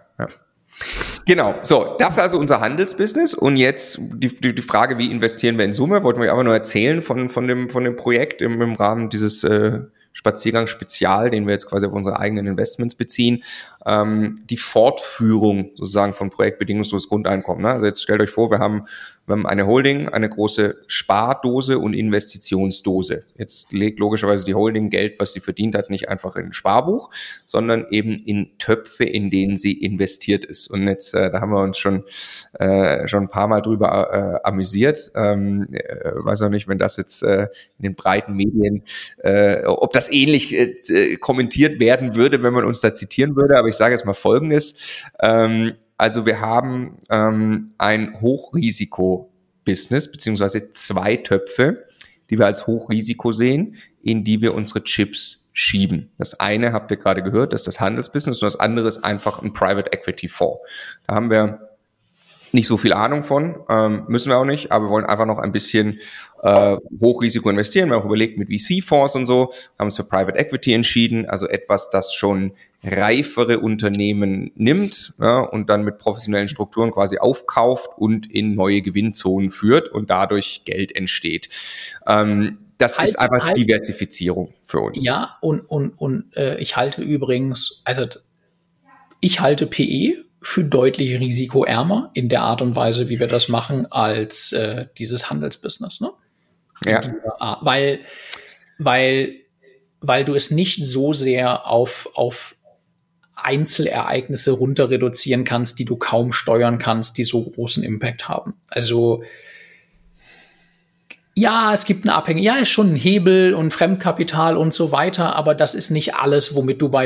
Genau, so, das ist also unser Handelsbusiness und jetzt die Frage, wie investieren wir in Summe, wollten wir einfach nur erzählen von dem Projekt im Rahmen dieses Spaziergang Spezial, den wir jetzt quasi auf unsere eigenen Investments beziehen, die Fortführung sozusagen von Projekt bedingungsloses Grundeinkommen. Ne? Also jetzt stellt euch vor, wir haben eine Holding, eine große Spardose und Investitionsdose. Jetzt legt logischerweise die Holding Geld, was sie verdient hat, nicht einfach in ein Sparbuch, sondern eben in Töpfe, in denen sie investiert ist. Und jetzt, da haben wir uns schon ein paar Mal drüber amüsiert. Weiß auch nicht, wenn das jetzt in den breiten Medien, ob das ähnlich kommentiert werden würde, wenn man uns da zitieren würde. Aber ich sage jetzt mal Folgendes. Also wir haben ein Hochrisiko-Business, beziehungsweise 2 Töpfe, die wir als Hochrisiko sehen, in die wir unsere Chips schieben. Das eine habt ihr gerade gehört, das ist das Handelsbusiness und das andere ist einfach ein Private Equity Fonds. Da haben wir nicht so viel Ahnung von, müssen wir auch nicht, aber wir wollen einfach noch ein bisschen Hochrisiko investieren. Wir haben auch überlegt mit VC-Fonds und so, haben uns für Private Equity entschieden, also etwas, das schon reifere Unternehmen nimmt, ja, und dann mit professionellen Strukturen quasi aufkauft und in neue Gewinnzonen führt und dadurch Geld entsteht. Das ist einfach Diversifizierung für uns. Ja, und ich halte übrigens, also ich halte PE für deutlich risikoärmer in der Art und Weise, wie wir das machen, als dieses Handelsbusiness, ne? Ja. Weil du es nicht so sehr auf Einzelereignisse runter reduzieren kannst, die du kaum steuern kannst, die so großen Impact haben. Also ja, es gibt eine Abhängigkeit, ja, ist schon ein Hebel und Fremdkapital und so weiter, aber das ist nicht alles, womit du bei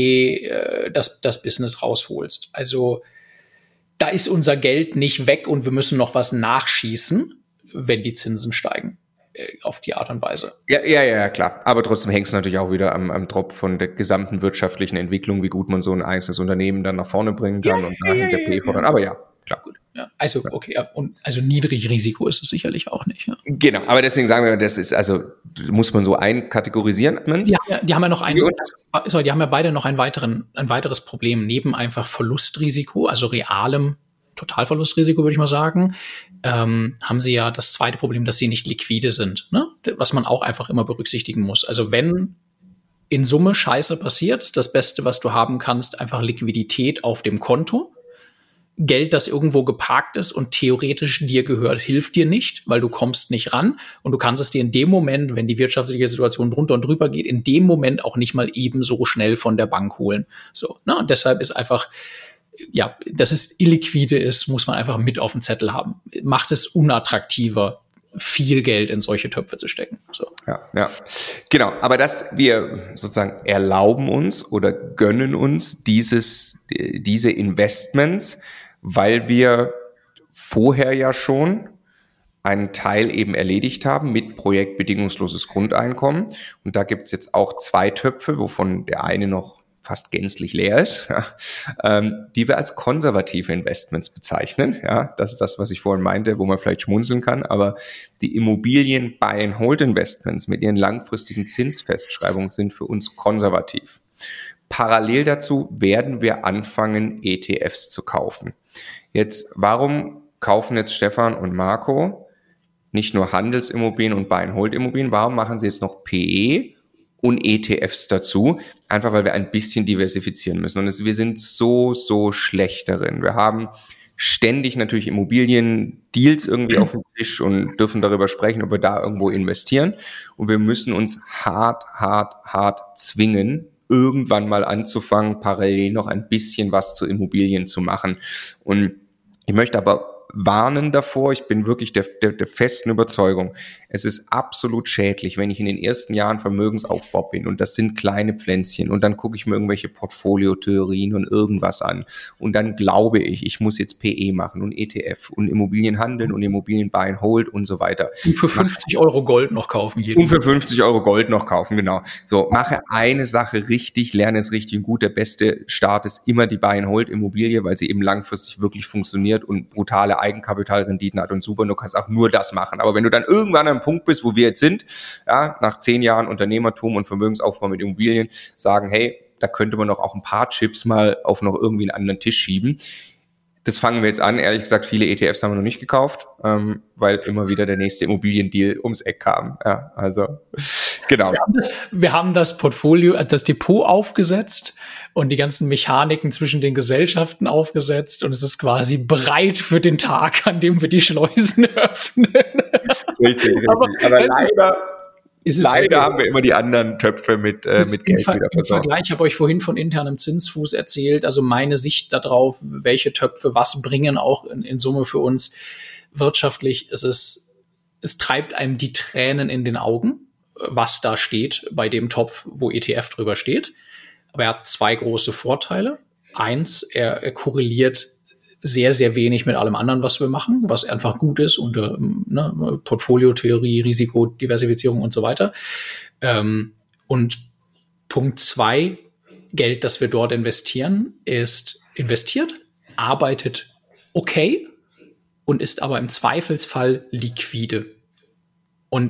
PE das Business rausholst. Also da ist unser Geld nicht weg und wir müssen noch was nachschießen, wenn die Zinsen steigen. Auf die Art und Weise. Ja, klar. Aber trotzdem hängt es natürlich auch wieder am Tropf von der gesamten wirtschaftlichen Entwicklung, wie gut man so ein einzelnes Unternehmen dann nach vorne bringen kann und nachher der PE fordern. Aber ja, klar. Gut. Ja, also, okay, ja. Und also niedrig Risiko ist es sicherlich auch nicht. Ja. Genau, aber deswegen sagen wir, das ist, also muss man so einkategorisieren. Ja, die haben ja noch die haben ja beide noch ein weiteres Problem, neben einfach Verlustrisiko, also realem Totalverlustrisiko, würde ich mal sagen, haben sie ja das zweite Problem, dass sie nicht liquide sind, ne? Was man auch einfach immer berücksichtigen muss. Also wenn in Summe Scheiße passiert, ist das Beste, was du haben kannst, einfach Liquidität auf dem Konto. Geld, das irgendwo geparkt ist und theoretisch dir gehört, hilft dir nicht, weil du kommst nicht ran und du kannst es dir in dem Moment, wenn die wirtschaftliche Situation drunter und drüber geht, in dem Moment auch nicht mal ebenso schnell von der Bank holen. So, ne? Und deshalb ist einfach, ja, dass es illiquide ist, muss man einfach mit auf dem Zettel haben. Macht es unattraktiver, viel Geld in solche Töpfe zu stecken. So. Ja, genau. Aber dass wir sozusagen erlauben uns oder gönnen uns diese Investments, weil wir vorher ja schon einen Teil eben erledigt haben mit Projekt bedingungsloses Grundeinkommen. Und da gibt's jetzt auch 2 Töpfe, wovon der eine noch fast gänzlich leer ist, die wir als konservative Investments bezeichnen. Ja, das ist das, was ich vorhin meinte, wo man vielleicht schmunzeln kann. Aber die Immobilien Buy-and-Hold-Investments mit ihren langfristigen Zinsfestschreibungen sind für uns konservativ. Parallel dazu werden wir anfangen, ETFs zu kaufen. Jetzt, warum kaufen jetzt Stefan und Marco nicht nur Handelsimmobilien und Buy-and-Hold-Immobilien? Warum machen sie jetzt noch PE und ETFs dazu? Einfach, weil wir ein bisschen diversifizieren müssen. Und wir sind so schlecht darin. Wir haben ständig natürlich Immobilien-Deals irgendwie auf dem Tisch und dürfen darüber sprechen, ob wir da irgendwo investieren. Und wir müssen uns hart zwingen, irgendwann mal anzufangen, parallel noch ein bisschen was zu Immobilien zu machen. Und ich möchte aber warnen davor, ich bin wirklich der festen Überzeugung, es ist absolut schädlich, wenn ich in den ersten Jahren Vermögensaufbau bin und das sind kleine Pflänzchen und dann gucke ich mir irgendwelche Portfoliotheorien und irgendwas an und dann glaube ich muss jetzt PE machen und ETF und Immobilien handeln und Immobilien buy and hold und so weiter. Und für 50 Euro Gold noch kaufen. Und für 50 Euro Gold noch kaufen, genau. So, mache eine Sache richtig, lerne es richtig und gut. Der beste Start ist immer die buy and hold Immobilie, weil sie eben langfristig wirklich funktioniert und brutale Eigenkapitalrenditen hat und super, du kannst auch nur das machen. Aber wenn du dann irgendwann an einem Punkt bist, wo wir jetzt sind, ja, nach 10 Jahren Unternehmertum und Vermögensaufbau mit Immobilien, sagen, hey, da könnte man doch auch ein paar Chips mal auf noch irgendwie einen anderen Tisch schieben. Das fangen wir jetzt an. Ehrlich gesagt, viele ETFs haben wir noch nicht gekauft, weil immer wieder der nächste Immobiliendeal ums Eck kam. Ja, also genau. Wir haben das Portfolio, das Depot aufgesetzt und die ganzen Mechaniken zwischen den Gesellschaften aufgesetzt und es ist quasi bereit für den Tag, an dem wir die Schleusen öffnen. Richtig. Aber leider haben wir immer die anderen Töpfe mit Geld wieder im Vergleich, ich habe euch vorhin von internem Zinsfuß erzählt, also meine Sicht darauf, welche Töpfe was bringen, auch in Summe für uns wirtschaftlich, es treibt einem die Tränen in den Augen, was da steht bei dem Topf, wo ETF drüber steht. Aber er hat 2 große Vorteile. 1, er korreliert sehr, sehr wenig mit allem anderen, was wir machen, was einfach gut ist unter Portfoliotheorie, Risikodiversifizierung und so weiter. Und Punkt 2, Geld, das wir dort investieren, ist investiert, arbeitet okay und ist aber im Zweifelsfall liquide. Und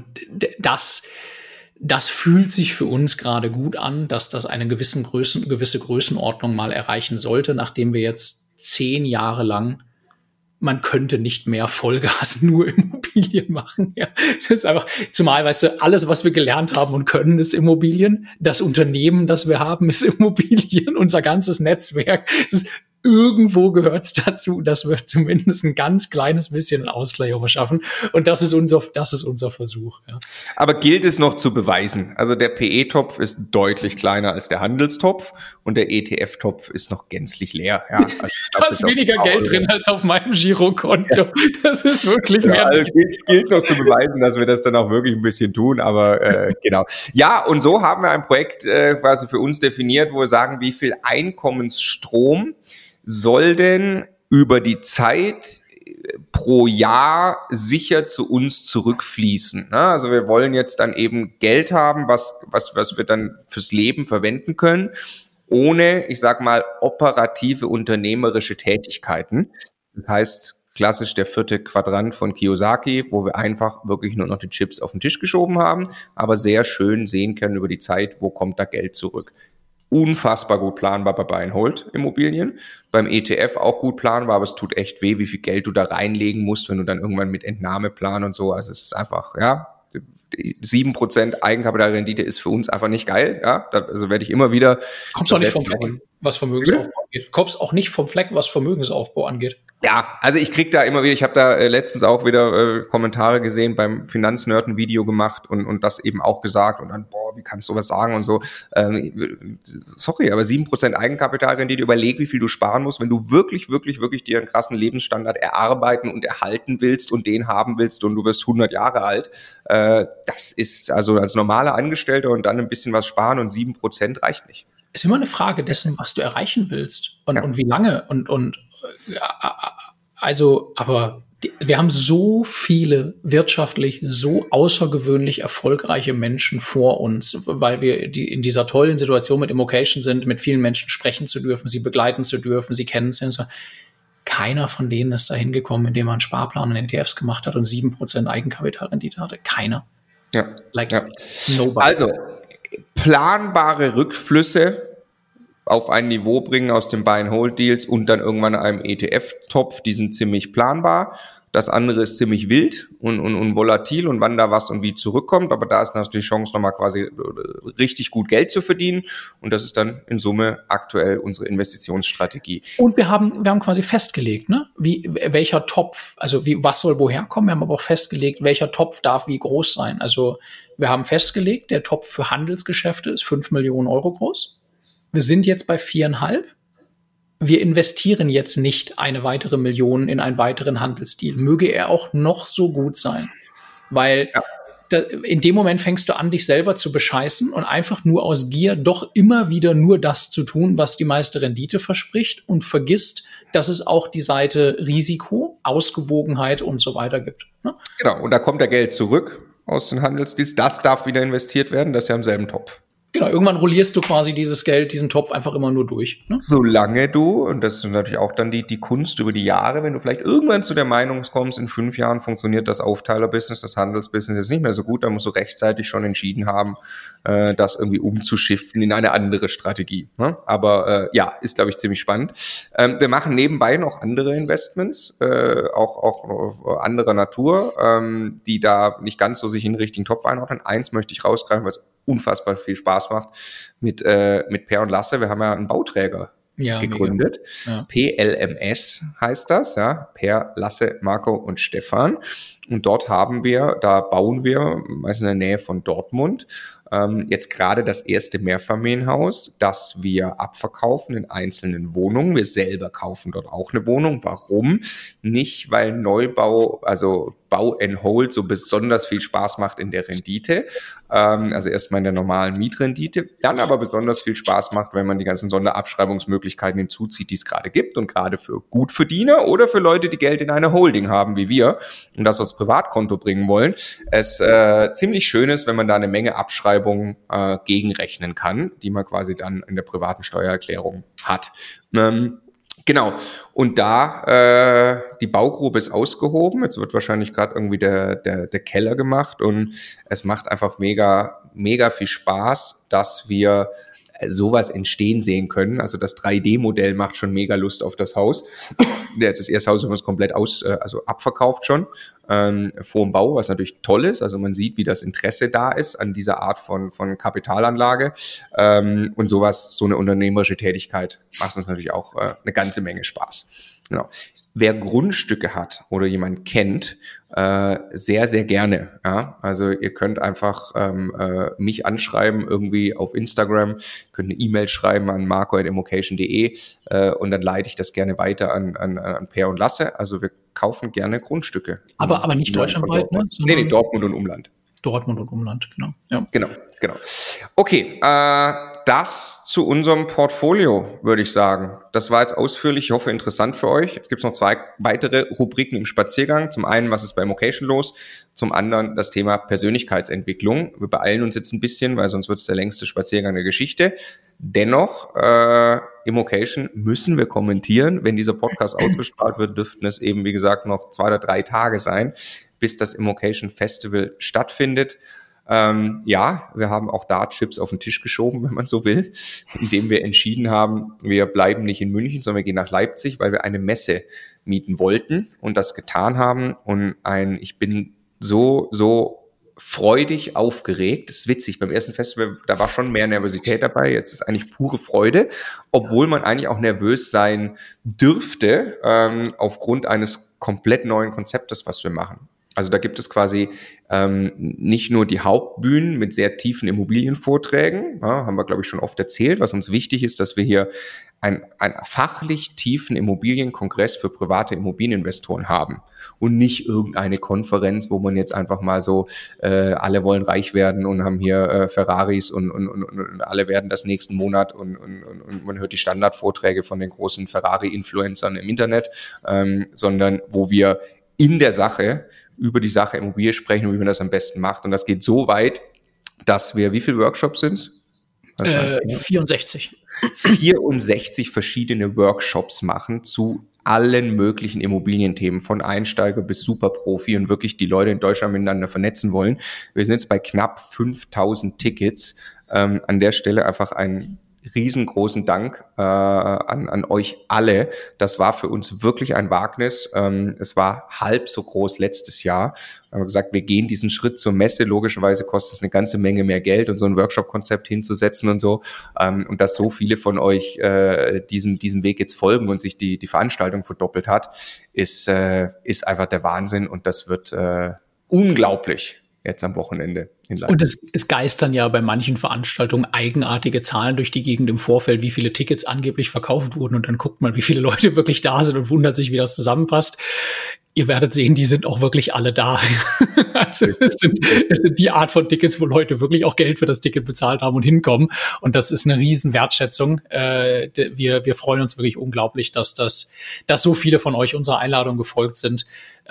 das fühlt sich für uns gerade gut an, dass das eine gewisse Größenordnung mal erreichen sollte, nachdem wir jetzt 10 Jahre lang, man könnte nicht mehr Vollgas nur Immobilien machen. Ja. Das ist einfach, zumal, weißt du, alles, was wir gelernt haben und können, ist Immobilien. Das Unternehmen, das wir haben, ist Immobilien. Unser ganzes Netzwerk. Irgendwo gehört es dazu, dass wir zumindest ein ganz kleines bisschen Ausgleich verschaffen. Und das ist unser Versuch. Ja. Aber gilt es noch zu beweisen? Also der PE-Topf ist deutlich kleiner als der Handelstopf und der ETF-Topf ist noch gänzlich leer. Ja, also da ist weniger Geld drin als auf meinem Girokonto. Ja. Das ist wirklich mehr. Also gilt noch zu beweisen, dass wir das dann auch wirklich ein bisschen tun. Aber genau. Ja, und so haben wir ein Projekt quasi für uns definiert, wo wir sagen, wie viel Einkommensstrom soll denn über die Zeit pro Jahr sicher zu uns zurückfließen. Also wir wollen jetzt dann eben Geld haben, was wir dann fürs Leben verwenden können, ohne, ich sag mal, operative unternehmerische Tätigkeiten. Das heißt, klassisch der 4. Quadrant von Kiyosaki, wo wir einfach wirklich nur noch die Chips auf den Tisch geschoben haben, aber sehr schön sehen können über die Zeit, wo kommt da Geld zurück. Unfassbar gut planbar bei Buy-and-Hold-Immobilien. Beim ETF auch gut planbar, aber es tut echt weh, wie viel Geld du da reinlegen musst, wenn du dann irgendwann mit Entnahmeplan und so, also es ist einfach, ja, 7% Eigenkapitalrendite ist für uns einfach nicht geil, ja, also werde ich immer wieder... Kommst du auch nicht vom Fleck, was Vermögensaufbau angeht. Kommst auch nicht vom Fleck, was Vermögensaufbau angeht. Ja, also ich krieg da immer wieder, ich habe da letztens auch wieder Kommentare gesehen, beim Finanznerd ein Video gemacht und das eben auch gesagt und dann, wie kannst du sowas sagen und so. Sorry, aber 7% Eigenkapitalrendite, überleg, wie viel du sparen musst, wenn du wirklich dir einen krassen Lebensstandard erarbeiten und erhalten willst und den haben willst und du wirst 100 Jahre alt. Das ist also als normaler Angestellter und dann ein bisschen was sparen und 7% reicht nicht. Ist immer eine Frage dessen, was du erreichen willst und wie lange aber wir haben so viele wirtschaftlich so außergewöhnlich erfolgreiche Menschen vor uns, weil wir in dieser tollen Situation mit Immocation sind, mit vielen Menschen sprechen zu dürfen, sie begleiten zu dürfen, sie kennen sie. Keiner von denen ist dahin gekommen, indem man einen Sparplan und ETFs gemacht hat und 7% Eigenkapitalrendite hatte. Keiner. Ja. Nobody. Also, planbare Rückflüsse auf ein Niveau bringen aus den Buy-and-Hold-Deals und dann irgendwann einem ETF-Topf, die sind ziemlich planbar. Das andere ist ziemlich wild und volatil und wann da was und wie zurückkommt. Aber da ist natürlich die Chance, nochmal quasi richtig gut Geld zu verdienen. Und das ist dann in Summe aktuell unsere Investitionsstrategie. Und wir haben quasi festgelegt, ne? Welcher Topf, also was soll woher kommen? Wir haben aber auch festgelegt, welcher Topf darf wie groß sein. Also wir haben festgelegt, der Topf für Handelsgeschäfte ist 5 Millionen Euro groß. Wir sind jetzt bei 4,5. Wir investieren jetzt nicht eine weitere Million in einen weiteren Handelsdeal. Möge er auch noch so gut sein. Weil in dem Moment fängst du an, dich selber zu bescheißen und einfach nur aus Gier doch immer wieder nur das zu tun, was die meiste Rendite verspricht und vergisst, dass es auch die Seite Risiko, Ausgewogenheit und so weiter gibt. Ne? Genau, und da kommt der Geld zurück aus den Handelsdeals. Das darf wieder investiert werden, das ist ja im selben Topf. Genau, irgendwann rollierst du quasi dieses Geld, diesen Topf einfach immer nur durch. Ne? Solange du, und das ist natürlich auch dann die Kunst über die Jahre, wenn du vielleicht irgendwann zu der Meinung kommst, in 5 Jahren funktioniert das Aufteiler-Business, das Handelsbusiness jetzt nicht mehr so gut, dann musst du rechtzeitig schon entschieden haben, das irgendwie umzuschiften in eine andere Strategie. Ne? Aber ist, glaube ich, ziemlich spannend. Wir machen nebenbei noch andere Investments, auch anderer Natur, die da nicht ganz so sich in den richtigen Topf einordnen. Eins möchte ich rausgreifen, weil es unfassbar viel Spaß macht mit Per und Lasse. Wir haben ja einen Bauträger gegründet. Ja. PLMS heißt das, ja. Per, Lasse, Marco und Stefan. Und dort bauen wir, meist in der Nähe von Dortmund, jetzt gerade das erste Mehrfamilienhaus, das wir abverkaufen in einzelnen Wohnungen. Wir selber kaufen dort auch eine Wohnung. Warum? Nicht, weil Neubau, also Bau and Hold so besonders viel Spaß macht in der Rendite, also erstmal in der normalen Mietrendite, dann aber besonders viel Spaß macht, wenn man die ganzen Sonderabschreibungsmöglichkeiten hinzuzieht, die es gerade gibt und gerade für Gutverdiener oder für Leute, die Geld in einer Holding haben, wie wir, und das aufs Privatkonto bringen wollen, es ziemlich schön ist, wenn man da eine Menge Abschreibungen gegenrechnen kann, die man quasi dann in der privaten Steuererklärung hat. Genau. Und da die Baugrube ist ausgehoben. Jetzt wird wahrscheinlich gerade irgendwie der Keller gemacht und es macht einfach mega, mega viel Spaß, dass wir sowas entstehen sehen können. Also das 3D-Modell macht schon mega Lust auf das Haus. Das erste Haus haben wir es komplett abverkauft schon vor dem Bau, was natürlich toll ist. Also man sieht, wie das Interesse da ist an dieser Art von Kapitalanlage. Und so eine unternehmerische Tätigkeit macht uns natürlich auch eine ganze Menge Spaß. Genau. Wer Grundstücke hat oder jemand kennt, sehr, sehr gerne. Ja? Also ihr könnt einfach mich anschreiben, irgendwie auf Instagram, könnt eine E-Mail schreiben an marco@immocation.de und dann leite ich das gerne weiter an Per und Lasse. Also wir kaufen gerne Grundstücke. Aber nicht deutschlandweit, ne? Nee, Dortmund und Umland. Dortmund und Umland, genau. Ja. Genau. Okay, das zu unserem Portfolio, würde ich sagen. Das war jetzt ausführlich, ich hoffe interessant für euch. Jetzt gibt es noch 2 weitere Rubriken im Spaziergang. Zum einen, was ist bei Immocation los? Zum anderen das Thema Persönlichkeitsentwicklung. Wir beeilen uns jetzt ein bisschen, weil sonst wird es der längste Spaziergang der Geschichte. Dennoch, Immocation müssen wir kommentieren. Wenn dieser Podcast ausgestrahlt wird, dürften es eben, wie gesagt, noch 2 oder 3 Tage sein, bis das Immocation Festival stattfindet. Wir haben auch da Chips auf den Tisch geschoben, wenn man so will, indem wir entschieden haben, wir bleiben nicht in München, sondern wir gehen nach Leipzig, weil wir eine Messe mieten wollten und das getan haben. Und ich bin so freudig aufgeregt. Das ist witzig. Beim ersten Festival, da war schon mehr Nervosität dabei. Jetzt ist eigentlich pure Freude, obwohl man eigentlich auch nervös sein dürfte, aufgrund eines komplett neuen Konzeptes, was wir machen. Also da gibt es quasi nicht nur die Hauptbühnen mit sehr tiefen Immobilienvorträgen, haben wir, glaube ich, schon oft erzählt, was uns wichtig ist, dass wir hier einen fachlich tiefen Immobilienkongress für private Immobilieninvestoren haben und nicht irgendeine Konferenz, wo man jetzt einfach mal so, alle wollen reich werden und haben hier Ferraris und alle werden das nächsten Monat und man hört die Standardvorträge von den großen Ferrari-Influencern im Internet, sondern wo wir in der Sache über die Sache Immobilie sprechen und wie man das am besten macht. Und das geht so weit, dass wir, wie viele Workshops sind es? 64. 64 verschiedene Workshops machen zu allen möglichen Immobilienthemen, von Einsteiger bis Superprofi und wirklich die Leute in Deutschland miteinander vernetzen wollen. Wir sind jetzt bei knapp 5.000 Tickets. An der Stelle einfach ein riesengroßen Dank an euch alle. Das war für uns wirklich ein Wagnis. Es war halb so groß letztes Jahr. Wir haben gesagt, wir gehen diesen Schritt zur Messe. Logischerweise kostet es eine ganze Menge mehr Geld und so ein Workshop-Konzept hinzusetzen und so. Und dass so viele von euch diesem Weg jetzt folgen und sich die Veranstaltung verdoppelt hat, ist einfach der Wahnsinn. Und das wird unglaublich jetzt am Wochenende in Leipzig. Und es geistern ja bei manchen Veranstaltungen eigenartige Zahlen durch die Gegend im Vorfeld, wie viele Tickets angeblich verkauft wurden. Und dann guckt man, wie viele Leute wirklich da sind und wundert sich, wie das zusammenpasst. Ihr werdet sehen, die sind auch wirklich alle da. Also es sind die Art von Tickets, wo Leute wirklich auch Geld für das Ticket bezahlt haben und hinkommen. Und das ist eine riesen Wertschätzung. Wir freuen uns wirklich unglaublich, dass so viele von euch unserer Einladung gefolgt sind.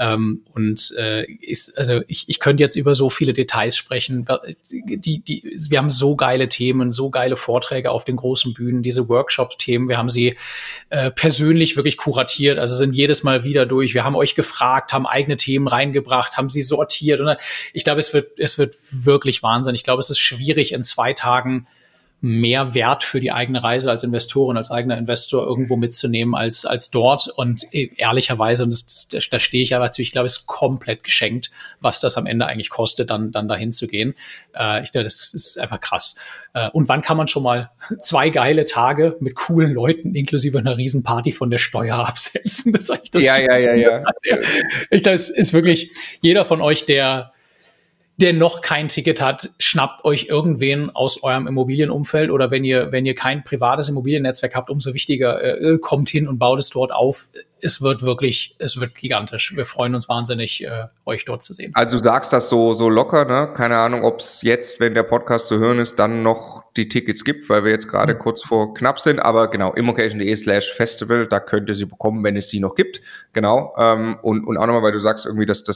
Ich könnte jetzt über so viele Details sprechen. Wir haben so geile Themen, so geile Vorträge auf den großen Bühnen, diese Workshop-Themen. Wir haben sie persönlich wirklich kuratiert, also sind jedes Mal wieder durch. Wir haben euch gefragt, haben eigene Themen reingebracht, haben sie sortiert. Und ich glaube, es wird wirklich Wahnsinn. Ich glaube, es ist schwierig, in 2 Tagen mehr Wert für die eigene Reise als Investorin, als eigener Investor irgendwo mitzunehmen als dort. Und ehrlicherweise, und da stehe ich aber zu, ich glaube, es ist komplett geschenkt, was das am Ende eigentlich kostet, dann dahin zu gehen. Ich glaube, das ist einfach krass. Und wann kann man schon mal 2 geile Tage mit coolen Leuten inklusive einer Riesenparty von der Steuer absetzen? Das ist eigentlich das. Ja. Ich glaube, es ist wirklich jeder von euch, der noch kein Ticket hat, schnappt euch irgendwen aus eurem Immobilienumfeld, oder wenn ihr kein privates Immobiliennetzwerk habt, umso wichtiger, kommt hin und baut es dort auf. Es wird gigantisch. Wir freuen uns wahnsinnig, euch dort zu sehen. Also du sagst das so locker, ne? Keine Ahnung, ob es jetzt, wenn der Podcast zu hören ist, dann noch die Tickets gibt, weil wir jetzt gerade kurz vor knapp sind. Aber genau, immocation.de/festival, da könnt ihr sie bekommen, wenn es sie noch gibt. Genau. Und auch nochmal, weil du sagst irgendwie, was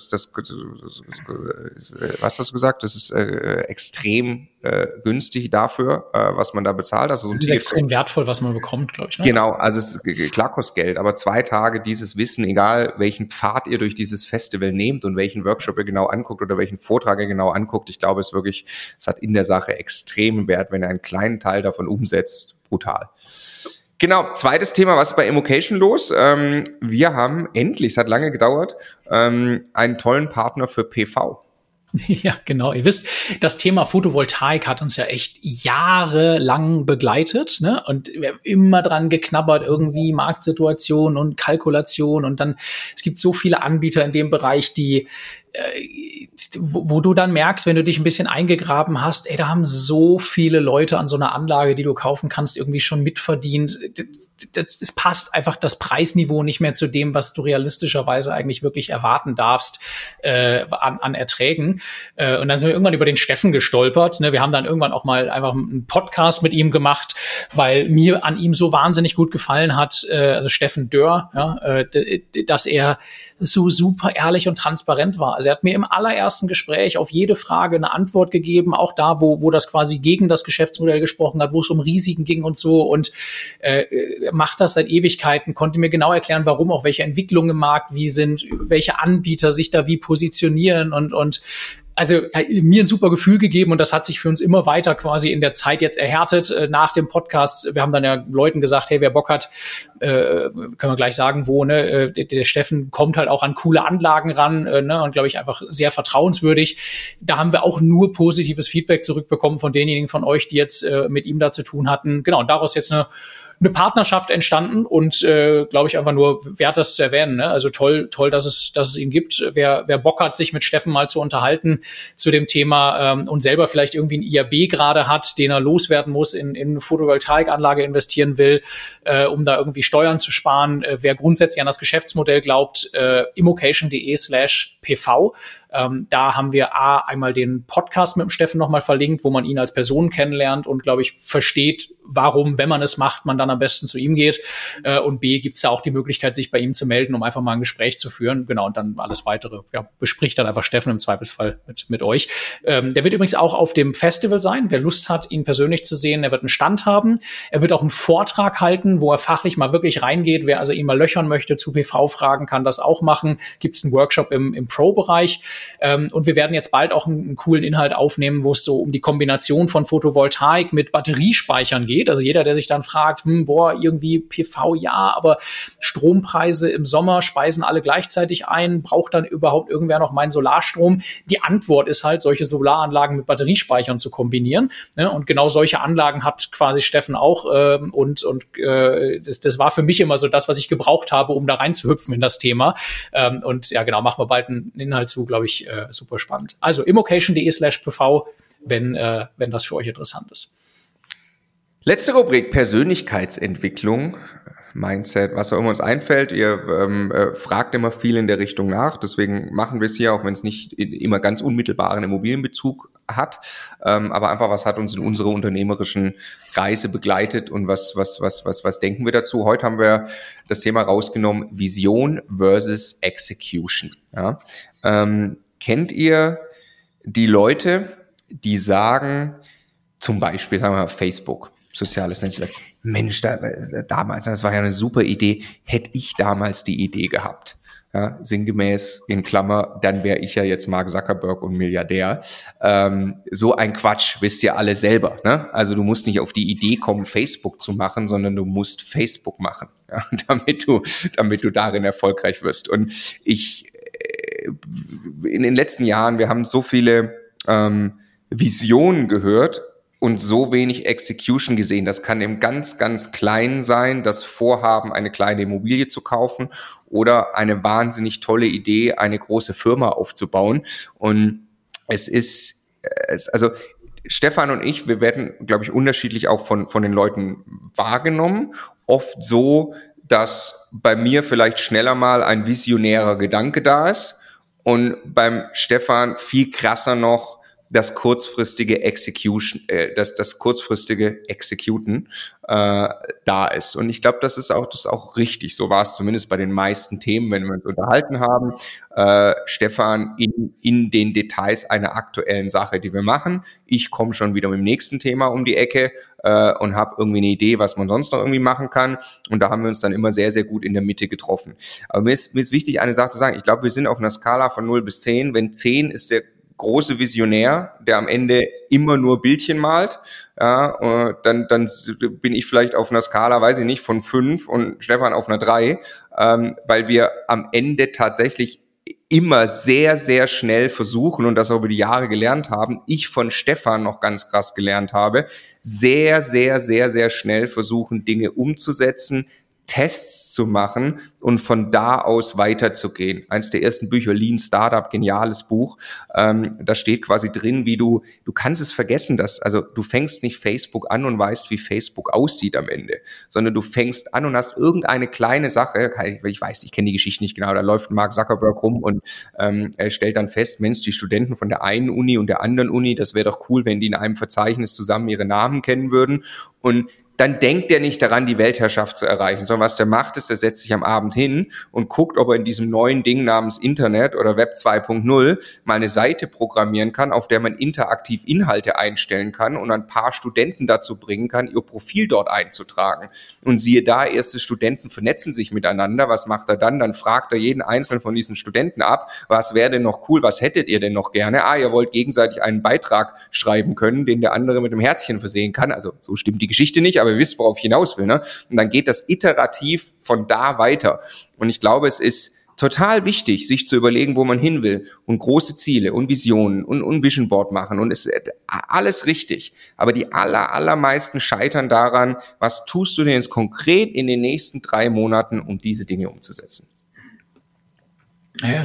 hast du gesagt? Das ist extrem günstig dafür, was man da bezahlt. Also so das ist extrem wertvoll, was man bekommt, glaube ich. Ne? Genau, also es klar kostet Geld, aber 2 Tage dieses Wissen, egal welchen Pfad ihr durch dieses Festival nehmt und welchen Workshop ihr genau anguckt oder welchen Vortrag ihr genau anguckt, ich glaube, es hat in der Sache extremen Wert, wenn ihr einen kleinen Teil davon umsetzt. Brutal. Genau, zweites Thema, was ist bei Immocation los? Wir haben endlich, es hat lange gedauert, einen tollen Partner für PV. Ja, genau. Ihr wisst, das Thema Photovoltaik hat uns ja echt jahrelang begleitet, ne? Und wir haben immer dran geknabbert, irgendwie Marktsituation und Kalkulation. Und dann, es gibt so viele Anbieter in dem Bereich, wo du dann merkst, wenn du dich ein bisschen eingegraben hast, da haben so viele Leute an so einer Anlage, die du kaufen kannst, irgendwie schon mitverdient. Es passt einfach das Preisniveau nicht mehr zu dem, was du realistischerweise eigentlich wirklich erwarten darfst an Erträgen. Und dann sind wir irgendwann über den Steffen gestolpert. Ne? Wir haben dann irgendwann auch mal einfach einen Podcast mit ihm gemacht, weil mir an ihm so wahnsinnig gut gefallen hat, also Steffen Dörr, ja, dass er so super ehrlich und transparent war. Also er hat mir im allerersten Gespräch auf jede Frage eine Antwort gegeben, auch da, wo das quasi gegen das Geschäftsmodell gesprochen hat, wo es um Risiken ging und so, und macht das seit Ewigkeiten, konnte mir genau erklären, warum, auch welche Entwicklungen im Markt wie sind, welche Anbieter sich da wie positionieren, und also mir ein super Gefühl gegeben, und das hat sich für uns immer weiter quasi in der Zeit jetzt erhärtet nach dem Podcast. Wir haben dann ja Leuten gesagt, hey, wer Bock hat, können wir gleich sagen, wo, ne? Der Steffen kommt halt auch an coole Anlagen ran, ne? Und glaube ich einfach sehr vertrauenswürdig. Da haben wir auch nur positives Feedback zurückbekommen von denjenigen von euch, die jetzt mit ihm da zu tun hatten. Genau, und daraus jetzt eine Partnerschaft entstanden, und glaube ich einfach nur wert, das zu erwähnen. Ne? Also toll, dass es ihn gibt. Wer Bock hat, sich mit Steffen mal zu unterhalten zu dem Thema und selber vielleicht irgendwie ein IAB gerade hat, den er loswerden muss, in Photovoltaikanlage investieren will, um da irgendwie Steuern zu sparen. Wer grundsätzlich an das Geschäftsmodell glaubt, immocation.de/pv. Da haben wir einmal den Podcast mit dem Steffen nochmal verlinkt, wo man ihn als Person kennenlernt und, glaube ich, versteht, warum, wenn man es macht, man dann am besten zu ihm geht. Und B, gibt es ja auch die Möglichkeit, sich bei ihm zu melden, um einfach mal ein Gespräch zu führen. Genau, und dann alles Weitere bespricht dann einfach Steffen im Zweifelsfall mit euch. Der wird übrigens auch auf dem Festival sein. Wer Lust hat, ihn persönlich zu sehen, er wird einen Stand haben. Er wird auch einen Vortrag halten, wo er fachlich mal wirklich reingeht. Wer also ihn mal löchern möchte zu PV-Fragen, kann das auch machen. Gibt es einen Workshop im Pro-Bereich. Und wir werden jetzt bald auch einen coolen Inhalt aufnehmen, wo es so um die Kombination von Photovoltaik mit Batteriespeichern geht. Also jeder, der sich dann fragt, irgendwie PV, ja, aber Strompreise im Sommer speisen alle gleichzeitig ein, braucht dann überhaupt irgendwer noch meinen Solarstrom? Die Antwort ist halt, solche Solaranlagen mit Batteriespeichern zu kombinieren. Ne? Und genau solche Anlagen hat quasi Steffen auch. Das war für mich immer so das, was ich gebraucht habe, um da reinzuhüpfen in das Thema. Und ja, genau, machen wir bald einen Inhalt zu, glaube ich, super spannend. Also immocation.de/pv, wenn das für euch interessant ist. Letzte Rubrik, Persönlichkeitsentwicklung, Mindset, was auch immer uns einfällt. Ihr fragt immer viel in der Richtung nach, deswegen machen wir es hier, auch wenn es nicht immer ganz unmittelbaren Immobilienbezug hat, aber einfach, was hat uns in unserer unternehmerischen Reise begleitet und was denken wir dazu? Heute haben wir das Thema rausgenommen, Vision versus Execution. Ja? Kennt ihr die Leute, die sagen, zum Beispiel, sagen wir mal, Facebook, soziales Netzwerk, Mensch, damals, das war ja eine super Idee, hätte ich damals die Idee gehabt. Ja, sinngemäß in Klammer, dann wäre ich ja jetzt Mark Zuckerberg und Milliardär. So ein Quatsch, wisst ihr alle selber. Ne? Also du musst nicht auf die Idee kommen, Facebook zu machen, sondern du musst Facebook machen, ja, damit du darin erfolgreich wirst. Und in den letzten Jahren, wir haben so viele Visionen gehört und so wenig Execution gesehen. Das kann im ganz, ganz Kleinen sein, das Vorhaben, eine kleine Immobilie zu kaufen oder eine wahnsinnig tolle Idee, eine große Firma aufzubauen. Und also Stefan und ich, wir werden, glaube ich, unterschiedlich auch von den Leuten wahrgenommen. Oft so, dass bei mir vielleicht schneller mal ein visionärer Gedanke da ist und beim Stefan viel krasser noch das kurzfristige das kurzfristige Executen da ist. Und ich glaube, das ist auch richtig. So war es zumindest bei den meisten Themen, wenn wir uns unterhalten haben. Stefan in den Details einer aktuellen Sache, die wir machen. Ich komme schon wieder mit dem nächsten Thema um die Ecke und habe irgendwie eine Idee, was man sonst noch irgendwie machen kann. Und da haben wir uns dann immer sehr, sehr gut in der Mitte getroffen. Aber mir ist wichtig, eine Sache zu sagen. Ich glaube, wir sind auf einer Skala von 0 bis 10. Wenn 10 ist der große Visionär, der am Ende immer nur Bildchen malt, ja, dann bin ich vielleicht auf einer Skala, weiß ich nicht, von 5 und Stefan auf einer 3, weil wir am Ende tatsächlich immer sehr, sehr schnell versuchen und das auch über die Jahre gelernt haben, ich von Stefan noch ganz krass gelernt habe, sehr, sehr, sehr, sehr schnell versuchen, Dinge umzusetzen, Tests zu machen und von da aus weiterzugehen. Eins der ersten Bücher, Lean Startup, geniales Buch. Da steht quasi drin, wie du kannst es vergessen, also du fängst nicht Facebook an und weißt, wie Facebook aussieht am Ende, sondern du fängst an und hast irgendeine kleine Sache, ich kenne die Geschichte nicht genau, da läuft Mark Zuckerberg rum und er stellt dann fest, Mensch, die Studenten von der einen Uni und der anderen Uni, das wäre doch cool, wenn die in einem Verzeichnis zusammen ihre Namen kennen würden, und dann denkt er nicht daran, die Weltherrschaft zu erreichen, sondern was der macht, ist, er setzt sich am Abend hin und guckt, ob er in diesem neuen Ding namens Internet oder Web 2.0 mal eine Seite programmieren kann, auf der man interaktiv Inhalte einstellen kann und ein paar Studenten dazu bringen kann, ihr Profil dort einzutragen. Und siehe da, erste Studenten vernetzen sich miteinander. Was macht er dann? Dann fragt er jeden einzelnen von diesen Studenten ab, was wäre denn noch cool, was hättet ihr denn noch gerne? Ihr wollt gegenseitig einen Beitrag schreiben können, den der andere mit einem Herzchen versehen kann. Also so stimmt die Geschichte nicht, aber ihr wisst, worauf ich hinaus will, ne? Und dann geht das iterativ von da weiter. Und ich glaube, es ist total wichtig, sich zu überlegen, wo man hin will und große Ziele und Visionen und Vision Board machen und es ist alles richtig. Aber die allermeisten scheitern daran, was tust du denn jetzt konkret in den nächsten 3 Monaten, um diese Dinge umzusetzen? Ja,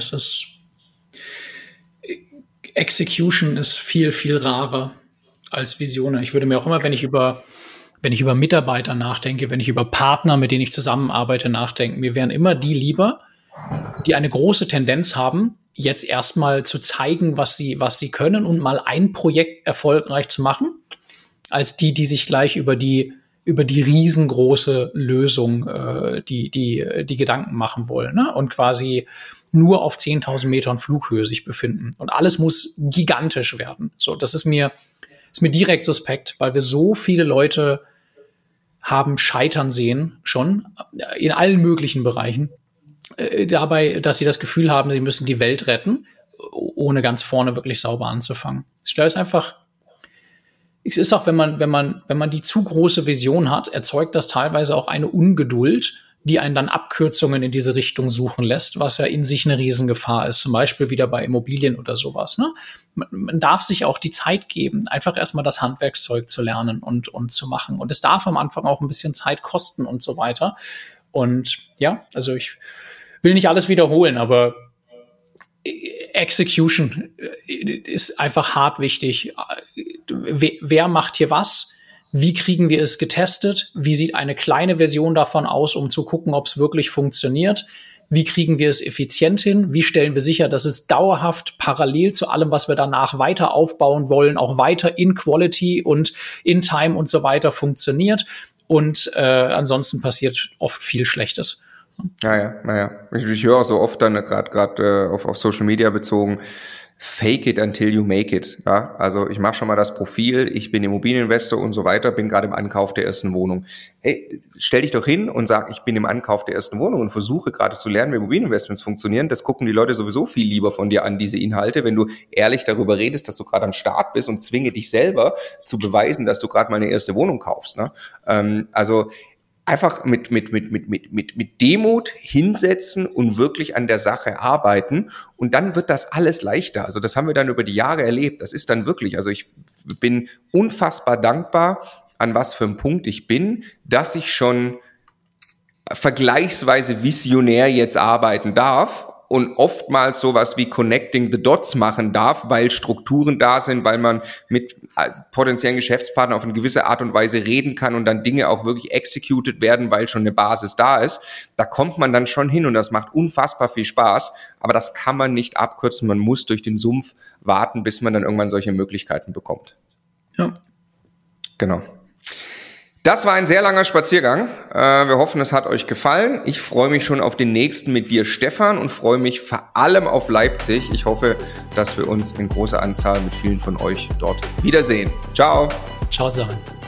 Execution ist viel, viel rarer als Visionen. Ich würde mir auch immer, wenn ich über Mitarbeiter nachdenke, wenn ich über Partner, mit denen ich zusammenarbeite, nachdenke, mir wären immer die lieber, die eine große Tendenz haben, jetzt erstmal zu zeigen, was sie können und mal ein Projekt erfolgreich zu machen, als die sich gleich über die riesengroße Lösung die Gedanken machen wollen, ne? Und quasi nur auf 10.000 Metern Flughöhe sich befinden. Und alles muss gigantisch werden. So, das ist mir direkt suspekt, weil wir so viele Leute haben scheitern sehen, schon in allen möglichen Bereichen, dabei, dass sie das Gefühl haben, sie müssen die Welt retten ohne ganz vorne wirklich sauber anzufangen. Da ist einfach, es ist auch, wenn man die zu große Vision hat, erzeugt das teilweise auch eine Ungeduld, die einen dann Abkürzungen in diese Richtung suchen lässt, was ja in sich eine Riesengefahr ist, zum Beispiel wieder bei Immobilien oder sowas. Ne? Man darf sich auch die Zeit geben, einfach erstmal das Handwerkszeug zu lernen und zu machen. Und es darf am Anfang auch ein bisschen Zeit kosten und so weiter. Und ja, also ich will nicht alles wiederholen, aber Execution ist einfach hart wichtig. Wer macht hier was? Wie kriegen wir es getestet? Wie sieht eine kleine Version davon aus, um zu gucken, ob es wirklich funktioniert? Wie kriegen wir es effizient hin? Wie stellen wir sicher, dass es dauerhaft parallel zu allem, was wir danach weiter aufbauen wollen, auch weiter in Quality und in Time und so weiter funktioniert? Und ansonsten passiert oft viel Schlechtes. Naja. Ich höre auch so oft dann gerade auf Social Media bezogen, fake it until you make it. Ja, also ich mache schon mal das Profil, ich bin Immobilieninvestor und so weiter, bin gerade im Ankauf der ersten Wohnung. Hey, stell dich doch hin und sag, ich bin im Ankauf der ersten Wohnung und versuche gerade zu lernen, wie Immobilieninvestments funktionieren. Das gucken die Leute sowieso viel lieber von dir an, diese Inhalte, wenn du ehrlich darüber redest, dass du gerade am Start bist und zwinge dich selber zu beweisen, dass du gerade mal eine erste Wohnung kaufst. Ne? Also einfach mit Demut hinsetzen und wirklich an der Sache arbeiten und dann wird das alles leichter. Also das haben wir dann über die Jahre erlebt. Das ist dann wirklich, also ich bin unfassbar dankbar, an was für einem Punkt ich bin, dass ich schon vergleichsweise visionär jetzt arbeiten darf und oftmals sowas wie Connecting the Dots machen darf, weil Strukturen da sind, weil man mit potenziellen Geschäftspartnern auf eine gewisse Art und Weise reden kann und dann Dinge auch wirklich executed werden, weil schon eine Basis da ist. Da kommt man dann schon hin und das macht unfassbar viel Spaß, aber das kann man nicht abkürzen. Man muss durch den Sumpf warten, bis man dann irgendwann solche Möglichkeiten bekommt. Ja. Genau. Das war ein sehr langer Spaziergang. Wir hoffen, es hat euch gefallen. Ich freue mich schon auf den nächsten mit dir, Stefan, und freue mich vor allem auf Leipzig. Ich hoffe, dass wir uns in großer Anzahl mit vielen von euch dort wiedersehen. Ciao. Ciao zusammen.